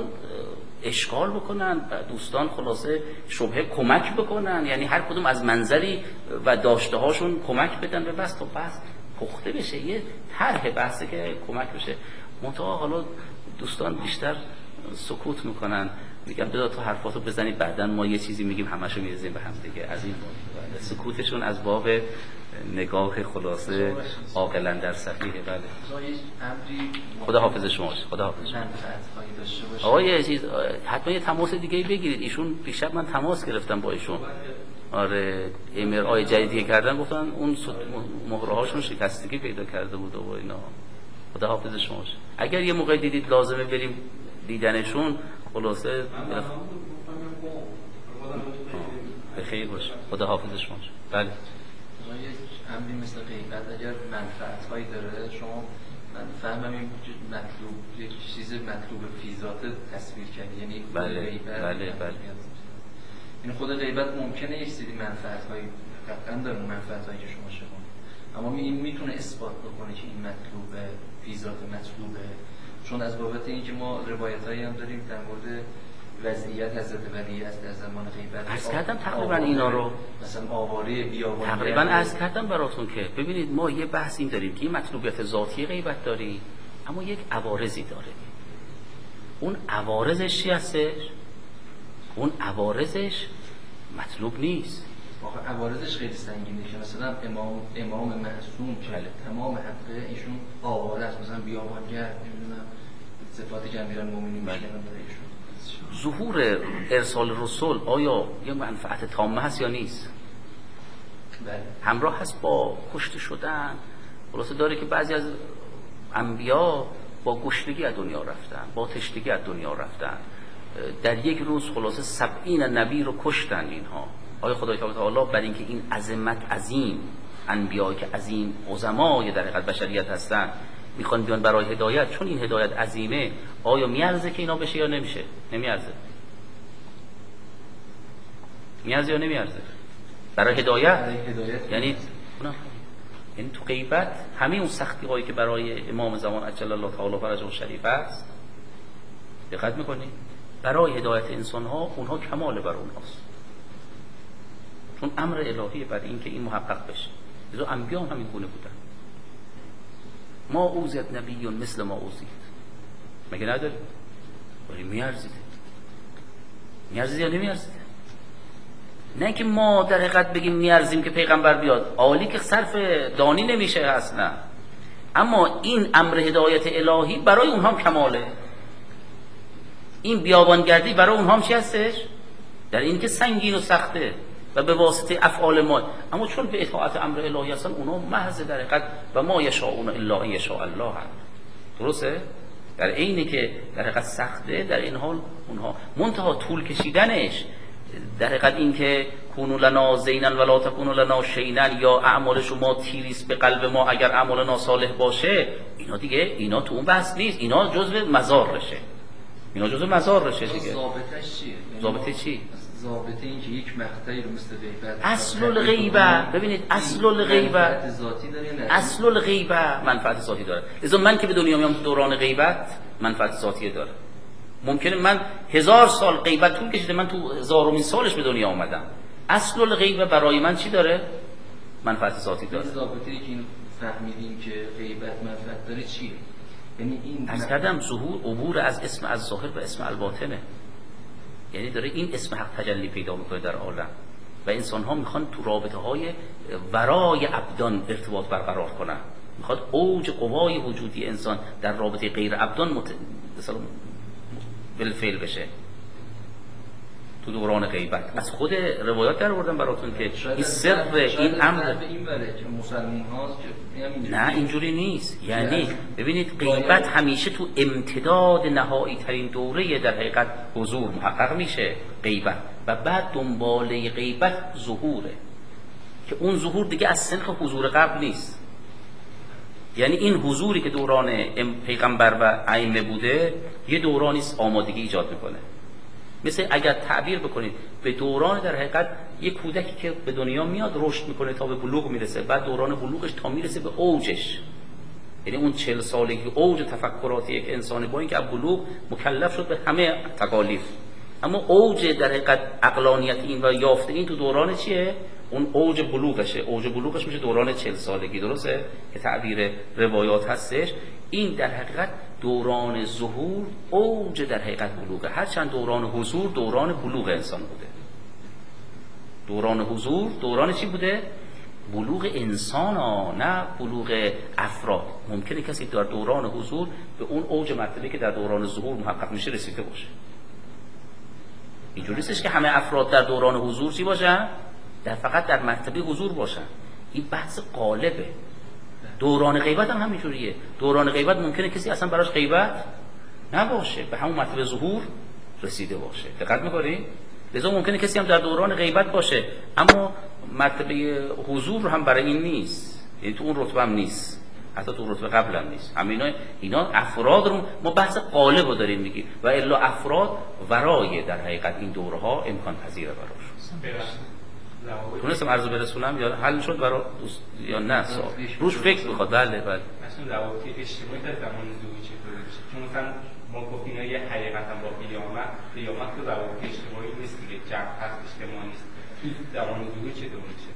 اشکال بکنن، دوستان خلاصه شبهه کمک بکنن، یعنی هر کدوم از منظری و داشته هاشون کمک بدن به بحث تا بحث پخته بشه، یه طرح بحثه که کمک بشه. منتها حالا دوستان بیشتر سکوت میکنن، میگم بذار تو حرفاتو بزنید بعدن ما یه چیزی میگیم همشو میریزیم به هم دیگه. از این باب سکوتشون از باب نگاه خلاصه عاقلا در صفیه. بله خدا حافظ شما باشه. خدا حافظ شما. آقا یه چیز حتما یه تماس دیگه بگیرید. ایشون دیشب من تماس گرفتم با ایشون. آره ام ار آی جدیدی کردن گفتن اون مهره هاشون شکستگی پیدا کرده بود و اینا. خدا حافظ شما باشه. اگر یه موقع دیدید لازمه بریم دیدنشون خلاصه به خیر باشه. خدا حافظ شما باشه. بله امری مثل غیبت اگر منفعت هایی داره، شما من فهمم این مطلوب یک چیز مطلوب فی ذات تصویر کردی، یعنی بله غیبت بله بله این خود غیبت ممکنه یک سری منفعت هایی قطعا داره، منفعت هایی که شما شما اما این میتونه اثبات بکنه که این مطلوبه فی ذات مطلوبه، چون از بابت اینکه ما روایت هایی هم داریم در مورد وضعیت حضرت ولی است در زمان غیبت. عرض کردم تقریبا اینا رو مثلا آواره بیابانی تقریبا عرض کردم براتون که ببینید ما یه بحث این داریم که این مطلوبیت ذاتی غیبت داریم، اما یک عوارضی داره. اون عوارضش چی هستش؟ اون عوارضش مطلوب نیست. واقعا عوارضش خیلی سنگینه که مثلا امام امام معصوم که تمام حقه ایشون آواره است، مثلا بیابانگر، نمیدونم صفات جمیل المؤمنین میشن داره ایشون. ظهور ارسال رسول آیا یه منفعت تامه هست یا نیست؟ بله. همراه هست با کشته شدن. خلاصه داره که بعضی از انبیا با گشنگی از دنیا رفتن، با تشنگی از دنیا رفتن. در یک روز خلاصه سبعین نبی رو کشتن اینها. آیا خدای تعالی بر اینکه این عظمت عظیم انبیایی که عظیم عظمای در حقیقت بشریت هستن میخوان بیان برای هدایت، چون این هدایت عظیمه، آیا میارزه که اینا بشه یا نمیشه؟ نمیارزه. میارزه یا نمیارزه؟ برای هدایت, هدایت یعنی اونا یعنی تو غیبت همه اون سختی هایی که برای امام زمان عجل الله تعالی فرجه شریف است، دقت میکنی؟ برای هدایت انسان ها اونها کمال بر اونهاست، چون امر الهی بر این که این محقق بشه. لذا انبیا هم همین گونه بودن. ما اوزید نبیون مثل ما اوزید، مگه نداری؟ ولی میارزیده. میارزیده یا نمیارزیده؟ نه که ما در حقیقت بگیم میارزیم که پیغمبر بیاد، عالی که صرف دانی نمیشه اصلا، اما این امر هدایت الهی برای اونها هم کماله. این بیابانگردی برای اونها هم چی هستش؟ در این که سنگین و سخته و به واسطه افعال ما، اما چون به اطاعت امر الهی هستن اونها محض در حقیقت و ما یشاءون الا ان یشاء الله هست. درسته؟ در عینی که در حقیقت سخته، در این حال اونها منتها طول کشیدنش در حقیقت این که کونوا لنا زینا ولا تکونوا لنا شینا، یا اعمال شما تیریست به قلب ما اگر اعمال ناصالح باشه، اینا دیگه اینا تو اون بحث نیست، اینا جزء مزارشه، اینا جزء مزارشه دیگه. ضابطش چیه؟ ضابطه چی؟ ضابطه این که یک مقطعی رو مثل غیبت، اصل الغیبه، ببینید اصل الغیبه منفعت ذاتی داره نه؟ اصل الغیبه منفعت ذاتی داره. لذا من که به دنیا میام تو دوران غیبت منفعت ذاتی داره. ممکنه من هزار سال غیبت طول کشیده، من تو هزارمین سالش به دنیا اومدم، اصل الغیبه برای من چی داره؟ منفعت ذاتی داره. ضابطه‌ای که این فهمیدیم که غیبت منفعت داره چیه؟ یعنی این از کردم ظهور عبور از اسم از ظاهر به اسم الباطنه، یعنی داره این اسم حق تجلی پیدا میکنه در عالم و انسان ها میخوان تو رابطه های ورای ابدان ارتباط برقرار کنن، میخواد اوج قوای وجودی انسان در رابطه غیر ابدان مت... مثلا بالفعل بشه تو دوران غیبت. از خود روایات در آوردم براتون که این سر این امر این بره که مسلمان هاست که نه اینجوری نیست. یعنی ببینید غیبت همیشه تو امتداد نهایی ترین دوره در حقیقت حضور محقق میشه غیبت، و بعد دنباله غیبت ظهوره که اون ظهور دیگه از سنخ حضور قبل نیست. یعنی این حضوری که دوران پیغمبر و ائمه بوده یه دورانی آمادگی ایجاد میکنه. مثل اگر تعبیر بکنید به دوران در حقیقت یک کودکی که به دنیا میاد رشد میکنه تا به بلوغ میرسه، بعد دوران بلوغش تا میرسه به اوجش، یعنی اون چهل سالگی اوج تفکراتی یک انسان، با اینکه بلوغ مکلف شد به همه تکالیف، اما اوج در حقیقت عقلانیت این و یافته این تو دوران چیه؟ اون اوج بلوغشه. اوج بلوغش میشه دوران چهل سالگی، درسته که تعبیر روایات هستش. این در حقیقت دوران ظهور اوج در حقیقت بلوغه، هرچند دوران حضور دوران بلوغ انسان بوده. دوران حضور دوران چی بوده؟ بلوغ انسان ها، نه بلوغ افراد. ممکنه کسی در دوران حضور به اون اوج مرتبه که در دوران ظهور محقق میشه رسیده باشه. اینجوری نیستش که همه افراد در دوران حضور چی باشن؟ در فقط در مرتبه حضور باشن. این بحث قالبه. دوران غیبت هم همینجوریه. دوران غیبت ممکنه کسی اصلا براش غیبت نباشه، به همون مرتبه ظهور رسیده باشه. دقت می‌کنی؟ لذا ممکنه کسی هم در دوران غیبت باشه اما مرتبه حضور رو هم برای این نیست، یعنی تو اون رتبه هم نیست، حتی تو رتبه قبل هم نیست. همینا اینا افراد رو ما بحث قالب رو داریم میگیم و الا افراد ورای در حقیقت این دورها امکان پذیره براش. تونستم عرض برسونم یا حل شد برای دوست یا نه؟ روش فکر میخواد. بله بله. مثلا روابط اجتماعی در زمان ظهور چطوری میشه؟ چون مثلا ما گفتیم یه حقیقتا با قیامت، قیامت تو روابط اجتماعی نیست دیگه، جمع هست اجتماع نیست. این زمان ظهور چطور میشه؟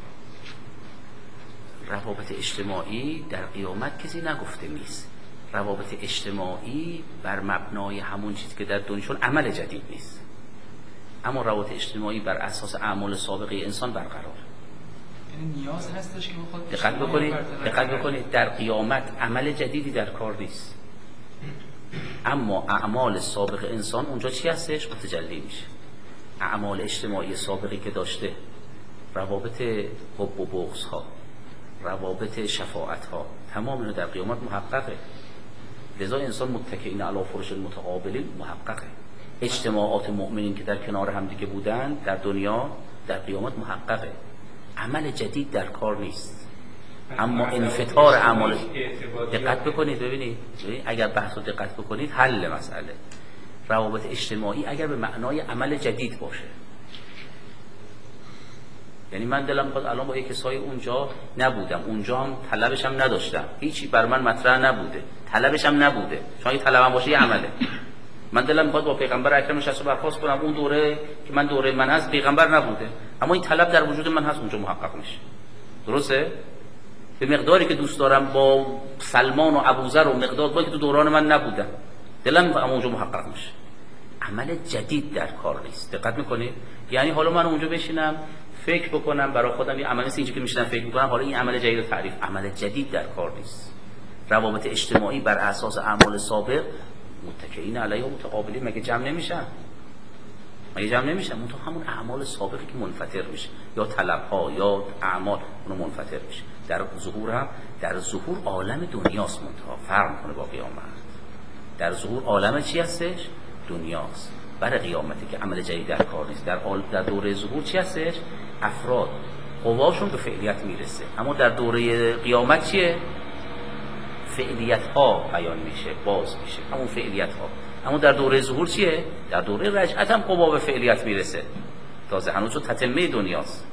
روابط اجتماعی در قیامت کسی نگفته نیست. روابط اجتماعی بر مبنای همون چیزی که در دنیا عمل جدید نیست، اما روابط اجتماعی بر اساس اعمال سابقه انسان برقرار. یعنی نیاز هستش که بخواد دقت بکنید دقت بکنید در قیامت عمل جدیدی در کار نیست، اما اعمال سابق انسان اونجا چی هستش؟ متجلی میشه. اعمال اجتماعی سابقی که داشته، روابط حب و بغض ها، روابط شفاعت ها، تمام اینا در قیامت محققه. لذا انسان متکئین علی فرش المتقابلین محققه. اجتماعات مؤمنین که در کنار هم دیگه بودن در دنیا در قیامت محققه. عمل جدید در کار نیست، اما انفطار اعمال. دقت بکنید ببینید اگر بحث رو دقت بکنید حل مسئله روابط اجتماعی اگر به معنای عمل جدید باشه، یعنی من دلم می‌خواد الان با یک کسای اونجا نبودم، اونجا هم طلبش هم نداشتم، هیچی بر من مطرح نبوده، طلبش هم نبوده، چون اگه طلبم باشه یه عمله. من دلم می‌خواد با پیغمبر اکرم نشست برخاست کنم، اون دوره که من دوره من هست پیغمبر نبوده، اما این طلب در وجود من هست، اونجا محقق میشه. درسته؟ به مقداری که دوست دارم با سلمان و ابوذر و مقدار با که تو دوران من نبودن، دلم اونجا محقق میشه. عمل جدید در کار نیست. دقت میکنید؟ یعنی حالا من اونجا بشینم فکر بکنم برای خودم یه عمل نیست، اینجا که میشینم فکر میکنم حالا این عمل جدید تعریف، عمل جدید در کار نیست. روابط اجتماعی بر اساس اعمال سابق متکئین علیه و متقابلین مگه جمع نمیشن؟ مگه جمع نمیشن؟ اون تو همون اعمال سابقی که منفطر میشه، یا طلبها یا اعمال اون منفطر میشه. در ظهور هم در ظهور عالم دنیاست، منتها فرق میکنه با قیامت. در ظهور عالم چی هستش؟ دنیاست. برای قیامتی که عمل جدید در کار نیست. در در دوره ظهور چی هستش؟ افراد قواشون به فعلیت میرسه، اما در دوره قیامت چیه؟ فعلیت ها بیان میشه، باز میشه همون فعلیت ها. اما در دوره ظهور چیه؟ در دوره رجعت هم قوا به فعلیت میرسه، تازه هنوز تتمه دنیاست.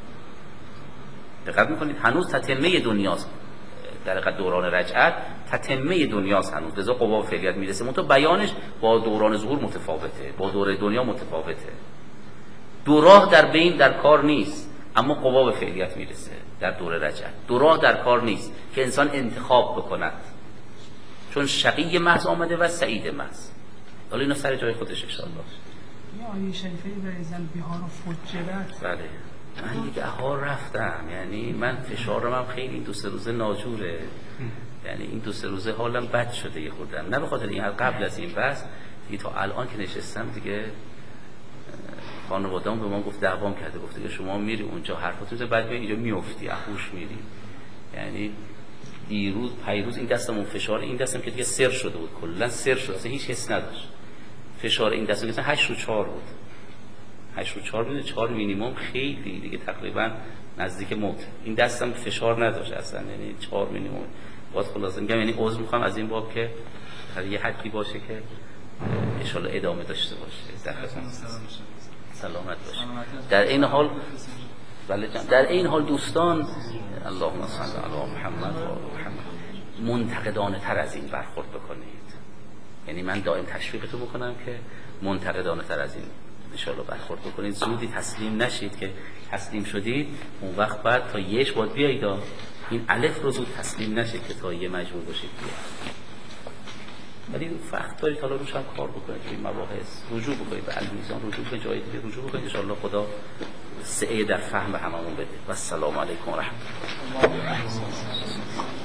دقت میکنید؟ هنوز تتمه دنیاست. در دوران رجعت تتمه دنیاست هنوز، لذا قوا به فعلیت میرسه. منتها بیانش با دوران ظهور متفاوته، با دوره دنیا متفاوته. دو راه در بین در کار نیست، اما قوا به فعلیت میرسه در دوره رجعت. دو راه در کار نیست که انسان انتخاب بکند، چون شقی محض آمده و سعید محض. حالا اینا سر جای خودش ان شاء الله. یه آیه شریفه برزل بهار و فجرت. بله من دیگه اهار رفتم، یعنی من فشارم هم خیلی این دو سه روزه ناجوره، یعنی این دو سه روزه حالم بد شده یه خوردم، نه به خاطر این، قبل از این بس دیگه تا الان که نشستم دیگه خانواده‌ام به ما گفت دعوام کرده، گفته که شما میری اونجا حرفاتون بعد میای اینجا میافتی اخوش میری. یعنی دیروز پیروز این دستمون فشار این دستم که دیگه سر شده بود، کلا سر شد، اصلا هیچ حس نداشت. فشار این دستم مثلا هشت رو چهار بود، هشت رو چهار بود، چهار مینیمم خیلی دیگه تقریبا نزدیک موت. این دستم فشار نداشت اصلا، یعنی چهار مینیمم. باز خلاصه میگم یعنی عذر میخوام از این باب که هر یه حدی باشه که ان شاء الله ادامه داشته باشه. سلامت باشه. در این حال بله جان، در این حال دوستان اللهم صل علی محمد و محمد منتقدانه تر از این برخورد بکنید. یعنی من دائم تشویقتون بکنم که منتقدانه تر از این ان شاء الله برخورد بکنید. زودی تسلیم نشید، که تسلیم شدید اون وقت بعد تا یهش باید بیایید، این الف رو زود تسلیم نشید که تا یه مجبور باشید بیایید. ولی وقت دارید حالا روش هم کار بکنید، این مباحث رجوع بکنید به المیزان، رجوع به جای دیگه رجوع بکنید. ان شاء الله خدا سعی در فهم هممون بده. و السلام علیکم و رحمت الله.